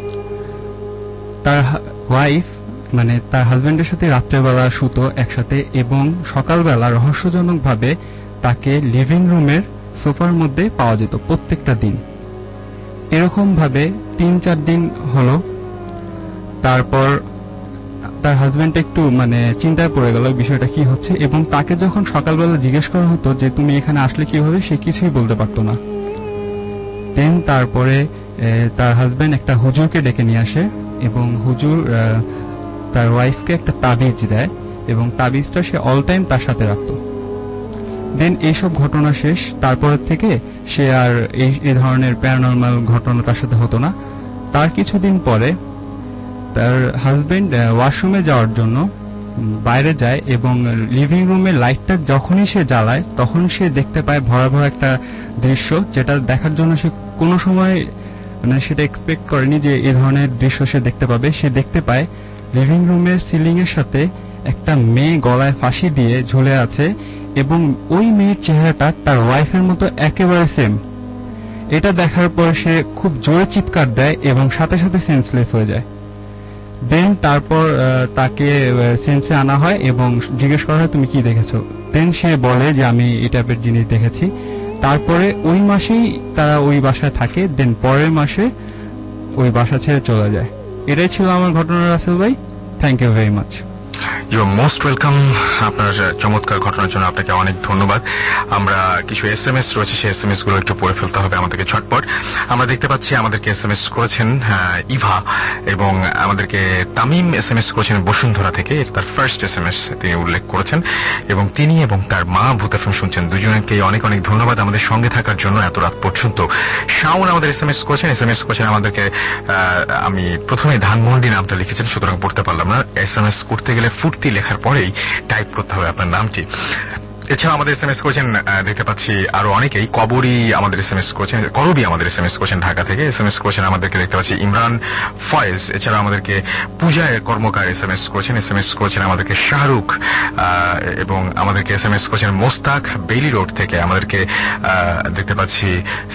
তার ওয়াইফ মানে তার হাজবেন্ডের সাথে রাত্রেবেলা শুতো একসাথে এবং সকালবেলা রহস্যজনকভাবে তাকে লিভিং রুমের সোফার মধ্যে পাওয়া যেত প্রত্যেকটা দিন। এরকম ভাবে 3-4 দিন হলো। তারপর তার হাজবেন্ড একটু মানে চিন্তায় পড়ে গেল বিষয়টা কি হচ্ছে, এবং তাকে যখন সকালবেলা জিজ্ঞেস করা হতো যে তুমি এখানে আসলে কিভাবে, সে কিছুই বলতে পারতো না। দেন তারপরে তার হাজবেন্ড একটা হুজুরকে ডেকে নিয়ে আসে এবং হুজুর তার ওয়াইফকে একটা তাবিজ দেয় এবং তাবিজটা সে অল টাইম তার সাথে রাখত। দেন এইসব ঘটনা শেষ। তারপর থেকে সে আর এই ধরনের প্যারানরমাল ঘটনা তার সাথে হতো না। তার কিছুদিন পরে তার হাজবেন্ড ওয়াশরুমে যাওয়ার জন্য বাইরে যায় এবং লিভিং রুমের লাইটটা যখনই সে জ্বালায় তখন সে দেখতে পায় ভয়াবহ একটা দৃশ্য, যেটা দেখার জন্য সে কোনো সময় মানে সেটা এক্সপেক্ট করেনি যে এই ধরনের দৃশ্য সে দেখতে পাবে। সে দেখতে পায় লিভিং রুমের সিলিং এর সাথে একটা মেয়ে গলায় ফাঁসি দিয়ে ঝুলে আছে এবং ওই মেয়ের চেহারাটা তার ওয়াইফের মতো একেবারে সেম। এটা দেখার পর সে খুব জোরে চিৎকার দেয় এবং সাথে সাথে সেন্সলেস হয়ে যায়। দেন তারপর তাকে সেন্সে আনা হয় এবং জিজ্ঞেস করা হয় তুমি কি দেখেছো। দেন সে বলে যে আমি এই টাইপের জিনিস দেখেছি। তারপরে ওই মাসেই তারা ওই বাসায় থাকে। দেন পরের মাসে ওই বাসা ছেড়ে চলে যায়। এটাই ছিল আমার ঘটনা রাসেল ভাই। Thank you very much. You are most welcome. আপনার চমৎকার ঘটনার জন্য আপনাকে অনেক ধন্যবাদ। আমরা কিছু SMS রয়েছে, সেই SMS গুলো একটু পড়ে ফেলতে হবে আমাদেরকে ঝটপট। আমরা দেখতে পাচ্ছি আমাদেরকে SMS করেছেন ইভা, এবং আমাদেরকে তামিম SMS করেছেন বসুন্ধরা থেকে। এটা তার ফার্স্ট SMS তিনি উল্লেখ করেছেন, এবং তিনি এবং তার মা ভূত এফএম শুনছেন। দুজনকে অনেক অনেক ধন্যবাদ আমাদের সঙ্গে থাকার জন্য এত রাত পর্যন্ত। শাওন আমাদের SMS করেছেন আমাদেরকে। আমি প্রথমে ধানমন্ডি নামটা লিখেছেন, সুতরাং পড়তে পারলাম না। SMS করতে গেলে ফুর্তি লেখার পরেই টাইপ করতে হবে আপনার নামটি। এছাড়া আমাদের SMS করেছেন, দেখতে পাচ্ছি আরো অনেকেই। করবি আমাদের SMS করেছেন ঢাকা থেকে। SMS করেছেন আমাদেরকে, দেখতে পাচ্ছি ইমরান ফয়েজ। এছাড়া আমাদেরকে পূজা কর্মকার SMS করেছেন আমাদেরকে শাহরুখ, এবং আমাদেরকে SMS করেছেন মোস্তাক বেইলি রোড থেকে। আমাদেরকে দেখতে পাচ্ছি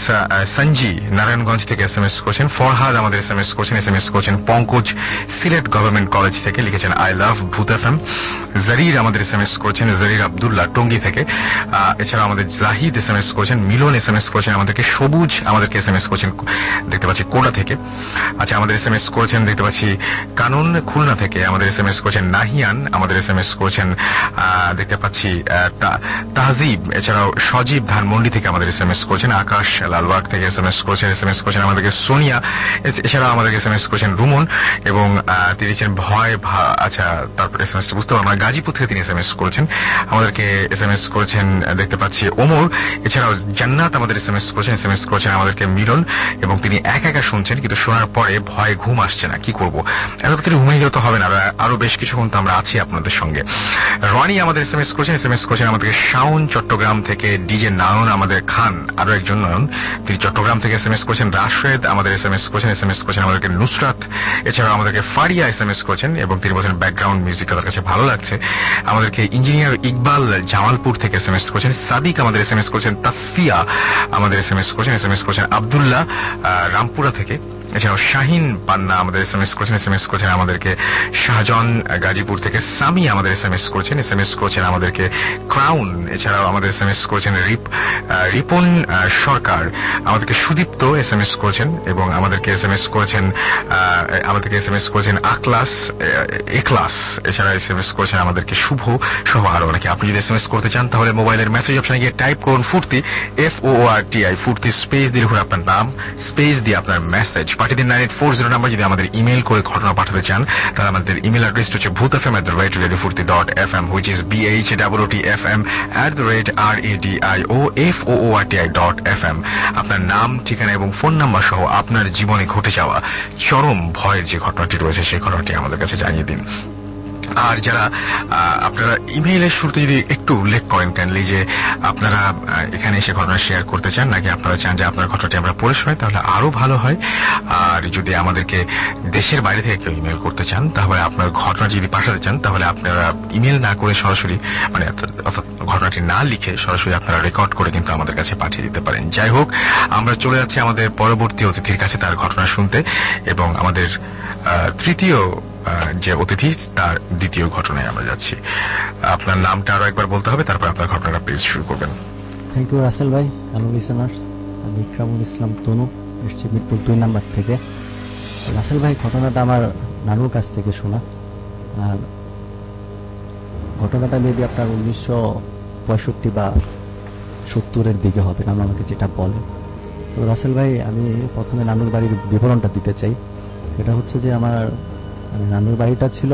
সঞ্জি নারায়ণগঞ্জ থেকে SMS করেছেন। ফরহাদ আমাদের SMS করেছেন পঙ্কজ সিলেট গভর্নমেন্ট কলেজ থেকে, লিখেছেন আই লাভ ভূত এফএম। জারির আমাদের SMS করেছেন, জারির আব্দুল্লাহ টঙ্গী থেকে। এছাড়া আমাদের জাহিদ SMS করেছেন, মিলন SMS করেছেন আমাদেরকে, সবুজ আমাদেরকে SMS করেছেন দেখতে পাচ্ছি কোটা থেকে। আচ্ছা, আমাদের SMS করেছেন দেখতে পাচ্ছি কানুন খুলনা থেকে। আমাদের SMS করেছেন নাহিয়ান, আমাদের SMS করেছেন দেখতে পাচ্ছি তাহজিব। এছাড়াও সজীব ধানমন্ডি থেকে আমাদের SMS করেছেন। আকাশ লালবাগ থেকে SMS করেছেন আমাদেরকে সোনিয়া। এছাড়াও আমাদেরকে SMS করেছেন রুমন, এবং তিনি লিখেছেন ভয়। আচ্ছা, তারপর SMS বুঝতে পারলাম না। গাজীপুর থেকে তিনি SMS করেছেন আমাদেরকে। SMS করেছেন দেখতে পাচ্ছি ওমর। এছাড়াও জান্নাত আমাদের SMS করেছেন আমাদেরকে মিলন, এবং তিনি একা শুনছেন, কিন্তু শোনার পরে ভয়ে ঘুম আসছে না, কি করব। এত তাড়াতাড়ি ঘুমিয়ে গেলে তো হবে না, আরো বেশ কিছুক্ষণ তো আমরা আছি আপনাদের সঙ্গে। রনি আমাদের SMS করেছেন আমাদেরকে শাওন চট্টগ্রাম থেকে। ডিজে নায়ন আমাদের খান, আরো একজন নয়ন, তিনি চট্টগ্রাম থেকে SMS করেছেন। রাশেদ আমাদের SMS করেছেন আমাদেরকে নুসরাত। এছাড়াও আমাদেরকে ফারিয়া SMS করেছেন, এবং তিনি বলছেন ব্যাকগ্রাউন্ড মিউজিক তাদের কাছে ভালো লাগছে। আমাদেরকে ইঞ্জিনিয়ার ইকবাল জামালপুর থেকে SMS করেছেন। সাদিক আমাদের SMS করেছেন। তাসফিয়া আমাদের SMS করেছেন আব্দুল্লাহ রামপুরা থেকে। এছাড়াও শাহিন পান্না আমাদের SMS করেছেন আমাদেরকে শাহজাহান গাজীপুর থেকে। সামি আমাদের SMS করেছেন আমাদেরকে ক্রাউন। এছাড়াও আমাদের SMS করেছেন রিপন সরকার, আমাদেরকে সুদীপ্ত SMS করেছেন, এবং আমাদেরকে SMS করেছেন এখলাস। এছাড়া SMS করেছেন আমাদেরকে শুভ সহ আরো অনেকে। আপনি যদি SMS করতে চান তাহলে মোবাইলের মেসেজ অপশনে গিয়ে টাইপ করুন ফুর্তি, FOORTI, ফুর্তি স্পেস দিয়ে লিখুন আপনার নাম, স্পেস দিয়ে আপনার মেসেজ পাঠিয়ে দিন 9840 নাম্বার। যদি আমাদের ইমেল করে ঘটনা পাঠাতে চান তাহলে আমাদের ইমেল অ্যাড্রেসটা হচ্ছে bhutfm@radiofurti.fm, which is BHOOTFM@radioforti.fm। আপনার নাম, ঠিকানা এবং ফোন নাম্বার সহ আপনার জীবনে ঘটে যাওয়া চরম ভয়ের যে ঘটনাটি রয়েছে সেই ঘটনাটি আমাদের কাছে জানিয়ে দিন। আর যারা আপনারা ইমেইলের শুরুতে যদি একটু উল্লেখ করেন কাইন্ডলি যে আপনারা এখানে এসে ঘটনা শেয়ার করতে চান, নাকি আপনারা চান যে আপনার ঘটনাটি আমরা পড়ে শোনাই, তাহলে আরো ভালো হয়। আর যদি আমাদেরকে দেশের বাইরে থেকে কেউ ইমেল করতে চান, তাহলে আপনার ঘটনা যদি পাঠাতে চান তাহলে আপনারা ইমেল না করে সরাসরি, মানে অর্থাৎ ঘটনাটি না লিখে সরাসরি আপনারা রেকর্ড করে কিন্তু আমাদের কাছে পাঠিয়ে দিতে পারেন। যাই হোক, আমরা চলে যাচ্ছি আমাদের পরবর্তী অতিথির কাছে তার ঘটনা শুনতে, এবং আমাদের তৃতীয় যে অতিথি তার দ্বিতীয় ঘটনায় আমরা যাচ্ছি। আপনার নামটা আরো একবার বলতে হবে, তারপর আপনার ঘটনাটা প্লিজ শুরু করবেন। থ্যাংক ইউ রাসেল ভাই। হ্যালো লিসেনার্স, আমি ইকরামুল ইসলাম তনু, এসছি মিরপুর 2 নাম্বার থেকে। রাসেল ভাই, ঘটনাটা আমার নানুর কাছ থেকে শোনা। আর ঘটনাটা মেবি আপনার 1965 বা 70-এর দিকে হবে, নানু আমাকে যেটা বলে। তো রাসেল ভাই, আমি প্রথমে নানুর বাড়ির বিবরণটা দিতে চাই। এটা হচ্ছে যে আমার নানুর বাড়িটা ছিল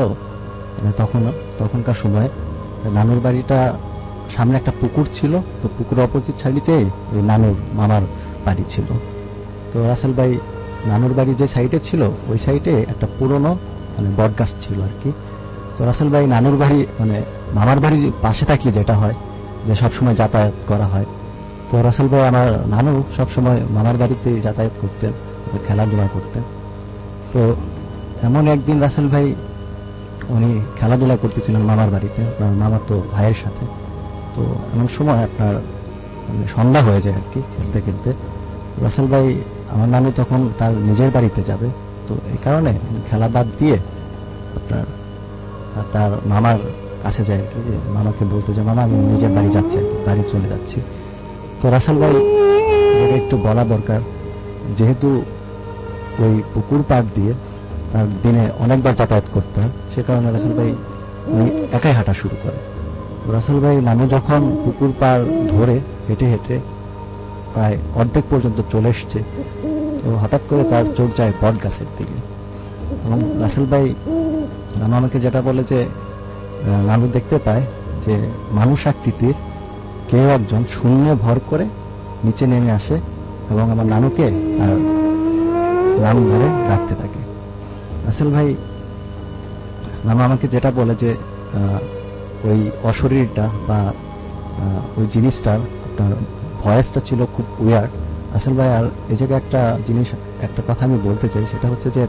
তখনকার সময়, নানুর বাড়িটা সামনে একটা পুকুর ছিল, তো পুকুর অপোজিট সাইডে ওই নানুর মামার বাড়ি ছিল। তো রাসেল ভাই, নানুর বাড়ি যে সাইডে ছিল ওই সাইডে একটা পুরনো বট গাছ ছিল আর কি। তো রাসেল ভাই, নানুর বাড়ি মামার বাড়ি পাশে থাকলে যেটা হয় যে সবসময় যাতায়াত করা হয়। তো রাসেল ভাই, আমার নানু সবসময় মামার বাড়িতে যাতায়াত করতেন, খেলাধুলা করতেন। তো এমন একদিন রাসেল ভাই উনি খেলাধুলা করতেছিলেন মামার বাড়িতে, আপনার মামার তো ভাইয়ের সাথে। তো এমন সময় আপনার সন্ধ্যা হয়ে যায় আর কি, খেলতে খেলতে। রাসেল ভাই, আমার নানু তখন তার নিজের বাড়িতে যাবে, তো এই কারণে খেলা বাদ দিয়ে আপনার তার মামার কাছে যায় আর কি, যে মামাকে বলতে যে মামা আমি নিজের বাড়ি যাচ্ছি আর কি, বাড়ি চলে যাচ্ছি। তো রাসেল ভাই, একটু বলা দরকার, যেহেতু ওই পুকুর পাড় দিয়ে তার দিনে অনেকবার যাতায়াত করতে হয়, সে কারণে রাসেল ভাই উনি একাই হাঁটা শুরু করে। রাসেল ভাই নানু যখন পুকুর পার ধরে হেঁটে হেঁটে প্রায় অর্ধেক পর্যন্ত চলে এসছে, তো হঠাৎ করে তার চোখ যায় বট গাছের দিকে। এবং রাসেল ভাই নানু আমাকে যেটা বলে যে নানু দেখতে পায় যে মানুষ আকৃতির কেউ একজন শূন্যে ভর করে নিচে নেমে আসে এবং আমার নানুকে আর নাম ধরে ডাকতে থাকে। রাসেল ভাই নানু আমাকে যেটা বলে যে ওই অশরীরটা বা ওই জিনিসটার আপনার ভয়েসটা ছিল খুব উইয়ার্ড। রাসেল ভাই আর এই জায়গায় একটা কথা আমি বলতে চাই, সেটা হচ্ছে যে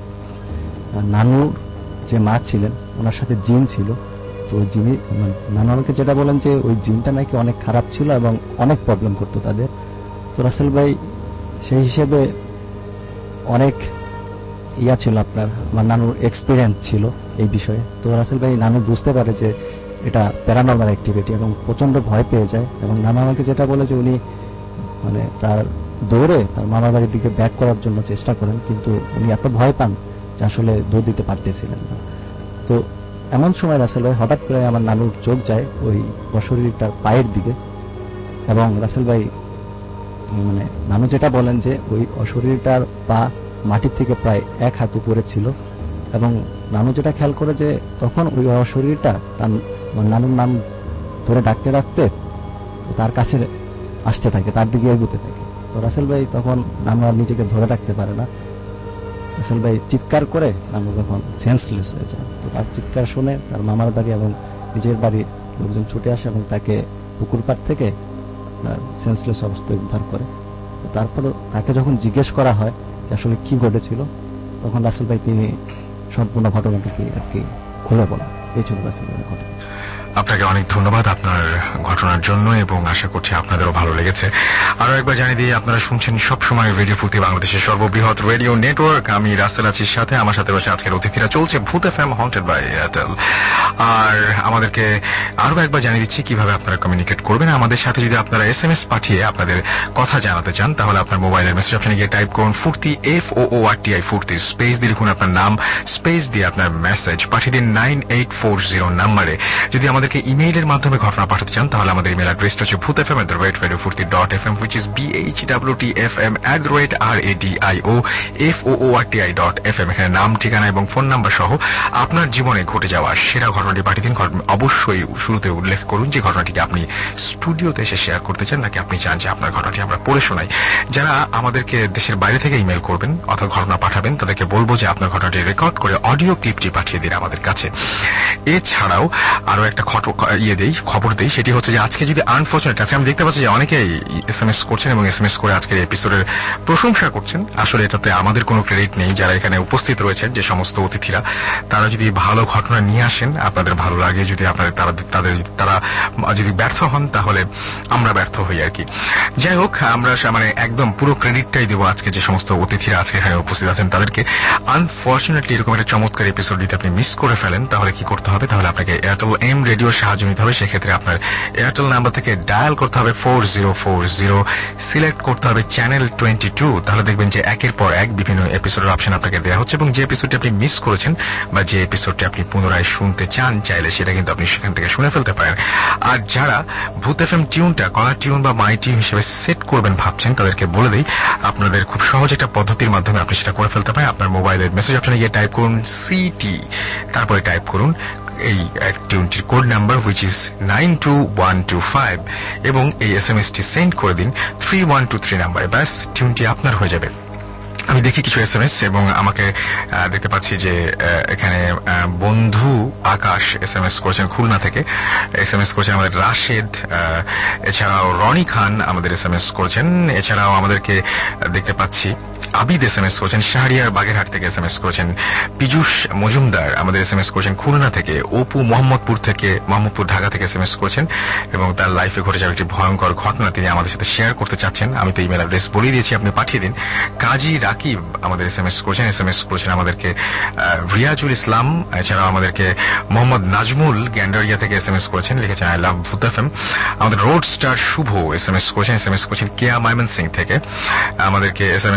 নানুর যে মা ছিলেন ওনার সাথে জিন ছিল। তো যিনি নানু আমাকে যেটা বলেন যে ওই জিনটা নাকি অনেক খারাপ ছিল এবং অনেক প্রবলেম করতো তাদের। তো রাসেল ভাই সেই হিসেবে অনেক ছিল আপনার আমার নানুর এক্সপিরিয়েন্স ছিল এই বিষয়ে। তো রাসেল ভাই নানু বুঝতে পারে যে এটা প্যারানর্মাল অ্যাক্টিভিটি এবং প্রচন্ড ভয় পেয়ে যায়। এবং নানু আমাকে যেটা বলে যে উনি মানে তার দৌড়ে তার মামার বাড়ির দিকে ব্যাক করার জন্য চেষ্টা করেন, কিন্তু উনি এত ভয় পান যে আসলে দৌড় দিতে পারতেছিলেন না। তো এমন সময় রাসেল ভাই হঠাৎ করে আমার নানুর চোখ যায় ওই অশরীরটার পায়ের দিকে। এবং রাসেল ভাই মানে নানু যেটা বলেন যে ওই অশরীরটার পা মাটির থেকে প্রায় 1 হাত উপরে ছিল। এবং নানু যেটা খেয়াল করে যে তখন ওই অশরীরটা তার নানুর নাম ধরে ডাকতে ডাকতে তার কাছে আসতে থাকে, তার দিকে এগোতে থাকে। তো রাসেল ভাই তখন নানু আর নিজেকে ধরে রাখতে পারে না। রাসেল ভাই চিৎকার করে নানু তখন সেন্সলেস হয়ে যায়। তো তার চিৎকার শুনে তার মামার বাড়ি এবং নিজের বাড়ির লোকজন ছুটে আসে এবং তাকে পুকুর পাড় থেকে সেন্সলেস অবস্থায় উদ্ধার করে। তো তারপরে তাকে যখন জিজ্ঞেস করা হয় যে আসলে কি ঘটেছিল, তখন রাসেল ভাই তিনি সম্পূর্ণ ঘটনাটাকে আর কি খুলে বলেন। এই ছিল রাসেল ভাইয়ের ঘটনা। আপনাকে অনেক ধন্যবাদ আপনার ঘটনার জন্য এবং আশা করছি আপনাদেরও ভালো লেগেছে। আরো একবার জানিয়ে দিই, আপনারা শুনছেন সবসময় রেডিও ফুর্তি, বাংলাদেশের সর্ববৃহৎ রেডিও নেটওয়ার্ক। আমি রাসেল আছি সাথে, আমার সাথে রয়েছে আজকের অতিথিরা। চলছে Bhoot FM haunted by Airtel. আর আমাদেরকে আরো একবার জানিয়ে দিচ্ছি কিভাবে আপনারা কমিউনিকেট করবেন আমাদের সাথে। যদি আপনারা SMS পাঠিয়ে আপনাদের কথা জানাতে চান, তাহলে আপনার মোবাইলের মেসেজ অপশনে গিয়ে টাইপ করুন ফুর্তি, FOORTI ফুর্তি, স্পেস দিয়ে লিখুন আপনার নাম, স্পেস দিয়ে আপনার মেসেজ পাঠিয়ে দিন 9840 নাম্বারে। যদি আমাদেরকে ইমেইলের মাধ্যমে ঘটনা পাঠাতে চান, তাহলে আমাদের ইমেইল অ্যাড্রেসটা হচ্ছে bhutfm@radiofurti.fm, which is BHWTFM@radioFOORTI.fm। এখানে নাম, ঠিকানা এবং ফোন নাম্বার সহ আপনার জীবনে ঘটে যাওয়া সেরা ঘটনাটি পাঠিয়ে দিন। অবশ্যই শুরুতে উল্লেখ করুন যে ঘটনাটিকে আপনি স্টুডিওতে এসে শেয়ার করতে চান নাকি আপনি চান যে আপনার ঘটনাটি আমরা পড়ে শোনাই। যারা আমাদেরকে দেশের বাইরে থেকে ইমেইল করবেন অথবা ঘটনা পাঠাবেন, তাদেরকে বলবো যে আপনার ঘটনাটি রেকর্ড করে অডিও ক্লিপটি পাঠিয়ে দিন আমাদের কাছে। এছাড়াও আরো একটা খবর দেই, সেটি হচ্ছে যে আজকে যদি আনফরচুনেট, আজকে আমি দেখতে পাচ্ছি যে অনেকেই SMS করছেন এবং SMS করে আজকের এপিসোডের প্রশংসা করছেন। আসলে এটাতে আমাদের কোনো ক্রেডিট নেই। যারা এখানে উপস্থিত রয়েছেন যে সমস্ত অতিথিরা, তারা যদি ভালো ঘটনা নিয়ে আসেন, আপনাদের ভালো লাগে। যদি তারা যদি ব্যর্থ হন, তাহলে আমরা ব্যর্থ হই আর কি। যাই হোক, আমরা মানে একদম পুরো ক্রেডিটটাই দেবো আজকে যে সমস্ত অতিথিরা আজকে এখানে উপস্থিত আছেন তাদেরকে। আনফরচুনেটলি এরকম একটা চমৎকার এপিসোড যদি আপনি মিস করে ফেলেন, তাহলে কি করতে হবে? তাহলে আপনাকে এয়ারটেল এম রেডিওর সাহায্য নিতে হবে। সেক্ষেত্রে আপনার এয়ারটেল নাম্বার থেকে ডায়াল করতে হবে 4040, সিলেক্ট করতে হবে চ্যানেল 22। তাহলে দেখবেন যে একের পর এক বিভিন্ন এপিসোডের অপশন আপনাকে দেওয়া হচ্ছে এবং যে এপিসোডটি আপনি মিস করেছেন বা যে এপিসোডটি আপনি পুনরায় শুনতে চান, চাইলে সেটা কিন্তু আপনি সেখান থেকে শুনে ফেলতে পারেন। আর যারা ভূত এফএম টিউনটা কলার টিউন বা মাই টিউন হিসেবে সেট করবেন ভাবছেন, তাদেরকে বলে দিই আপনাদের খুব সহজ একটা পদ্ধতির মাধ্যমে আপনি সেটা করে ফেলতে পারেন। আপনার মোবাইলের মেসেজ অপশনে গিয়ে টাইপ করুন CT, তারপরে টাইপ করুন এই টিউনটির কোড নাম্বার which is 92125 এবং এই SMS-টি সেন্ড করে দিন 3123 নাম্বারে। ব্যাস, টিউনটি আপনার হয়ে যাবে। আমি দেখি কিছু SMS এবং আমাকে দেখতে পাচ্ছি যে এখানে বন্ধু আকাশ SMS করেছেন খুলনা থেকে, SMS করেছেন আমাদের রাশেদ, এছাড়াও রনি খান আমাদের SMS করেছেন, এছাড়াও আমাদেরকে দেখতে পাচ্ছি আবিদ SMS করেছেন, শাহরিয়ার বাগেরহাট থেকে SMS করেছেন, পীযূষ মজুমদার আমাদের SMS করেছেন খুলনা থেকে, অপু মোহাম্মদপুর ঢাকা থেকে SMS করেছেন এবং তার লাইফে ঘটে যাওয়া একটি ভয়ঙ্কর ঘটনা তিনি আমাদের সাথে শেয়ার করতে চাচ্ছেন। আমি তো ইমেল অ্যাড্রেস বলে দিয়েছি, আপনি পাঠিয়ে দিন। কাজী রাকিব আমাদের SMS করেছেন আমাদেরকে রিয়াজুল ইসলাম, এছাড়াও আমাদেরকে মোহাম্মদ নাজমুল গ্যান্ডারিয়া থেকে SMS করেছেন, লিখেছেন আই লাভ ভূত এফএম। আমাদের রোড স্টার শুভ SMS করেছেন কেয়া ময়মনসিং থেকে, আমাদেরকে SMS করেছেন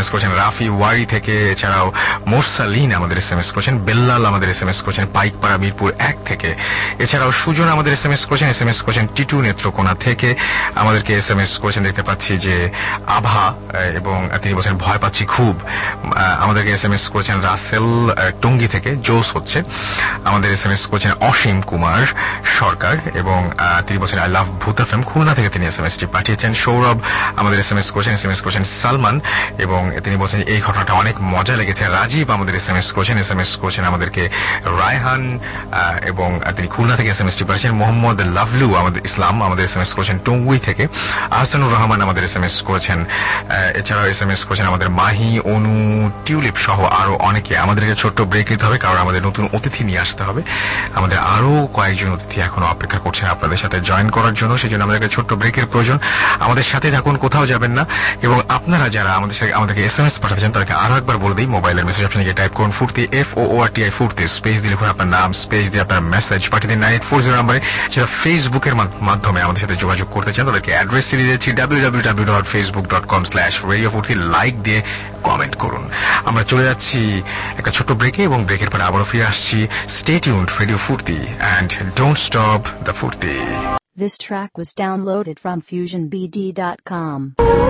রাফি ওয়ারি থেকে, এছাড়াও মোরসালিন আমাদের SMS করেছেন, বেল্লাল আমাদের SMS করেছেন পাইকপাড়া মিরপুর 1 থেকে, এছাড়াও সুজন আমাদের SMS করেছেন টিটু নেত্রকোনা থেকে, আমাদেরকে SMS করেছেন দেখতে পাচ্ছি যে আভা, এবং তিনি বলছেন ভয় পাচ্ছি খুব। আমাদেরকে SMS করেছেন রাসেল টঙ্গী থেকে, জোস হচ্ছে। আমাদের SMS করেছেন অসীম কুমার সরকার, এবং তিনি বলছেন আই লাভ ভূত এফএম, খুলনা থেকে তিনি SMSটি পাঠিয়েছেন। সৌরভ আমাদের SMS করেছেন সালমান, এবং তিনি বলছেন এই ঘটনাটা অনেক মজা লেগেছে। রাজীব আমাদের SMS করেছেন আমাদেরকে রায়হান, এবং তিনি খুলনা থেকে SMSটি পাঠিয়েছেন। মোহাম্মদ লাভলু আমাদের ইসলাম আমাদের SMS করেছেন টঙ্গুই থেকে। আহসানুর রহমান আমাদের SMS করেছেন, এছাড়াও SMS করেছেন আমাদের মাহি, অনু, টিউলিপ সহ আরো অনেকে। আমাদেরকে ছোট্ট ব্রেক নিতে হবে, কারণ আমাদের নতুন অতিথি নিয়ে আসতে হবে। আমাদের আরো কয়েকজন অতিথি এখনো অপেক্ষা করছেন আপনাদের সাথে জয়েন করার জন্য, সেই জন্য আমাদেরকে ছোট্ট ব্রেকের প্রয়োজন। আমাদের সাথে থাকুন, কোথাও যাবেন না। এবং আপনারা যারা আমাদেরকে SMS পাঠাচ্ছেন তাদেরকে আরো একবার বলে দিই, মোবাইলের মেসেজ অপশনে গিয়ে টাইপ করুন ফুর্তি, FOORTI ফুর্তি, স্পেস দিলে আপনার নাম, স্পেস দিয়ে আপনার মেসেজ পাঠিয়ে দিন 9840 নম্বরে। সেটা ফেসবুকের মাধ্যমে আমাদের সাথে যোগাযোগ করতে চান তাদেরকে অ্যাড্রেসটি দিয়ে দিচ্ছি www.facebook.com/radiofurti, লাইক দিয়ে কমেন্ট করুন। আমরা চলে যাচ্ছি একটা ছোট্ট ব্রেকে, এবং ব্রেকের পরে আবারও ফিরে আসছি। Stay tuned, radio Foorti, and don't stop the ফুর্তি। This track was downloaded from FusionBD.com.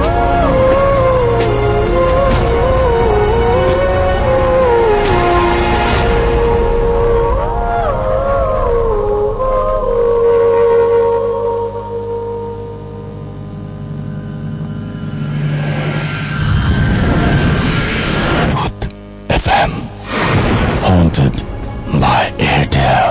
FM, haunted by Airtel.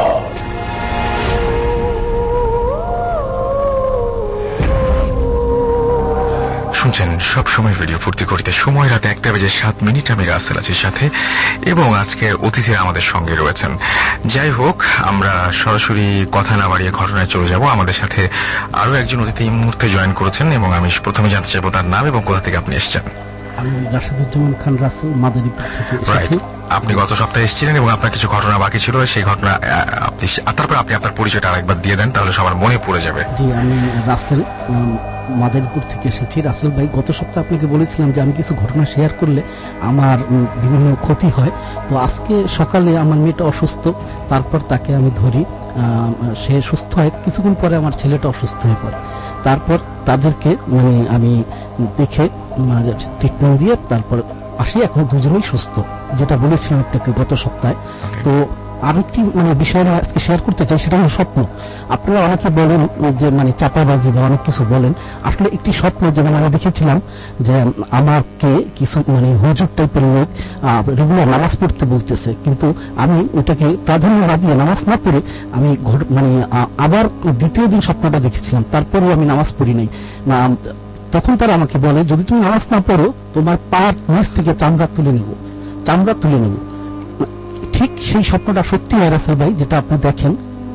শুনছেন সবসময় রেডিও ফুর্তি করিতে, সময় রাতে 1:07। আমি রাসেল আছি সাথে, এবং আজকের অতিথিরা আমাদের সঙ্গে রয়েছেন। যাই হোক, আমরা সরাসরি কথা না বাড়িয়ে ঘটনায় চলে যাব। আমাদের সাথে আরো একজন অতিথি এই মুহূর্তে জয়েন করেছেন, এবং আমি প্রথমে জানতে চাইবো তার নাম এবং কোথা থেকে আপনি এসেছেন। আমি রাশিদুজ্জামান খান রাসেল, মাদারীপুর থেকে এসেছি। আপনি গত সপ্তাহে এসেছিলেন, এবং আপনার কিছু ঘটনা বাকি ছিল, সেই ঘটনা তারপর আপনি আপনার পরিচয়টা আরেকবার দিয়ে দেন, তাহলে সবার মনে পড়ে যাবে। জি, আমি রাসেল, মাদারীপুর থেকে এসেছি। রাসেল ভাই, গত সপ্তাহে আপনাকে বলেছিলাম যে আমি কিছু ঘটনা শেয়ার করলে আমার বিভিন্ন ক্ষতি হয়। তো আজকে সকালে আমার মেয়েটা অসুস্থ, তারপর তাকে আমি ধরি, সে সুস্থ হয়। কিছুক্ষণ পরে আমার ছেলেটা অসুস্থ হয়ে পড়ে। তারপর তাদেরকে আমি দেখে ট্রিটমেন্ট দিয়ে তারপর আসি। এখন দুজনেই সুস্থ, যেটা বলেছিলাম আপনাকে গত সপ্তাহে। তো আরেকটি বিষয় আজকে শেয়ার করতে চাই, সেটা হলো স্বপ্ন। আপনারা অনেকে বলেন যে চাপাবাজি বা অনেক কিছু বলেন, আসলে একটি স্বপ্ন। যেমন আমি দেখেছিলাম যে আমাকে কিছু হুজুর টাইপের লোক রেগুলার নামাজ পড়তে বলতেছে, কিন্তু আমি ওটাকে প্রাধান্য না দিয়ে নামাজ না পড়ে আমি আবার দ্বিতীয় দিন স্বপ্নটা দেখেছিলাম, তারপরেও আমি নামাজ পড়ি নাই। তখন তারা আমাকে বলে, যদি তুমি নামাজ না পড়ো তোমার পার নিচ থেকে চামড়া তুলে নেব। ঠিক সেই স্বপ্নটা সত্যি হয় রাসেল ভাই, যেটা আপনি দেখেন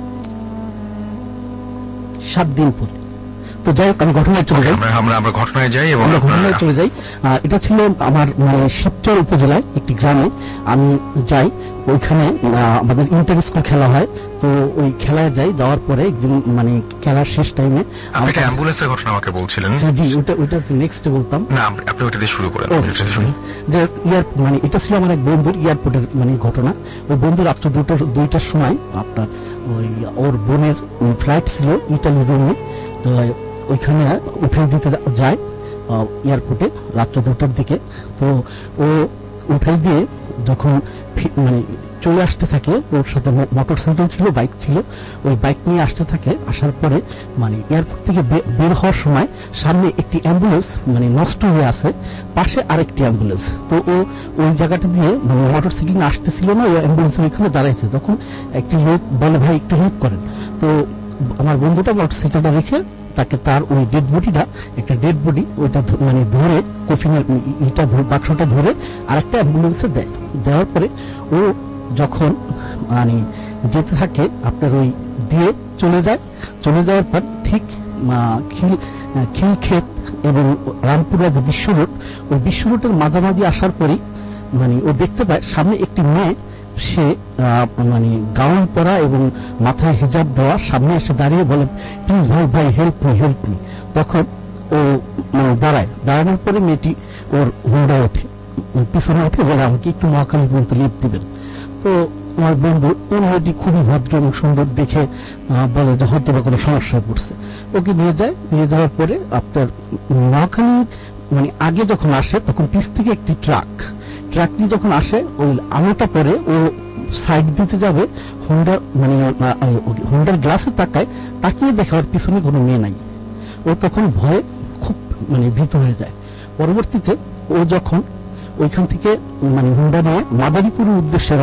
7 দিন পরে। তো যাই হোক, আমি ঘটনায় চলে যাই। আমরা ঘটনায় যাই, এবং ঘটনায় চলে যাই। এটা ছিল আমার শিবচর উপজেলায় একটি গ্রামে। আমি যাই, ওইখানে আমাদের ইন্টার স্কুল খেলা হয়। তো ওই খেলায় যাই, যাওয়ার পরে একদিন খেলার শেষ টাইমে একটা অ্যাম্বুলেন্সের ঘটনা আমাকে বলছিলেন। জি, ওটা নেক্সট বলতাম না, আপনি ওটা দিয়ে শুরু করেন। যে এটা ছিল আমার এক বন্ধুর এয়ারপোর্টের ঘটনা। ওই বন্ধুর রাত্র 2টার সময় আপনার ওর বোনের ফ্লাইট ছিল ইটালি রোমে। তো ওইখানে উঠে দিতে যায় এয়ারপোর্টে রাত্র 2টার দিকে। তো ও উঠে দিয়ে যখন চলে আসতে থাকে, ওর সাথে মোটরসাইকেল ছিল, বাইক ছিল, ওই বাইক নিয়ে আসতে থাকে। আসার পরে এয়ারপোর্ট থেকে বের হওয়ার সময় সামনে একটি অ্যাম্বুলেন্স নষ্ট হয়ে আছে, পাশে আরেকটি অ্যাম্বুলেন্স। তো ও ওই জায়গাটা দিয়ে মোটরসাইকেল আসতেছিল না, ওই অ্যাম্বুলেন্সের ওইখানে দাঁড়াইছে। তখন একটি লোক বলে, ভাই একটু হেল্প করেন। তো আমার বন্ধুটা মোটরসাইকেলটা রেখে তাকে তার ওই ডেড বডিটা, একটা ডেড বডি, ওইটা ধরে কফিনের বাক্সটা ধরে আরেকটা অ্যাম্বুলেন্সে দেওয়ার পরে ও যখন যেতে থাকে আপনার ওই দিয়ে চলে যাওয়ার পর ঠিক খিলক্ষেত এবং রামপুরা যে বিশ্ব রোড, ওই বিশ্ব রোডের মাঝামাঝি আসার পরেই ও দেখতে পায় সামনে একটি মেয়ে, সে গাউন পরা এবং মাথায় হিজাব দেওয়া, সামনে এসে দাঁড়িয়ে বলে, প্লিজ ভাই হেল্প মি। তখন ও দাঁড়ানোর পরে মেয়েটি ওর হুন্ডা ওঠে। পিছনে উঠে বলে আমাকে একটু মহাখালী পর্যন্ত লিফট দিবেন। তো আমার বন্ধু ওই মেয়েটি খুবই ভদ্র এবং সুন্দর দেখে বলে যে হয়তো বা কোনো সমস্যায় পড়ছে, ওকে নিয়ে যায়। নিয়ে যাওয়ার পরে আপনার মহাখালী মানে আগে যখন আসে তখন পিছ থেকে একটি ট্রাক নিয়ে যখন আসে ওই আলোটা পরে ও সাইড দিতে যাবে, হোন্ডার গ্লাসে তাকিয়ে দেখে ওর পিছনে কোনো মেয়ে নাই। ও তখন ভয়ে খুব মানে ভীত হয়ে যায়। পরবর্তীতে ও যখন ওইখান থেকে মানে হোন্ডা নিয়ে মাদারীপুরের উদ্দেশ্যে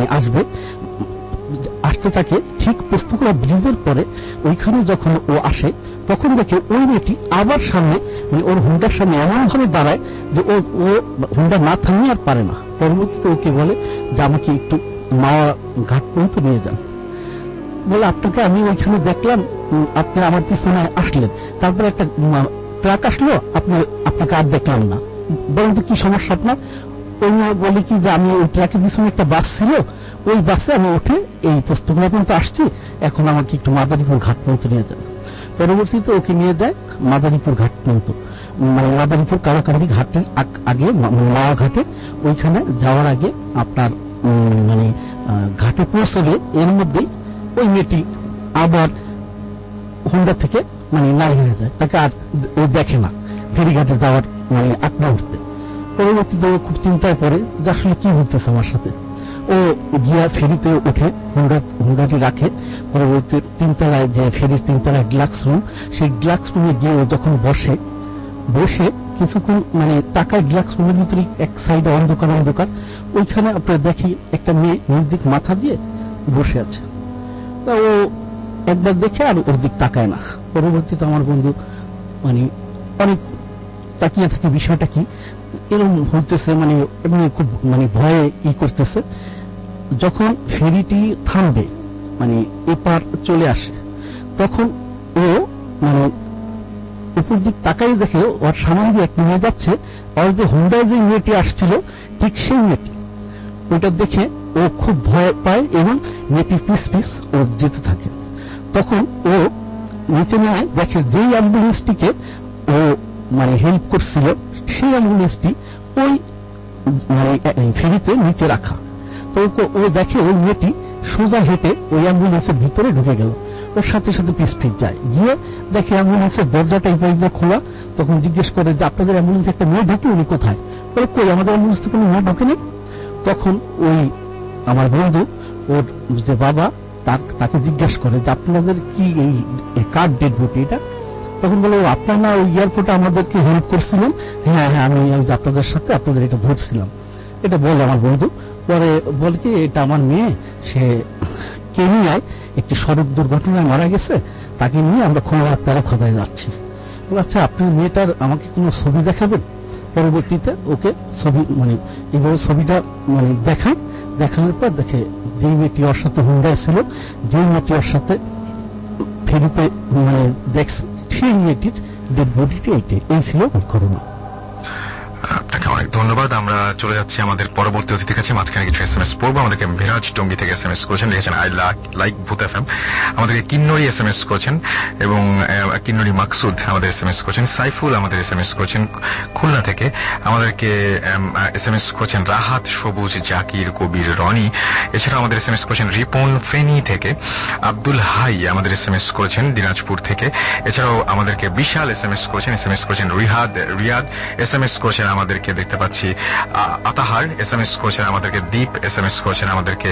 আসতে থাকে, ঠিক পোস্তগোলা ব্রিজের পরে ওইখানে যখন ও আসে তখন দেখে ওই মেয়েটি আবার সামনে মানে ওর হোন্ডার সামনে এমন ভাবে দাঁড়ায় যে ও হোন্ডা না থামিয়ে আর পারে না। পরবর্তীতে ওকে বলে যে আমাকে একটু মাওয়া ঘাট পর্যন্ত নিয়ে যান। বলে আপনাকে আমি ওইখানে দেখলাম, আপনি আমার পিছনে আসলেন, তারপরে একটা ট্রাক আসলো, আপনাকে আর দেখলাম না, বলুন তো কি সমস্যা আপনার? ওই বলে কি যে আমি ওই ট্রাকের পিছনে একটা বাস ছিল, ওই বাসে আমি উঠে এই পোস্তগোলা পর্যন্ত আসছি, এখন আমাকে একটু মাদারীপুর ঘাট পর্যন্ত নিয়ে যান। পরবর্তীতে ওকে নিয়ে যায় মাদারীপুর ঘাট পর্যন্ত, মানে মাদারীপুর কারাকান্দি ঘাটের আগে মাওয়া ঘাটে। ওইখানে যাওয়ার আগে আপনার মানে ঘাটে পৌঁছলে এর মধ্যেই ওই মেয়েটি আবার হোন্ডা থেকে মানে নাই হয়ে যায়, তাকে আর ও দেখে না ফেরিঘাটে যাওয়ার মানে আগ মুহূর্তে। পরবর্তীতে ও খুব চিন্তায় পড়ে যে আসলে কি হইতেছে আমার সাথে। ও গিয়া ফেরিতে উঠে হোন্ডাটি রাখে। পরবর্তী তিনতলায় যে ফেরির তিনতলায় গ্লাক্স রুম, সেই গ্লাক্স রুমে গিয়ে ও যখন বসে কিছুক্ষণ মানে টাকায় গ্লাক্স রুমের ভিতরে এক সাইডে অন্ধকার, ওইখানে আপনার দেখি একটা মেয়ে নিজ দিক মাথা দিয়ে বসে আছে। তা ও একবার দেখে আর ওর দিক তাকায় না। পরবর্তীতে আমার বন্ধু মানে অনেক তাকিয়ে থাকে বিষয়টা কি এরকম হইতেছে, মানে এমনি খুব মানে ভয়ে করতেছে। যখন ফেরিটি থামবে মানে এপার চলে আসে তখন ও মানে উপর দিক তাকাই দেখে ওর সামনে দিয়ে এক মেয়ে যাচ্ছে, আর যে হোন্ডায় যে মেয়েটি আসছিল ঠিক সেই মেয়েটি। ওইটা দেখে ও খুব ভয় পায় এবং মেয়েটি পিস ও যেতে থাকে। তখন ও নিচে নেয়, দেখে যেই অ্যাম্বুলেন্সটিকে ও মানে হেল্প করছিল সেই অ্যাম্বুলেন্সটি ওই মানে ফেরিতে নিচে রাখা। তো ও দেখে ওই মেয়েটি সোজা হেঁটে ওই অ্যাম্বুলেন্সের ভিতরে ঢুকে গেল। ওর সাথে পিস যায়, গিয়ে দেখে অ্যাম্বুলেন্সের দরজাটা এই পাশ দিয়ে খোলা। তখন জিজ্ঞেস করে যে আপনাদের অ্যাম্বুলেন্সে একটা মেয়ে ঢুকে, উনি কোথায়? বলে কই, আমাদের অ্যাম্বুলেন্সে কোনো মেয়ে ঢোকেনি। তখন ওই আমার বন্ধু ওর যে বাবা তাকে জিজ্ঞাসা করে যে আপনাদের কি এই কার ডেড বডি এটা? তখন বলে আপনার না ওই এয়ারপোর্টে আমাদেরকে হেল্প করছিলেন? হ্যাঁ আমি আপনাদের সাথে আপনাদের এটা ধরছিলাম, এটা বলে আমার বন্ধু। পরে বলে কি এটা আমার মেয়ে, সে কেনিয়ায় একটি সড়ক দুর্ঘটনায় মারা গেছে, তাকে নিয়ে আমরা খোদায় যাচ্ছি। আচ্ছা আপনার মেয়েটার আমাকে কোনো ছবি দেখাবেন? পরবর্তীতে ওকে ছবি মানে এইভাবে ছবিটা মানে দেখানোর পর দেখে যেই মেয়েটি ওর সাথে হোন্ডায় ছিল, যেই মেয়েটি ওর সাথে ফেরিতে মানে দেখছে সেই মেয়েটির ডেড বডিটি এই ছিল ঘটনা। আপনাকে অনেক ধন্যবাদ। আমরা চলে যাচ্ছি আমাদের পরবর্তী অতিথির কাছে। মাঝখানে কিছু SMS পড়বো। আমাদেরকে মিরাজ টঙ্গী থেকে SMS করেছেন, লিখেছেন আই লাইক ভূত FM। আমাদেরকে কিন্নরি SMS করেছেন এবং কিন্নরি মাকসুদ আমাদের SMS করেছেন। সাইফুল আমাদের SMS করেছেন খুলনা থেকে। আমাদেরকে SMS করেছেন রাহাত, সবুজ, জাকির, কবির, রনি। এছাড়াও আমাদের SMS করেছেন রিপন ফেনী থেকে। আব্দুল হাই আমাদের SMS করেছেন দিনাজপুর থেকে। এছাড়াও আমাদেরকে বিশাল SMS করেছেন রিয়াদ SMS করেছেন আমাদেরকে, দেখতে পাচ্ছি আতাহার SMS করেছেন আমাদেরকে, দীপ SMS করেছেন আমাদেরকে,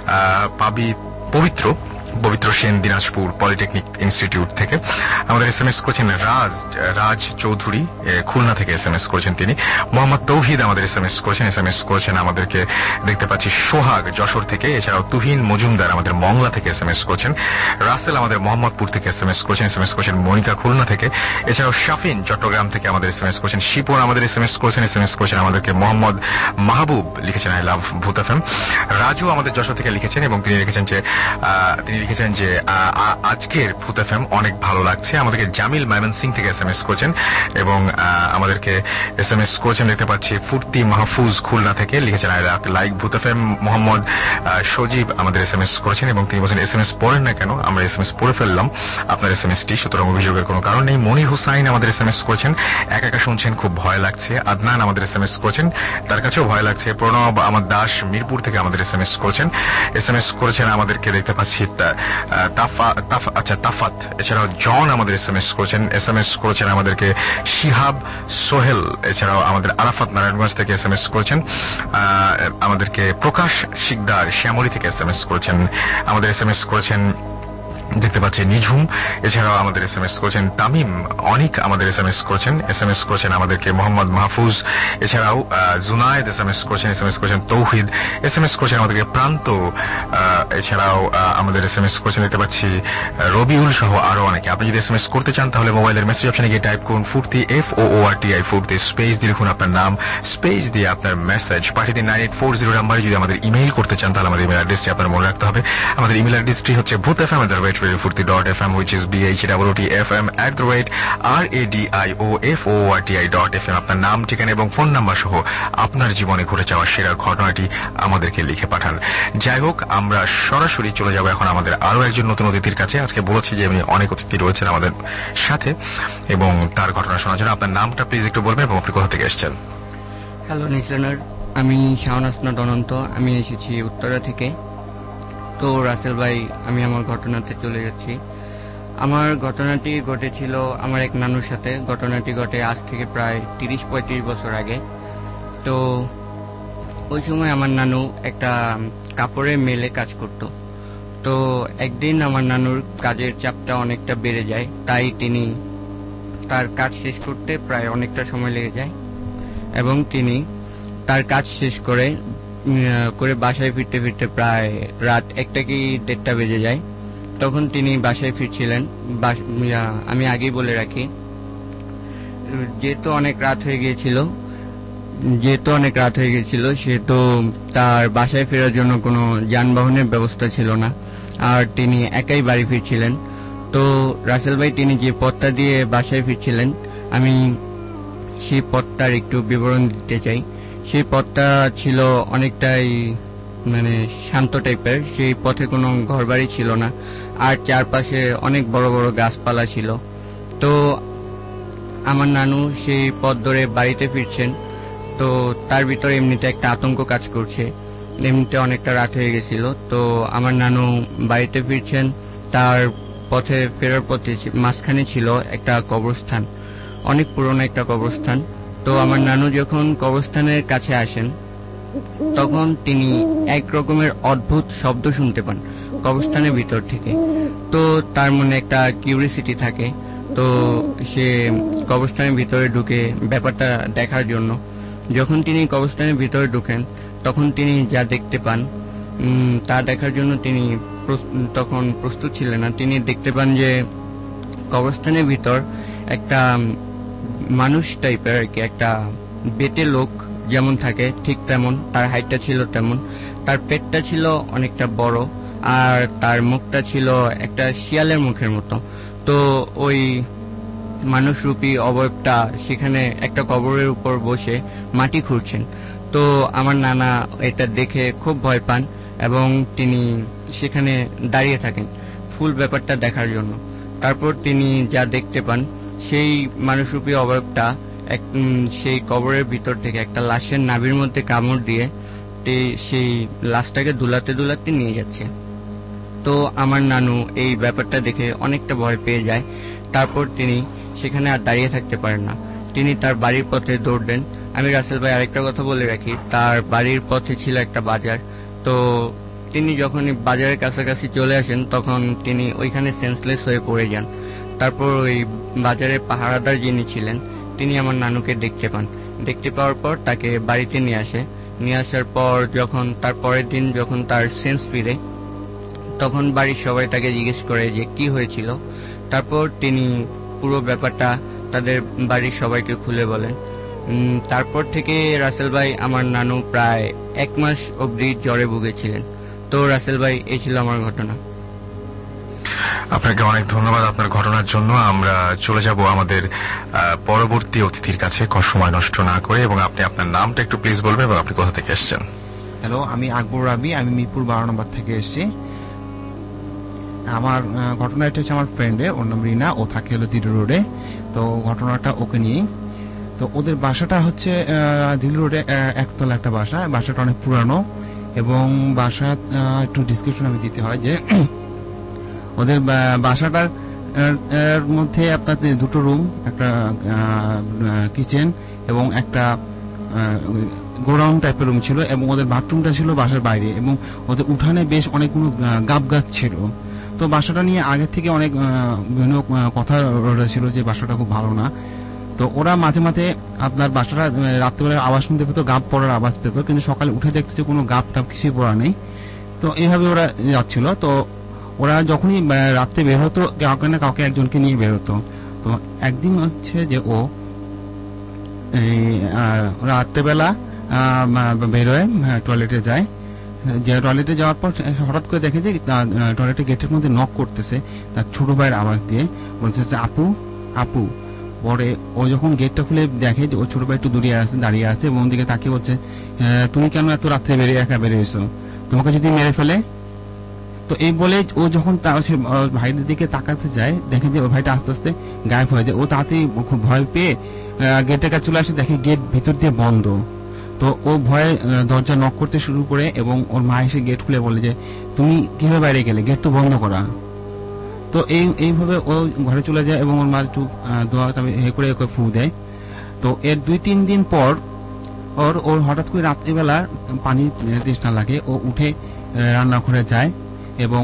পবিত্র সেন দিনাজপুর পলিটেকনিক ইনস্টিটিউট থেকে। আমাদের SMS করেছেন রাজ চৌধুরী খুলনা থেকে SMS করেছেন তিনি। মোহাম্মদ তৌহিদ আমাদের SMS করেছেন আমাদেরকে, দেখতে পাচ্ছি সোহাগ যশোর থেকে। এছাড়াও তুহিন মজুমদার আমাদের মংলা থেকে SMS করেছেন। রাসেল আমাদের মোহাম্মদপুর থেকে SMS করেছেন মনিকা খুলনা থেকে। এছাড়াও শাফিন চট্টগ্রাম থেকে আমাদের SMS করেছেন। শিপন আমাদের SMS করেছেন আমাদেরকে। মোহাম্মদ মাহবুব লিখেছেন আই লাভ ভূত FM। রাজু আমাদের যশোর থেকে লিখেছেন এবং তিনি লিখেছেন যে লিখেছেন যে আজকের ভূত এফএম অনেক ভালো লাগছে। আমাদেরকে জামিল ময়মনসিং থেকে এসএমএস করেছেন এবং আমাদেরকে এসএমএস করেছেন দেখতে পাচ্ছি ফুর্তি মাহফুজ খুলনা থেকে লিখেছেন I like Bhoot FM. Mohammad Sajib আমাদের এসএমএস করেছেন এবং তিনি বলছেন এসএমএস পড়েন না কেন, আমরা এসএমএস পড়ে ফেললাম আপনার এসএমএসটি, সুতরাং অভিযোগের কোনো কারণ নেই। মনির হুসাইন আমাদের এসএমএস করেছেন একা একা শুনছেন খুব ভয় লাগছে। আদনান আমাদের এসএমএস করেছেন তার কাছেও ভয় লাগছে। প্রণব আমার দাস মিরপুর থেকে আমাদের এসএমএস করেছেন আমাদেরকে দেখতে পাচ্ছি তাফাত। এছাড়াও জন আমাদের এসএমএস করেছেন আমাদেরকে শিহাব সোহেল। এছাড়াও আমাদের আরাফাত নারায়ণগঞ্জ থেকে এসএমএস করেছেন আমাদেরকে প্রকাশ শিকদার শ্যামলী থেকে এসএমএস করেছেন আমাদের এসএমএস করেছেন দেখতে পাচ্ছি নিঝুম। এছাড়াও আমাদের এসএমএস করেছেন তামিম অনিক আমাদের এসএমএস করেছেন আমাদেরকে মোহাম্মদ মাহফুজ। এছাড়াও জুনায়েদ এসএমএস করেছেন তৌহিদ এসএমএস করেছেন আমাদেরকে প্রান্ত। এছাড়াও আমাদের এসএমএস করেছেন দেখতে পাচ্ছি রবিউল সহ আরো অনেকে। আপনি যদি এসএমএস করতে চান তাহলে মোবাইলের মেসেজ অপশনে গিয়ে টাইপ করুন ফুর্তি FOORTI ফুর্তি স্পেস দিয়ে লিখুন আপনার নাম, স্পেস দিয়ে আপনার মেসেজ পাঠিয়ে দিন 9840 নাম্বারে। যদি আমাদের ইমেইল করতে চান তাহলে আমাদের ইমেইল অ্যাড্রেসটি আপনার মনে রাখতে হবে। আমাদের ইমেইল অ্যাড্রেসটি হচ্ছে bhoothfm@radioforti.fm which is BHOOTFM@radioforti.fm। আপনার নাম, ঠিকানা এবং ফোন নাম্বার সহ আপনার জীবনে ঘটে যাওয়া সেরা ঘটনাটি আমাদেরকে লিখে পাঠান। যাই হোক, আমরা সরাসরি চলে যাব এখন আমাদের আরো একজন নতুন অতিথির কাছে। আজকে বলেছি যে এমনি অনেক অতিথি রয়েছেন আমাদের সাথে এবং তার ঘটনা শোনার জন্য আপনার নামটা প্লিজ একটু বলবেন এবং আপনি কোথা থেকে এসেছেন। হ্যালো লিসেনার, আমি শাওনাসনাদ অনন্ত, আমি এসেছি উত্তরা থেকে। তো রাসেল ভাই, আমি আমার ঘটনাতে চলে যাচ্ছি। আমার ঘটনাটি ঘটেছিল আমার এক নানুর সাথে। ঘটনাটি ঘটে আজ থেকে প্রায় 30-35 বছর আগে। তো ওই সময় আমার নানু একটা কাপড়ের মেলে কাজ করত। তো একদিন আমার নানুর কাজের চাপটা অনেকটা বেড়ে যায়, তাই তিনি তার কাজ শেষ করতে প্রায় অনেকটা সময় লেগে যায় এবং তিনি তার কাজ শেষ করে বাসায় ফিরতে ফিরতে প্রায় রাত 1টা কি 1:30টা বেজে যায়। তখন তিনি বাসায় ফিরছিলেন। আমি আগেই বলে রাখি, যেহেতু অনেক রাত হয়ে গিয়েছিল সেহেতু তার বাসায় ফেরার জন্য কোনো যানবাহনের ব্যবস্থা ছিল না, আর তিনি একাই বাড়ি ফিরছিলেন। তো রাসেল ভাই, তিনি যে পথটা দিয়ে বাসায় ফিরছিলেন, আমি সেই পথটার একটু বিবরণ দিতে চাই। সেই পথটা ছিল অনেকটাই শান্ত টাইপের। সেই পথে কোনো ঘরবাড়ি ছিল না, আর চারপাশে অনেক বড় বড় গাছপালা ছিল। তো আমার নানু সেই পথ ধরে বাড়িতে ফিরছেন। তো তার ভিতরে এমনিতে একটা আতঙ্ক কাজ করছে, এমনিতে অনেকটা রাত হয়ে গেছিল। তো আমার নানু বাড়িতে ফিরছেন, তার পথে ফেরার পথে মাঝখানে ছিল একটা কবরস্থান, অনেক পুরনো একটা কবরস্থান। তো আমার নানু যখন কবরস্থানের কাছে আসেন তখন তিনি এক রকমের অদ্ভুত শব্দ শুনতে পান কবরস্থানের ভিতর থেকে। তো তার মনে একটা কিউরিসিটি থাকে, তো সে কবরস্থানের ভিতরে ঢুকে ব্যাপারটা দেখার জন্য। যখন তিনি কবরস্থানের ভিতরে ঢুকেন তখন তিনি যা দেখতে পান তা দেখার জন্য তিনি তখন প্রস্তুত ছিলেন না। তিনি দেখতে পান যে কবরস্থানের ভিতর একটা মানুষ টাইপের আর কি, একটা বেটে লোক যেমন থাকে ঠিক তেমন, তার হাইটটা ছিল তেমন, তার পেটটা ছিল অনেকটা বড়, আর তার মুখটা ছিল একটা শিয়ালের মুখের মতো। তো ওই মানুষরূপী অবয়বটা সেখানে একটা কবরের উপর বসে মাটি খুঁড়ছেন। তো আমার নানা এটা দেখে খুব ভয় পান এবং তিনি সেখানে দাঁড়িয়ে থাকেন ফুল ব্যাপারটা দেখার জন্য। তারপর তিনি যা দেখতে পান, সেই মানুষরূপী অবয়বটা সেই কবরের ভিতর থেকে একটা লাশের নাভির মধ্যে কামড় দিয়ে সেই লাশটাকে দুলাতে দুলাতে নিয়ে যাচ্ছে। তো আমার নানু এই ব্যাপারটা দেখে অনেকটা ভয় পেয়ে যায়। তারপর তিনি সেখানে আর দাঁড়িয়ে থাকতে পারেন না, তিনি তার বাড়ির পথে দৌড় দেন। আমি রাসেল ভাই আরেকটা কথা বলে রাখি, তার বাড়ির পথে ছিল একটা বাজার। তো তিনি যখন বাজারের কাছাকাছি চলে আসেন তখন তিনি ওইখানে সেন্সলেস হয়ে পড়ে যান। তারপর ওই বাজারের পাহারাদার যিনি ছিলেন তিনি আমার নানুকে দেখতে পান। দেখতে পাওয়ার পর তাকে বাড়িতে নিয়ে আসার পর যখন তার পরের দিন যখন তার সেন্স ফিরে তখন বাড়ির সবাই তাকে জিজ্ঞেস করে যে কি হয়েছিল। তারপর তিনি পুরো ব্যাপারটা তাদের বাড়ির সবাইকে খুলে বলেন। তারপর থেকে রাসেল ভাই, আমার নানু প্রায় 1 মাস অবধি জ্বরে ভুগেছিলেন। তো রাসেল ভাই, এই ছিল আমার ঘটনা। আপনাকে অনেক ধন্যবাদ আপনার ঘটনার জন্য। আমরা চলে যাব আমাদের পরবর্তী অতিথির কাছে সময় নষ্ট না করে, এবং আপনি আপনার নামটা একটু প্লিজ বলবেন এবং আপনি কোথা থেকে এসেছেন। হ্যালো, আমি আকবর রাবি, আমি মিরপুর 12 নম্বর থেকে এসেছি। আমার ঘটনা এটা হচ্ছে আমার ফ্রেন্ডে, ওর নাম রিনা, ও থাকে হলো দিল্লি রোডে। তো ঘটনাটা ওকে নিয়ে। তো ওদের বাসাটা হচ্ছে দিল্লি রোডে একতলা একটা বাসা, বাসাটা অনেক পুরানো, এবং বাসা একটু ডিসক্রিপশন আমি দিতে হয় যে ওদের বাসাটার মধ্যে আপনার 2টো রুম, একটা কিচেন এবং একটা গোডাউন টাইপের রুম ছিল, এবং ওদের বাথরুমটা ছিল বাসার বাইরে, এবং ওদের উঠানে বেশ অনেকগুলো গাব গাছ ছিল। তো বাসাটা নিয়ে আগে থেকে অনেক বিভিন্ন কথা রয়েছিল যে বাসাটা খুব ভালো না। তো ওরা মাঝে মাঝে আপনার বাসাটা রাত্রেবেলা আওয়াজ শুনতে পেত, গাব পড়ার আওয়াজ পেত, কিন্তু সকালে উঠে দেখতে যে কোনো গাব টাব কিছুই পড়া নেই। তো এইভাবে ওরা যাচ্ছিল। তো ওরা যখনই রাত্রে বের হতো, কাউকে না কাউকে একজনকে নিয়ে বের হতো। তো একদিন হচ্ছে যে ও রাত্রেবেলা বেরোয়, টয়লেটে যায়। যে টয়লেটে যাওয়ার পর হঠাৎ করে দেখে যে টয়লেটের গেটের মধ্যে নক করতেছে তার ছোট ভাইয়ের আওয়াজ দিয়ে, বলছে আপু আপু। পরে ও যখন গেটটা খুলে দেখে যে ও ছোট ভাই একটু দাঁড়িয়ে আছে, এবং ওদিকে তাকিয়ে বলছে, তুমি কেন এত রাত্রে একা বেরিয়েছো, তোমাকে যদি মেরে ফেলে। তো এই বলে ও যখন ভাইদের দিকে তাকাতে যায়, দেখে যে ওর ভাইটা আস্তে আস্তে গায়েব হয়ে যায়। ও তাড়াতাড়ি খুব ভয় পেয়ে গেটের কাছে চলে আসে, দেখে গেট ভিতর দিয়ে বন্ধ। তো ও ভয়ে দরজা নক করতে শুরু করে, এবং ওর মা এসে গেট খুলে বলে যে তুমি কিভাবে বাইরে গেলে, গেট তো বন্ধ করা। তো এইভাবে ও ঘরে চলে যায়, এবং ওর মা একটু দোয়া করে ওকে ফু দেয়। তো এর 2-3 দিন পর ওর হঠাৎ করে রাত্রিবেলা পানি তৃষ্ণা লাগে, ও উঠে রান্নাঘরে যায় এবং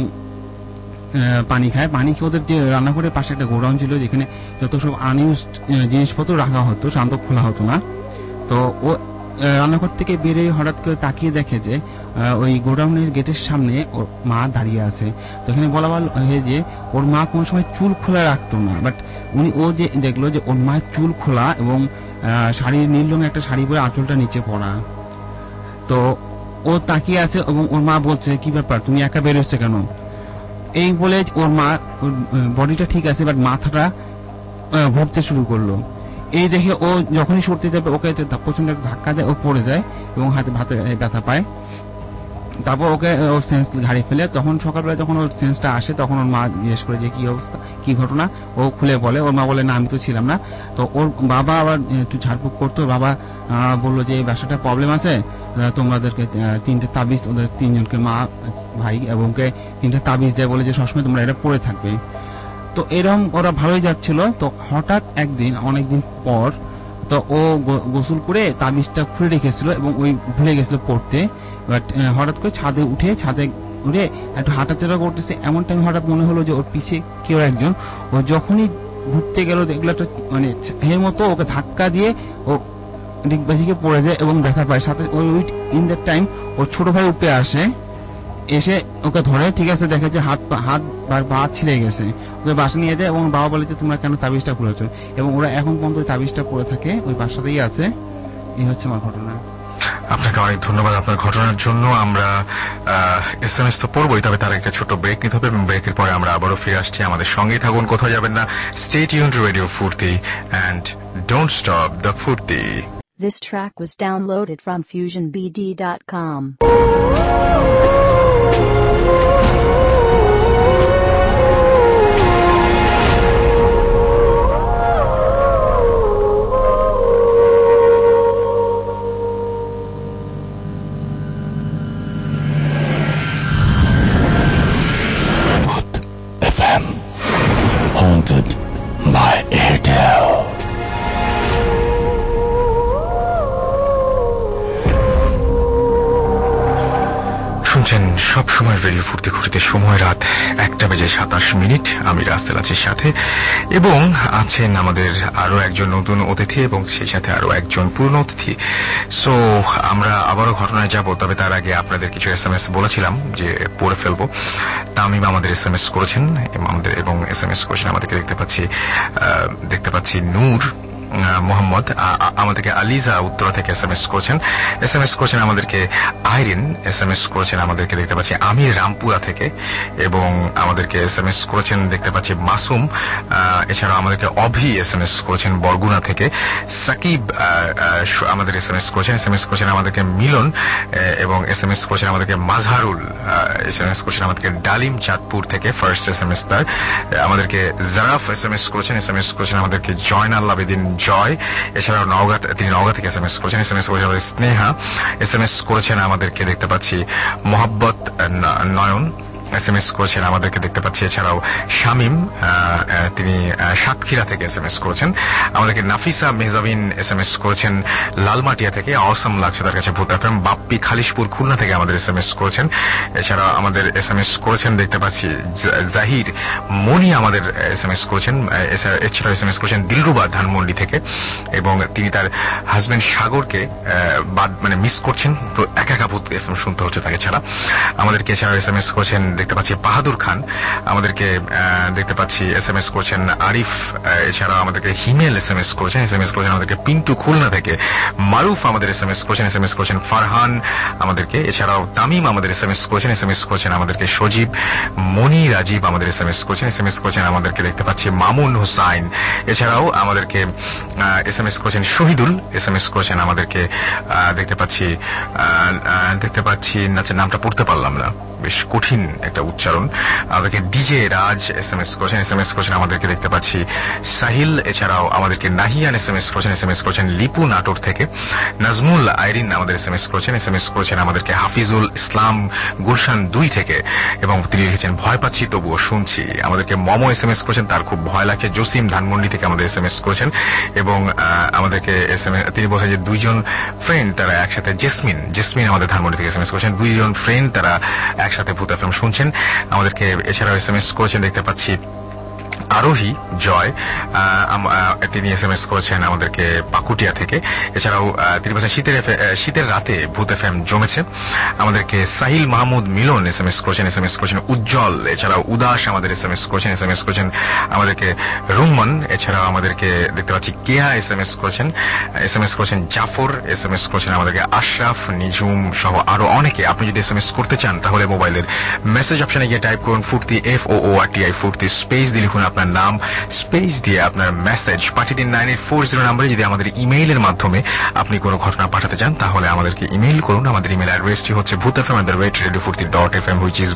পানি খায়। পানি খেয়ে ওদের যে রান্নাঘরের পাশে একটা গোডাউন ছিল, যেখানে যত সব আনইউজড জিনিসপত্র রাখা হতো, শান্ত খোলা হতো না। তো ও রান্নাঘর থেকে বেরিয়ে হঠাৎ করে তাকিয়ে দেখে যে ওই গোডাউনের গেটের সামনে ওর মা দাঁড়িয়ে আছে। তো এখানে বলা হয় যে ওর মা কোনো সময় চুল খোলা রাখতো না, বাট ও যে দেখলো যে ওর মায়ের চুল খোলা, এবং শাড়ির নীল রঙের একটা শাড়ি পরে আঁচলটা নিচে পড়া। তো ও তাকিয়ে আছে, এবং ওর মা বলছে কি ব্যাপার, তুমি একা বেরোচ্ছে কেন? এই বলে ওর মা, ওর বডিটা ঠিক আছে, বাট মাথাটা ঘুরতে শুরু করলো। এই দেখে ও যখনই সরতে যাবে, ওকে প্রচন্ড ধাক্কা দেয়, ও পড়ে যায় এবং হাতে ব্যথা পায়। তারপর ওকে ও সেন্স হারিয়ে ফেলে। তখন সকালবেলা যখন ওর সেন্সটা আসে, তখন ওর মা জিজ্ঞেস করে যে কি অবস্থা, কি ঘটনা। ও খুলে বলে, ওর মা বলে না আমি তো ছিলাম না। তো ওর বাবা আবার একটু ঝাড়ফুঁক করতো। ওর বাবা বললো যে এই বাসাটা প্রবলেম আছে, তোমাদেরকে 3টে তাবিজ, ওদের 3জনকে, মা ভাই এবং 3টে তাবিজ দেয়, বলে যে সবসময় তোমরা এটা পড়ে থাকবে। তো এরকম ওরা ভালোই যাচ্ছিল। তো হঠাৎ একদিন, অনেকদিন পর, তো ও গোসল করে তাবিজটা খুলে রেখেছিল এবং ওই ভুলে গেছিল পড়তে। বাট হঠাৎ করে ছাদে উঠে একটু হাঁটাচলা করতেছে, এমন টাইম হঠাৎ মনে হলো যে ওর পিছে কেউ একজন। ও যখনই ঘুরতে গেল, দেখলো একটা মানে এর মতো, ওকে ধাক্কা দিয়ে ও ডিগবাজিকে পড়ে যায় এবং ব্যথা পায়। সাথে ওই ইন দ্যাট টাইম ওর ছোট ভাই উপরে আসে, এসে ওকে ধরে, ঠিক আছে, দেখে যে হাত পা ছিঁড়ে গেছে। ওকে বাসা নিয়ে যায়, এবং বাবা বলে যে তোমরা কেন তাবিজটা খুলেছো, এবং ওরা এখন পর্যন্ত তাবিজটা পড়ে থাকে, ওই বাসাতেই আছে। এই হচ্ছে আমার ঘটনা। আপনাকে অনেক ধন্যবাদ আপনার ঘটনার জন্য। আমরা SMS তো পড়বই, তবে তার একটা ছোট ব্রেক নিতে হবে, এবং ব্রেকের পরে আমরা আবারও ফিরে আসছি। আমাদের সঙ্গেই থাকুন, কোথাও যাবেন না। Stay tuned to Radio Furti and don't stop the Furti. This track was downloaded from FusionBD.com. FM, haunted by Airtel. শুনছেন সব সময় রেডিও ফুর্তি ঘুরিতে, সময় রাত 1:27। আমি রাসেল আছি সাথে, এবং আছেন আমাদের আরো একজন নতুন অতিথি, এবং সেই সাথে আরো একজন পুরনো অতিথি। সো আমরা আবারও ঘটনায় যাব, তবে তার আগে আপনাদের কিছু SMS বলেছিলাম যে পড়ে ফেলবো। তামিম আমাদের SMS করেছেন, এবং SMS করেছেন আমাদেরকে। দেখতে পাচ্ছি নূর মোহাম্মদ, আমাদেরকে আলিজা উত্তরা থেকে এসএমএস করেছেন। এসএমএস করেছেন আমাদেরকে আইরিন, এসএমএস করেছেন আমাদেরকে দেখতে পাচ্ছি আমির রামপুরা থেকে, এবং আমাদেরকে এসএমএস করেছেন দেখতে পাচ্ছি মাসুম। এছাড়াও আমাদেরকে অভি এসএমএস করেছেন বরগুনা থেকে। সাকিব আমাদের এসএমএস করেছেন আমাদেরকে মিলন, এবং এসএমএস করেছেন আমাদেরকে মাজহারুল, এসএমএস করেছেন আমাদেরকে ডালিম চাঁদপুর থেকে, ফার্স্ট এসএমএস তার। আমাদেরকে জারাফ এসএমএস করেছেন আমাদেরকে জয়নাল আবেদিন জয়। এছাড়াও তিনি নওগাঁ থেকে এসএমএস করেছেন আমাদের স্নেহা। এসএমএস করেছেন আমাদেরকে দেখতে পাচ্ছি মোহাব্বত নয়ন, এসএমএস করেছেন আমাদেরকে দেখতে পাচ্ছি। এছাড়াও শামীম, তিনি সাতক্ষীরা থেকে এসএমএস করেছেন আমাদেরকে। নাফিসা মেহজাবিন এসএমএস করেছেন লালমাটিয়া থেকে, অসম লাগছে তার কাছে ভূত এফএম। বাপ্পি খালিশপুর খুলনা থেকে আমাদের এসএমএস করেছেন। এছাড়া আমাদের এসএমএস করেছেন দেখতে পাচ্ছি জাহির মনি, আমাদের এসএমএস করেছেন। এছাড়া এসএমএস করেছেন দিলরুবা ধানমন্ডি থেকে, এবং তিনি তার হাজবেন্ড সাগরকে মিস করছেন, তো একা ভূত এফএম শুনতে হচ্ছে তাকে ছাড়া। আমাদেরকে এছাড়া এসএমএস করেছেন দেখতে পাচ্ছি বাহাদুর খান, আমাদেরকে দেখতে পাচ্ছি এসএমএস করেছেন আরিফ। এছাড়া আমাদেরকে হিমেল এসএমএস করেছেন আমাদেরকে পিন্টু খুলনা থেকে। মারুফ আমাদের এসএমএস করেছেন ফারহান আমাদেরকে। এছাড়াও তামিম আমাদের এসএমএস করেছেন আমাদেরকে সজীব। মনি রাজীব আমাদের এসএমএস করেছেন আমাদেরকে দেখতে পাচ্ছি মামুন হুসাইন। এছাড়াও আমাদেরকে এসএমএস করেছেন শহীদুল, এসএমএস করেছেন আমাদেরকে দেখতে পাচ্ছি নামটা পড়তে পারলাম না, বেশ কঠিন একটা উচ্চারণ। আমাদেরকে ডিজে রাজ এসএমএস করেছেন আমাদেরকে দেখতে পাচ্ছি সাহিল। এছাড়াও আমাদেরকে নাহিয়ান এসএমএস করেছেন লিপু নাটোর থেকে। নাজমুল আইরিন আমাদের এসএমএস করেছেন আমাদেরকে হাফিজুল ইসলাম গুলশান 2 থেকে, এবং তিনি লিখেছেন ভয় পাচ্ছি তবুও শুনছি। আমাদেরকে মমো এসএমএস করেছেন, তার খুব ভয় লাগছে। জসিম ধানমন্ডি থেকে আমাদের এসএমএস করেছেন, এবং আমাদেরকে তিনি বলছেন যে 2জন ফ্রেন্ড তারা একসাথে, জেসমিন আমাদের ধানমন্ডি থেকে এসএমএস করেছেন, 2জন ফ্রেন্ড তারা একসাথে ভূত এফএম শুনছেন আমাদেরকে। এছাড়াও এসএমএস করেছেন দেখতে পাচ্ছি আরোহী জয়, তিনি এসএমএস করেছেন আমাদেরকে পাকুটিয়া থেকে। এছাড়াও তিনি বলছেন শীতের রাতে ভূত এফএম জমেছে। আমাদেরকে সাহিল মাহমুদ মিলন এসএমএস করেছেন উজ্জ্বল। এছাড়াও উদাস আমাদের এসএমএস করেছেন আমাদেরকে রুম্মান। এছাড়াও আমাদেরকে দেখতে পাচ্ছি কেয়া এসএমএস করেছেন জাফর, এসএমএস করেছেন আমাদেরকে আশরাফ, নিঝুম সহ আরো অনেকে। আপনি যদি এসএমএস করতে চান তাহলে মোবাইলের মেসেজ অপশনে গিয়ে টাইপ করুন ফুর্তি, FOORTI ফুর্তি, স্পেস দিয়ে লিখুন আপনার নাম, স্পেস দিয়ে আপনার মেসেজ পাঠিয়ে দিন 9840 নম্বরে। যদি আমাদের ইমেইলের মাধ্যমে আপনি কোনো ঘটনা পাঠাতে চান তাহলে আমাদেরকে ইমেইল করুন। আমাদের ইমেইল অ্যাড্রেসটি হচ্ছে bhutfm@radiofurti.fm, which is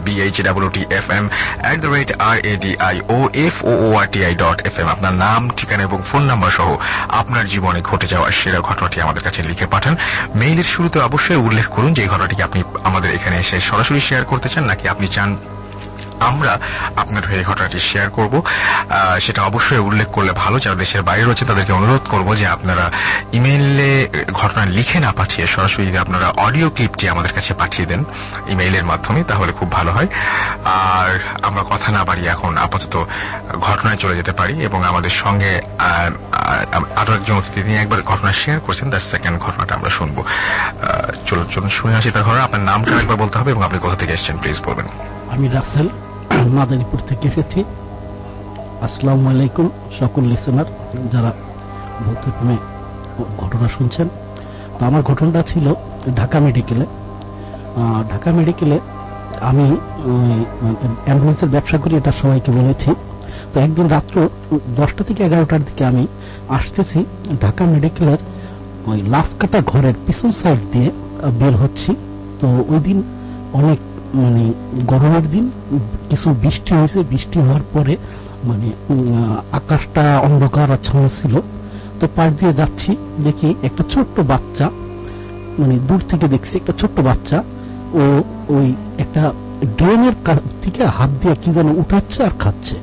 BHWTFM@radioFOORTI.FM। আপনার নাম, ঠিকানা এবং ফোন নাম্বার সহ আপনার জীবনে ঘটে যাওয়া সেরা ঘটনাটি আমাদের কাছে লিখে পাঠান। মেইলের শুরুতে অবশ্যই উল্লেখ করুন যে এই ঘটনাটিকে আপনি আমাদের এখানে এসে সরাসরি শেয়ার করতে চান, নাকি আপনি চান আমরা আপনার হয়ে এই ঘটনাটি শেয়ার করব। সেটা অবশ্যই উল্লেখ করলে ভালো। যারা দেশের বাইরে রয়েছে তাদেরকে অনুরোধ করব যে আপনারা ইমেইলে ঘটনা লিখে না পাঠিয়ে সরাসরি যদি আপনারা অডিও ক্লিপটি আমাদের কাছে পাঠিয়ে দেন ইমেইলের মাধ্যমে তাহলে খুব ভালো হয়। আর আমরা কথা না বাড়িয়ে এখন আপাতত ঘটনায় চলে যেতে পারি, এবং আমাদের সঙ্গে আরো একজন অতিথি তিনি একবার ঘটনা শেয়ার করছেন, তার সেকেন্ড ঘটনাটা আমরা শুনবো। চলুন শুনে আসি তার ঘটনা। আপনার নামটা একবার বলতে হবে এবং আপনি কোথা থেকে এসেছেন প্লিজ বলবেন। আমি রাসেল, মাদারীপুর থেকে এসেছি। আসসালামু আলাইকুম সকল লিসেনার যারা ভূত এফএমে ঘটনা শুনছেন। তো আমার ঘটনাটা ছিল ঢাকা মেডিকেলে আমি অ্যাম্বুলেন্সের ব্যবসা করি, এটা সবাইকে বলেছি। তো একদিন রাত্র 10টা থেকে 11টার দিকে আমি আসতেছি ঢাকা মেডিকেলের ওই লাশকাটা ঘরের পিছন সাইড দিয়ে বের হচ্ছি। তো ওই দিন অনেক গরমের দিন, কিছু বৃষ্টি হয়েছে। বৃষ্টি হওয়ার পরে আকাশটা অন্ধকার আচ্ছন্ন ছিল। তো পাশ দিয়ে যাচ্ছি, দেখি একটা ছোট্ট বাচ্চা, দূর থেকে দেখছি একটা ছোট্ট বাচ্চা, ও ওই একটা ড্রেনের থেকে হাত দিয়ে কি যেন উঠাচ্ছে আর খাচ্ছে।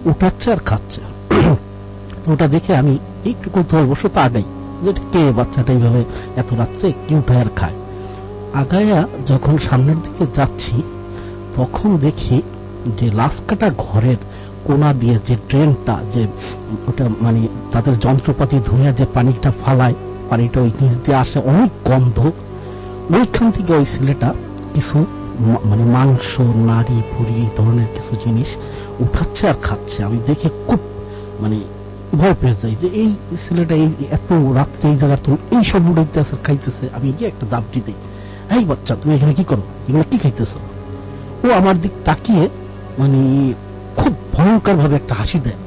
তো ওটা দেখে আমি একটু কৌতূহলবশত আগাই, যে কে বাচ্চাটা এইভাবে এত রাত্রে কি উঠায় আর খায়। আগায়া যখন সামনের দিকে যাচ্ছি তখন দেখি যে লাশকাটা ঘরের কোনা দিয়ে যে ড্রেনটা, যে ওটা তাদের যন্ত্রপাতি ধুয়ে যে পানিটা ফালায়, পানিটা ওই নিচ দিয়ে আসে, অনেক গন্ধ। ওইখান থেকে ওই ছেলেটা কিছু মাংস, নাড়ি ভুড়ি এই ধরনের কিছু জিনিস উঠাচ্ছে আর খাচ্ছে। আমি দেখে খুব ভয় পেয়ে যাই যে এই ছেলেটা এই এত রাত্রে এই জায়গার তুমি এই সব উড়াইতে আছে খাইতেছে, আমি গিয়ে একটা দাবটি দিই, এই বাচ্চা তুমি এখানে কি করো, এগুলো কি খাইতেছ? ও আমার দিক তাকিয়ে মানে খুব ভয়ঙ্কর ভাবে একটা হাসি দেয়।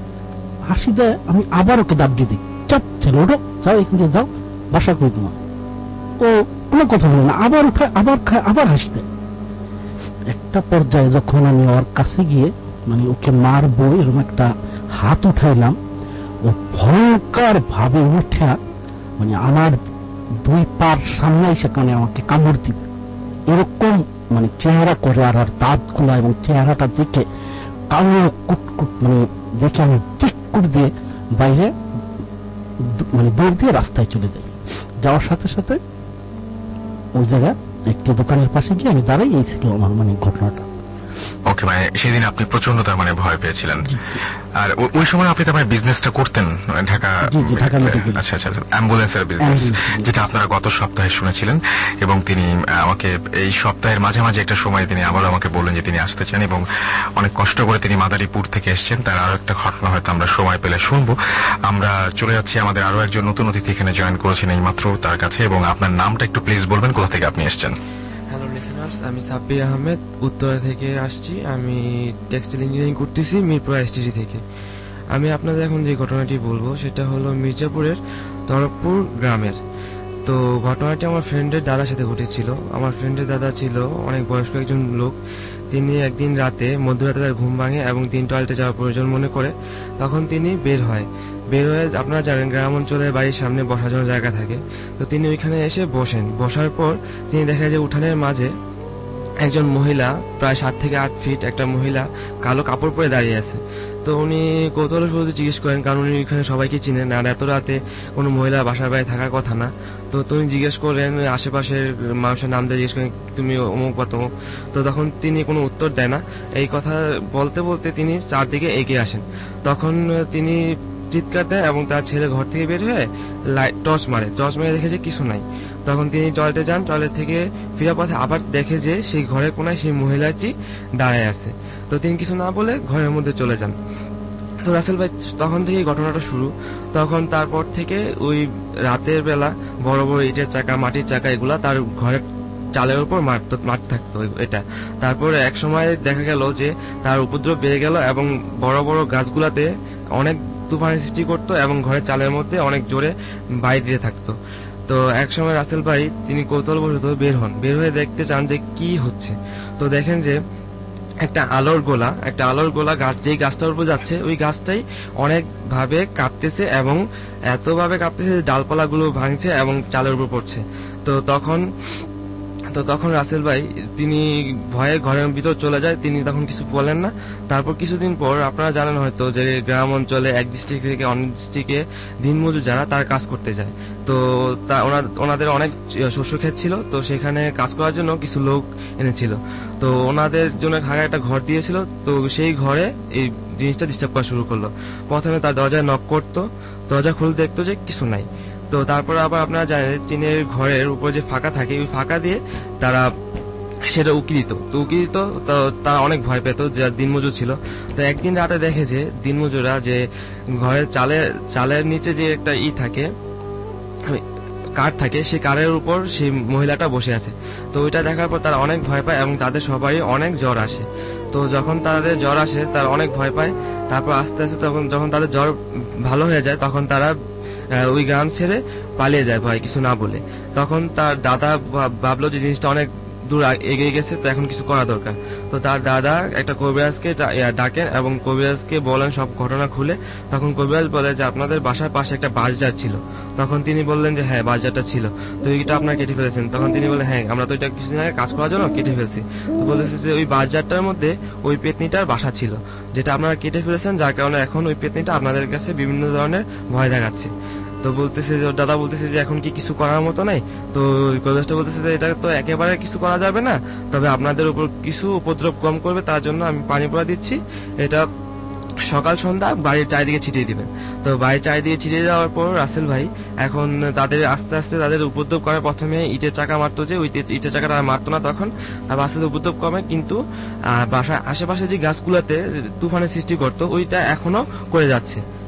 আমি আবার ওকে দাবটি দিই, চাপ ছেলে ওঠো, যাও এখান থেকে যাও, বাসা করি তোমার। ও কোনো কথা বলে না, আবার উঠায়, আবার খায়, আবার হাসি দেয়। একটা পর্যায়ে যখন আমি ওর কাছে গিয়ে মানে ওকে মারবো এরকম একটা হাত উঠাইলাম, ও ভয়ঙ্কর ভাবে উঠা মানে আমার 2 পার সামনে এসে কানে আমাকে কামড় দিবে এরকম মানে চেহারা করে, আর দাঁত গুলা এবং চেহারাটা দেখে কালো কুটকুট মানে দেখে আমি ঠিক করে দিয়ে বাইরে মানে দৌড় দিয়ে রাস্তায় চলে যাই। যাওয়ার সাথে সাথে ওই জায়গায় একটা দোকানের পাশে গিয়ে আমি দাঁড়াই, এই ছিল আমার মানে ঘটনাটা। ওকে, মানে সেদিন আপনি প্রচন্ড তার মানে ভয় পেয়েছিলেন। আর ওই সময় আপনি তার মানে বিজনেসটা করতেন ঢাকা? আচ্ছা আচ্ছা, অ্যাম্বুলেন্সের বিজনেস, যেটা আপনারা গত সপ্তাহে শুনেছিলেন। এবং তিনি আমাকে এই সপ্তাহের মাঝে মাঝে একটা সময় তিনি আবারও আমাকে বললেন যে তিনি আসতে চান এবং অনেক কষ্ট করে তিনি মাদারীপুর থেকে এসেছেন। তার আরো একটা ঘটনা হয়তো আমরা সময় পেলে শুনবো। আমরা চলে যাচ্ছি, আমাদের আরো একজন নতুন অতিথি এখানে জয়েন করেছেন এই মাত্র, তার কাছে। এবং আপনার নামটা একটু প্লিজ বলবেন, কোথা থেকে আপনি এসেছেন? হ্যালো লিসেনার্স, আমি সাব্বির আহমেদ, উত্তরা থেকে আসছি। আমি টেক্সটাইল ইঞ্জিনিয়ারিং করতেছি মিরপুর এসটিসি থেকে। আমি আপনাদের এখন যে ঘটনাটি বলবো সেটা হলো মির্জাপুরের তরফপুর গ্রামের। তো ঘটনাটি আমার ফ্রেন্ডের দাদার সাথে ঘটেছিল। আমার ফ্রেন্ডের দাদা ছিল অনেক বয়স্ক একজন লোক। তিনি একদিন রাতে মধ্যরাতে তার ঘুম ভাঙে এবং তিনি টয়লেটে যাওয়ার প্রয়োজন মনে করে। তখন তিনি বের হয়ে আপনারা জানেন গ্রাম অঞ্চলে বাড়ির সামনে বসার জন্য জায়গা থাকে। তো তিনি ওইখানে এসে বসেন। বসার পর তিনি দেখেন যে উঠানের মাঝে একজন মহিলা, প্রায় 7 থেকে 8 ফিট একটা মহিলা কালো কাপড় পরে দাঁড়িয়ে আছে। তো উনি কৌতূহলের শুরুতে জিজ্ঞেস করেন, কারণ উনি ওইখানে সবাইকে চিনেন আর এত রাতে কোনো মহিলা বাসার বাইরে থাকার কথা না। তো তুমি জিজ্ঞেস করেন আশেপাশের মানুষের নাম দিয়ে জিজ্ঞেস করেন তুমি অমুক বা তমুক। তো তখন তিনি কোনো উত্তর দেয় না। এই কথা বলতে বলতে তিনি চারদিকে এগিয়ে আসেন। তখন তিনি চিৎকার দেয় এবং তার ছেলে ঘর থেকে বের হয়ে টর্চ মেরে দেখে যে কিছু নাই। তখন তিনি টয়লেটে যান। টয়লেট থেকে ফেরার পথে আবার দেখে যে সেই ঘরের কোনায় সেই মহিলাটি দাঁড়ায় আছে। তো তিনি কিছু না বলে ঘরের মধ্যে চলে যান। তো রাসেল ভাই তখন থেকে ঘটনাটা শুরু। তখন তারপর থেকে ওই রাতের বেলা বড় বড় ইটের চাকা, মাটির চাকা এগুলা তার ঘরের চালের উপর মারতে থাকতো এটা। তারপরে এক সময় দেখা গেল যে তার উপদ্রব বেড়ে গেল এবং বড় বড় গাছগুলাতে অনেক তুফানের সৃষ্টি করতো এবং ঘরের চালের মধ্যে অনেক জোরে বাড়ি দিতে থাকতো। তো এক সময় রাসেল ভাই তিনি কৌতূহলবশত বের হয়ে দেখতে চান যে কি হচ্ছে। তো দেখেন যে একটা আলোর গোলা গাছ, যেই গাছটার উপর যাচ্ছে ওই গাছটাই অনেক ভাবে কাঁপতেছে এবং এত ভাবে কাঁপতেছে যে ডালপালাগুলো ভাঙছে এবং চালের উপর পড়ছে। তো তখন রাসেল ভাই তিনি ভয়ে ঘরের ভিতর চলে যায়। তিনি তখন কিছু বলেন না। তারপর কিছুদিন পর আপনারা জানেন হয়তো যে গ্রাম অঞ্চলে এক ডিস্ট্রিক্ট থেকে অন্য ডিস্ট্রিক্টে দিনমজুর যারা তার কাজ করতে যায়। তো ওনাদের অনেক শস্য ক্ষেত ছিল। তো সেখানে কাজ করার জন্য কিছু লোক এনেছিল। তো ওনাদের জন্য থাকা একটা ঘর দিয়েছিল। তো সেই ঘরে এই জিনিসটা ডিস্টার্ব করা শুরু করলো। প্রথমে তার দরজায় নক করতো, দরজা খুলে দেখতো যে কিছু নাই। তো তারপর আবার আপনারা জানেন টিনের ঘরের উপর যে ফাঁকা থাকে ওই ফাঁকা দিয়ে তারা সেটা উকি দিত। তো উকি দিত, তো তারা অনেক ভয় পেত যারা দিনমজুর ছিল। তো একদিন রাতে দেখে যে দিনমজুররা যে ঘরের চালের নিচে যে একটা থাকে কাঠ থাকে, সেই কাঠের উপর সেই মহিলাটা বসে আছে। তো ওইটা দেখার পর তারা অনেক ভয় পায় এবং তাদের সবাই অনেক জ্বর আসে। তো যখন তাদের জ্বর আসে তারা অনেক ভয় পায়। তারপর আস্তে আস্তে যখন তাদের জ্বর ভালো হয়ে যায় তখন তারা ওই গ্রাম ছেড়ে পালিয়ে যায় ভয় কিছু না বলে। তখন তার দাদা ভাবলো যে জিনিসটা অনেক দূর এগিয়ে গেছে, তো এখন কিছু করা দরকার। তো তার দাদা একটা কবিরাজকে ডাকেন এবং কবিরাজকে বলেন সব ঘটনা খুলে। তখন কবিরাজ বলে যে আপনাদের বাসার পাশে একটা বাঁশঝাড় ছিল। তখন তিনি বললেন যে হ্যাঁ বাঁশঝাড়টা ছিল, তো এইটা আপনারা কেটে ফেলেছেন। তখন তিনি বলেন হ্যাঁ আমরা তো এটা কিছুদিন আগে কাজ করার জন্য কেটে ফেলছি। তো বলতেছে যে ওই বাঁশঝাড়টার মধ্যে ওই পেতনিটার বাসা ছিল, যেটা আপনারা কেটে ফেলেছেন, যার কারণে এখন ওই পেতনিটা আপনাদের কাছে বিভিন্ন ধরনের ভয় দেখাচ্ছে। তো বলতেছে যে দাদা বলতেছে যে এখন কি কিছু করার মতো নাই। তো কবিরাজটা বলতেছে যে এটা তো একেবারে কিছু করা যাবে না, তবে আপনাদের উপর কিছু উপদ্রব কম করবে তার জন্য আমি পানি পড়া দিচ্ছি, এটা সকাল সন্ধ্যা বাড়ির চারিদিকে ছিটিয়ে দিবেন। তো বাড়ির চারিদিকে ছিটিয়ে যাওয়ার পর রাসেল ভাই এখন তাদের আস্তে আস্তে তাদের উপদ্রব করে। প্রথমে ইটের চাকা মারতো, যে ওই ইটের চাকা তারা মারতো না তখন, তারপর আস্তে আস্তে উপদ্রব কমে। কিন্তু বাসার আশেপাশে যে গাছগুলোতে তুফানের সৃষ্টি করতো ওইটা এখনো করে যাচ্ছে।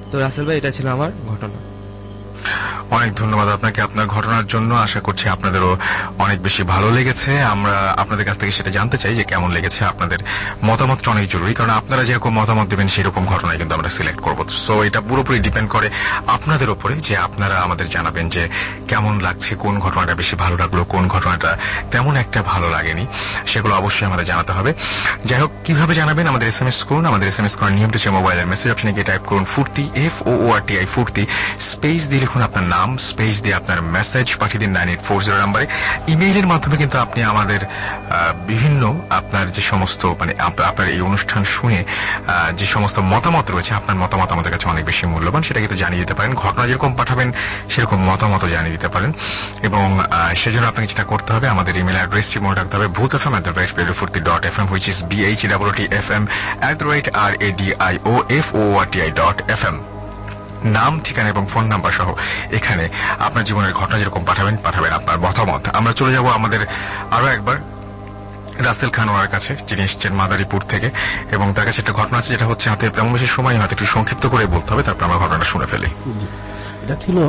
তো রাসেল ভাই, এটা ছিল আমার ঘটনা। অনেক ধন্যবাদ আপনাকে আপনার ঘটনার জন্য। আশা করছি আপনাদেরও অনেক বেশি ভালো লেগেছে। আমরা আপনাদের কাছ থেকে সেটা জানতে চাই যে কেমন লেগেছে। আপনাদের মতামতটা অনেক জরুরি, কারণ আপনারা যেরকম মতামত দেবেন সেরকম ঘটনায় কিন্তু আমরা সিলেক্ট করব। সো এটা পুরোপুরি ডিপেন্ড করে আপনাদের উপরে, যে আপনারা আমাদের জানাবেন যে কেমন লাগছে, কোন ঘটনাটা বেশি ভালো লাগলো, কোন ঘটনাটা তেমন একটা ভালো লাগেনি, সেগুলো অবশ্যই আমাদের জানাতে হবে। যাই হোক, কিভাবে জানাবেন? আমাদের SMS করুন। আমাদের SMS করার নিয়মটা হচ্ছে মোবাইলের মেসেজ অপশনে গিয়ে টাইপ করুন ফুর্তি, FOORTI ফুর্তি, স্পেস দিয়ে লিখুন আপনার নাম, স্পেস দিয়ে আপনার মেসেজ পাঠিয়ে দিন 9840 নাম্বারে। ইমেইলের মাধ্যমে কিন্তু আপনি আমাদের বিভিন্ন আপনার যে সমস্ত মানে আপনার এই অনুষ্ঠান শুনে যে সমস্ত মতামত রয়েছে, আপনার মতামত আমাদের কাছে অনেক বেশি মূল্যবান, সেটা কিন্তু জানিয়ে দিতে পারেন। ঘটনা যেরকম পাঠাবেন সেরকম মতামত জানিয়ে দিতে পারেন। এবং সেজন্য আপনাকে যেটা করতে হবে, আমাদের ইমেল অ্যাড্রেসটি মনে রাখতে হবে bhutfm@radioforti.fm, which is BHETTFM@radioforti.fm। নাম, ঠিকানা এবং ফোন নাম্বার সহ এখানে আপনার জীবনের ঘটনা যেরকম পাঠাবেন আপনার মতামত। আমরা চলে যাব আমাদের আরো একবার রাসেল খান ওনার কাছে, যিনি এসেছেন মাদারীপুর থেকে, এবং তার কাছে একটা ঘটনা আছে যেটা হচ্ছে হাতে তেমন বেশি সময় হয়তো একটু সংক্ষিপ্ত করে বলতে হবে, তারপর আমরা ঘটনাটা শুনে ফেলি। এটা ছিল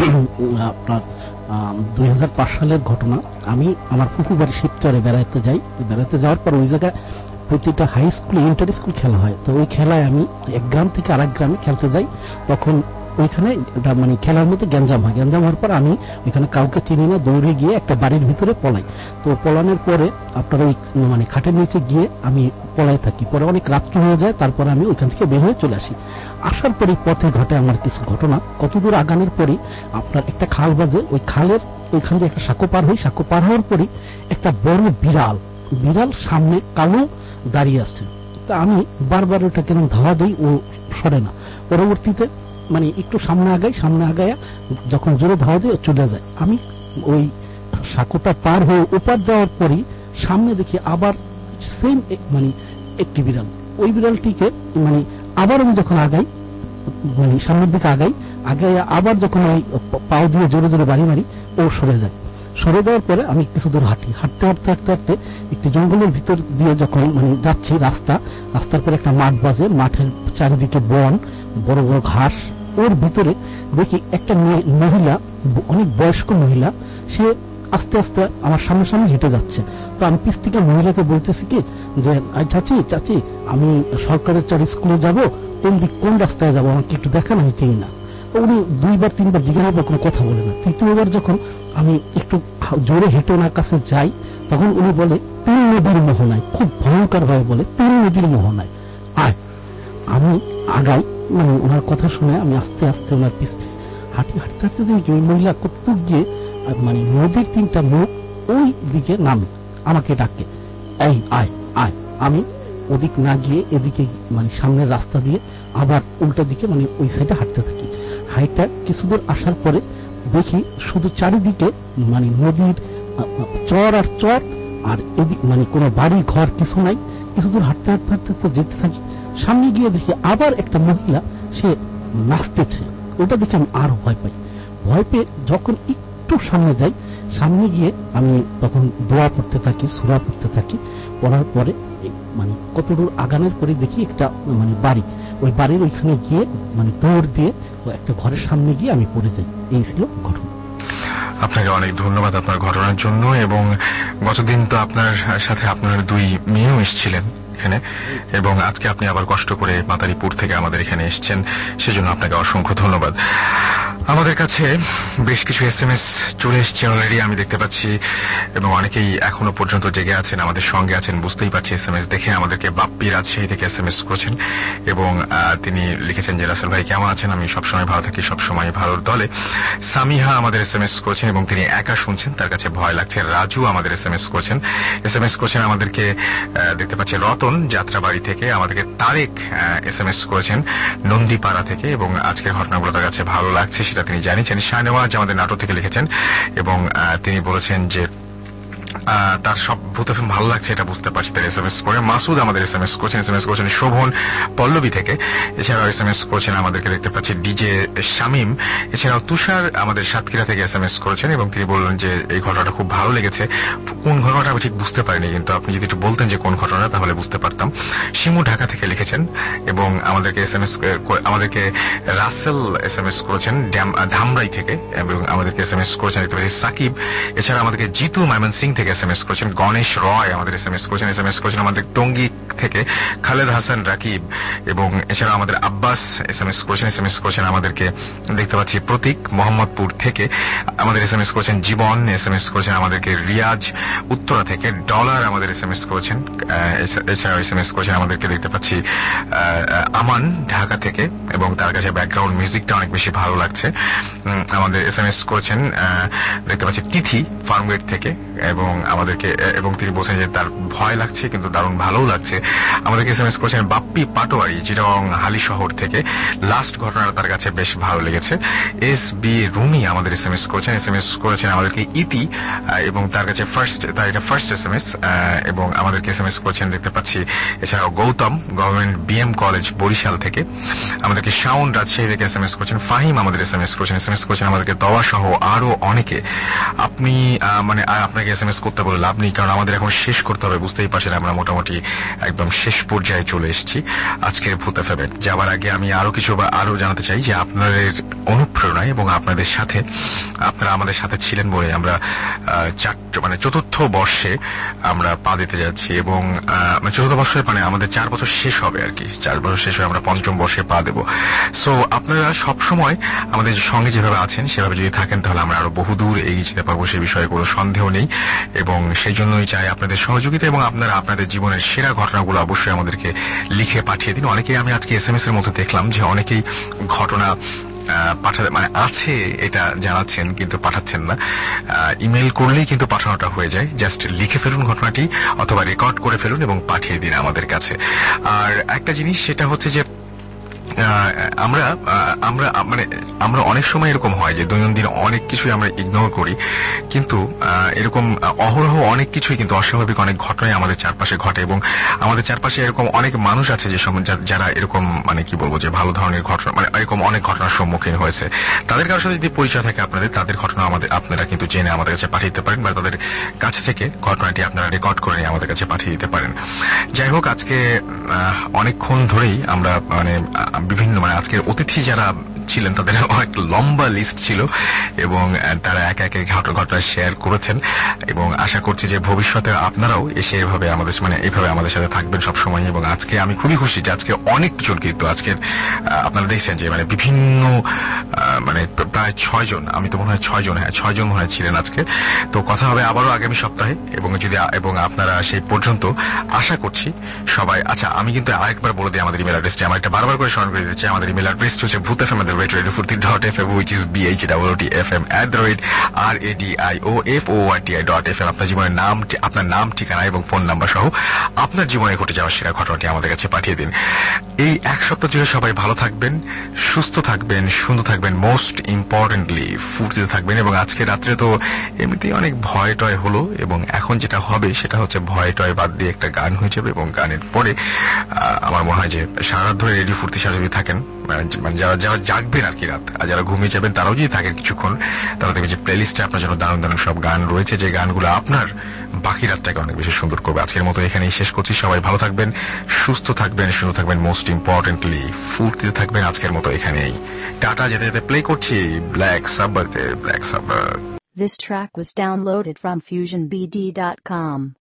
আপনার 2005 সালের ঘটনা। আমি আমার পুকুর বাড়ি শিবচরে বেড়াতে যাই। বেড়াতে যাওয়ার পর ওই জায়গায় প্রতিটা হাই স্কুলে ইন্টার স্কুল খেলা হয়। তো ওই খেলায় আমি এক গ্রাম থেকে আরেক গ্রামে খেলতে যাই। তখন ওইখানে মানে খেলার মধ্যে গ্যাঞ্জাম হয়। গ্যাঞ্জাম হওয়ার পর আমি ওইখানে কাউকে চিনি না, দৌড়ে গিয়ে একটা বাড়ির ভিতরে পলাই। তো পলানোর পরে আপনার ওই মানে খাটের নিচে গিয়ে আমি পলাই থাকি। পরে অনেক রাত্রি হয়ে যায়, তারপরে আমি ওইখান থেকে বের হয়ে চলে আসি। আসার পরে পথে ঘটে আমার কিছু ঘটনা। কতদূর আগানোর পরে আপনার একটা খাল বাজে, ওই খালের ওইখান দিয়ে একটা সাঁকো পার হই। সাঁকো পার হওয়ার পরে একটা বড় বিড়াল সামনে কালো দাঁড়িয়ে আছে। তা আমি বারবার ওটা কেন ধাওয়া দিই, ও সরে না। পরবর্তীতে মানে একটু সামনে আগায়া যখন জোরে ধাওয়া দিয়ে চলে যায়, আমি ওই সাঁকোটা পার হয়ে ওপার যাওয়ার পরই সামনে দেখি আবার সেম মানে একটি বিড়াল। ওই বিড়ালটিকে মানে আবার আমি যখন আগাই, মানে সামনের দিকে আগাইয়া আবার যখন ওই পাও দিয়ে জোরে জোরে বাড়ি মারি, ও সরে যায়। সরে যাওয়ার পরে আমি কিছু দূর হাঁটতে একটি জঙ্গলের ভিতর দিয়ে যখন মানে যাচ্ছি, রাস্তার পরে একটা মাঠ বাজে। মাঠের চারিদিকে বন, বড় বড় ঘাস। ওর ভিতরে দেখি একটা মহিলা, অনেক বয়স্ক মহিলা, সে আস্তে আস্তে আমার সামনে হেঁটে যাচ্ছে। তো আমি পিছ থেকে মহিলাকে বলতেছি কি যে, চাচি আমি সরকারের চর স্কুলে যাব, কোন রাস্তায় যাবো, আমাকে একটু দেখান, আমি চিনি না। উনি 2-3বার জিজ্ঞাসা করে কোনো কথা বলে না। তৃতীয়বার যখন আমি একটু জোরে হেঁটে ওনার কাছে যাই, তখন উনি বলে, 3 নদীর মোহনায়, খুব ভয়ঙ্কর ভাবে বলে, 3 নদীর মোহনায় আয়। আমি আগাই, মানে ওনার কথা শুনে আমি আস্তে আস্তে ওনার পিছ হাঁটতে দেখি ওই মহিলা কতটুক গিয়ে মানে নদীর 3টা মুখ ওই দিকে নামে, আমাকে ডাকে, এই আয়। আমি ওদিক না গিয়ে এদিকে মানে সামনের রাস্তা দিয়ে আবার উল্টা দিকে মানে ওই সাইডে হাঁটতে থাকি। হাইটা কিছুদূর আসার পরে দেখি শুধু চারিদিকে মানে নদীর চর আর এদিক মানে কোনো বাড়ি ঘর কিছু নাই। কিছুদূর হাঁটতে যেতে থাকি। সামনে গিয়ে দেখি আবার একটা মহিলা, সে নাচতেছে। ওটা দেখে আমি আরো ভয় পেয়ে যখন একটু সামনে যাই, সামনে গিয়ে আমি তখন দোয়া পড়তে থাকি, সূরা পড়তে থাকি। পড়ার পরে মানে কতদূর আগানোর পরে দেখি একটা মানে বাড়ি। ওই বাড়ির ওইখানে গিয়ে মানে দৌড় দিয়ে একটা ঘরের সামনে গিয়ে আমি পড়ে যাই। এই ছিল ঘটনা। আপনাকে অনেক ধন্যবাদ আপনার ঘটনার জন্য। এবং গতদিন তো আপনার সাথে আপনার 2 মেয়েও এসেছিলেন এখানে, এবং আজকে আপনি আবার কষ্ট করে মাদারীপুর থেকে আমাদের এখানে এসেছেন, সেজন্য আপনাকে অসংখ্য ধন্যবাদ। আমাদের কাছে বেশ কিছু SMS চলে এসেছে অলরেডি, আমি দেখতে পাচ্ছি, এবং অনেকেই এখনো পর্যন্ত জেগে আছেন, আমাদের সঙ্গে আছেন, বুঝতেই পারছি SMS দেখে। আমাদেরকে বাপ্পি রাজশাহী থেকে SMS করেছেন, এবং তিনি লিখেছেন যে, রাসেল ভাই কেমন আছেন? আমি সবসময় ভালো থাকি, সবসময় ভালোর দলে। সামিহা আমাদের SMS করেছেন, এবং তিনি একা শুনছেন, তার কাছে ভয় লাগছে। রাজু আমাদের SMS করেছেন আমাদেরকে, দেখতে পাচ্ছি রতন যাত্রাবাড়ি থেকে। আমাদেরকে তারেক SMS করেছেন নন্দীপাড়া থেকে, এবং আজকের ঘটনাগুলো তার কাছে ভালো লাগছে সেটা তিনি জানিয়েছেন। শাহনেওয়াজ আমাদের নাটক থেকে লিখেছেন, এবং তিনি বলেছেন যে তার সব ভূত এফএম ভালো লাগছে এটা বুঝতে পারছি তার SMS পড়ে। মাসুদ আমাদের SMS করছেন শোভন পল্লবী থেকে। এছাড়াও SMS করছেন আমাদেরকে দেখতে পাচ্ছি ডিজে শামীম। এছাড়াও তুষার আমাদের সাতক্ষীরা থেকে SMS করেছেন এবং তিনি বললেন যে এই ঘটনাটা খুব ভালো লেগেছে। কোন ঘটনাটা আমি ঠিক বুঝতে পারিনি, কিন্তু আপনি যদি একটু বলতেন যে কোন ঘটনা তাহলে বুঝতে পারতাম। শিমু ঢাকা থেকে লিখেছেন এবং আমাদেরকে রাসেল SMS করেছেন ধামরাই থেকে এবং আমাদেরকে SMS করেছেন দেখতে পাচ্ছি সাকিব। এছাড়া আমাদেরকে জিতু ময়মনসিং থেকে SMS করেছেন। গণেশ রয় আমাদের SMS করেছেন আমাদের টঙ্গী থেকে খালেদ হাসান রাকিব এবং এছাড়া আমাদের আব্বাস SMS করেছেন আমাদেরকে দেখতে পাচ্ছি প্রতীক মোহাম্মদপুর থেকে আমাদের SMS করেছেন। জীবন SMS করেছেন আমাদেরকে রিয়াজ উত্তরা থেকে। ডলার আমাদের SMS করেছেন। এছাড়া SMS করেছেন আমাদেরকে দেখতে পাচ্ছি আমান ঢাকা থেকে এবং তার কাছে ব্যাকগ্রাউন্ড মিউজিকটা অনেক বেশি ভালো লাগছে। আমাদের SMS করেছেন দেখতে পাচ্ছি তিথি ফার্মগেট থেকে এবং আমাদেরকে এবং তিনি বলছেন যে তার ভয় লাগছে কিন্তু দারুণ ভালোও লাগছে। আমাদেরকে SMS করেছেন বাপ্পি পাটোয়ারি চিটাগং হালি শহর থেকে। লাস্ট ঘটনাটা তার কাছে বেশ ভালো লেগেছে। SB রুমি আমাদের SMS করেছেন আমাদেরকে ইতি এবং তার কাছে এটা ফার্স্ট SMS এবং আমাদেরকে SMS করেছেন দেখতে পাচ্ছি। এছাড়াও Goutam government BM college Barisal থেকে। আমাদেরকে শাওন রাজশাহী থেকে SMS করেছেন। ফাহিম আমাদের SMS করেছেন আমাদেরকে দওয়া সহ আরো অনেকে। আপনি আপনাকে SMS করতে বলে লাভ নেই, কারণ আমাদের এখন শেষ করতে হবে। বুঝতেই পারছেন আমরা মোটামুটি একদম শেষ পর্যায়ে চলে এসেছি আজকের ভূত এফএম। যাবার আগে আমি আরো জানাতে চাই যে আপনাদের অনুপ্রেরণায় এবং আপনাদের সাথে আপনারা আমাদের সাথে ছিলেন বলে আমরা চতুর্থ বর্ষে আমরা পা দিতে যাচ্ছি এবং চতুর্থ বর্ষে আমাদের 4 বছর শেষ হবে আর কি। 4 বছর শেষ হয়ে আমরা পঞ্চম বর্ষে পা দেব। সো আপনারা সবসময় আমাদের সঙ্গে যেভাবে আছেন সেভাবে যদি থাকেন তাহলে আমরা আরো বহুদূর এগিয়ে যেতে পারবো, সে বিষয়ে কোনো সন্দেহ নেই। এবং সেই জন্যই চাই আপনাদের সহযোগিতা এবং আপনারা আপনাদের জীবনের সেরা ঘটনাগুলো অবশ্যই আমাদেরকে লিখে পাঠিয়ে দিন। অনেকেই আমি আজকে SMS এর মধ্যে দেখলাম যে অনেকেই ঘটনা পাঠাতে আছে এটা জানাচ্ছেন কিন্তু পাঠাচ্ছেন না। ইমেল করলেই কিন্তু পাঠানোটা হয়ে যায়। জাস্ট লিখে ফেলুন ঘটনাটি অথবা রেকর্ড করে ফেলুন এবং পাঠিয়ে দিন আমাদের কাছে। আর একটা জিনিস সেটা হচ্ছে যে আমরা অনেক সময় এরকম হয় যে দৈনন্দিন অনেক কিছুই আমরা ইগনোর করি, কিন্তু এরকম অহরহ অনেক কিছুই কিন্তু অস্বাভাবিক অনেক ঘটনাই আমাদের চারপাশে ঘটে এবং আমাদের চারপাশে এরকম অনেক মানুষ আছে যে যারা এরকম কি বলবো যে ভালো ধরনের ঘটনা এরকম অনেক ঘটনার সম্মুখীন হয়েছে। তাদের কারোর সাথে যদি পরিচয় থাকে তাদের ঘটনা আপনারা কিন্তু জেনে আমাদের কাছে পাঠিয়ে দিতে পারেন বা তাদের কাছে থেকে ঘটনাটি আপনারা রেকর্ড করে নিয়ে আমাদের কাছে পাঠিয়ে দিতে পারেন। যাই হোক, আজকে অনেকক্ষণ ধরেই আমরা বিভিন্ন আজকের অতিথি যারা ছিলেন তাদের অনেক লম্বা লিস্ট ছিল এবং তারা এক এক ঘটনা শেয়ার করেছেন এবং আশা করছি যে ভবিষ্যতে আপনারাও এসে এইভাবে আমাদের সাথে থাকবেন সবসময়। এবং আজকে আমি খুবই খুশি যে আজকে অনেকজন কিন্তু আজকের আপনারা দেখছেন যে বিভিন্ন প্রায় 6 জন, আমি তো মনে হয় 6 জন, 6 জন মনে হয় ছিলেন আজকে। তো কথা হবে আবারও আগামী সপ্তাহে এবং আপনারা সেই পর্যন্ত আশা করছি সবাই। আচ্ছা, আমি কিন্তু আরেকবার বলে দিই আমাদের ইমেল অ্যাড্রেসটি, আমার একটা বারবার করে স্মরণ করে দিচ্ছি। আমাদের ইমেল অ্যাড্রেস হচ্ছে bhutfm@radiofurti.fm which is bhutfm@radioforti.fm। আপনার জীবনের নাম, আপনার নাম, ঠিকানা এবং ফোন নাম্বার সহ আপনার জীবনে ঘটে যাওয়া সেরা ঘটনাটি আমাদের কাছে পাঠিয়ে দিন। এই এক সপ্তাহ জুড়ে সবাই ভালো থাকবেন, সুস্থ থাকবেন, সুন্দর থাকবেন, মোস্ট ইম্পর্টেন্টলি ফুর্তিতে থাকবেন। এবং আজকে রাত্রে তো এমনিতেই অনেক ভয় টয় হলো এবং এখন যেটা হবে সেটা হচ্ছে ভয় টয় বাদ দিয়ে একটা গান হয়ে যাবে এবং গানের পরে আমার মনে হয় যে সারা রাত ধরে রেডিও ফুর্তির সাথে যদি থাকেন, যারা জাগবেন আর কি রাত, আর যারা ঘুমিয়ে যাবেন তারাও যদি থাকেন কিছুক্ষণ, তারা দেখবেন যে প্লেলিস্টে আপনার জন্য দারুণ দারুণ সব গান রয়েছে, যে গানগুলো আপনার বাকি রাতটাকে অনেক বেশি সুন্দর করবে। আজকের মতো এখানেই শেষ করছি। সবাই ভালো থাকবেন, সুস্থ থাকবেন, সুন্দর থাকবেন, মোস্ট ইম্পর্টেন্টলি ফুর্তিতে থাকবেন। আজকের মতো এখানেই টাটা। যেতে যেতে প্লে করছি ব্ল্যাক সাবাথের Black Sabbath. This track was downloaded from FusionBD.com.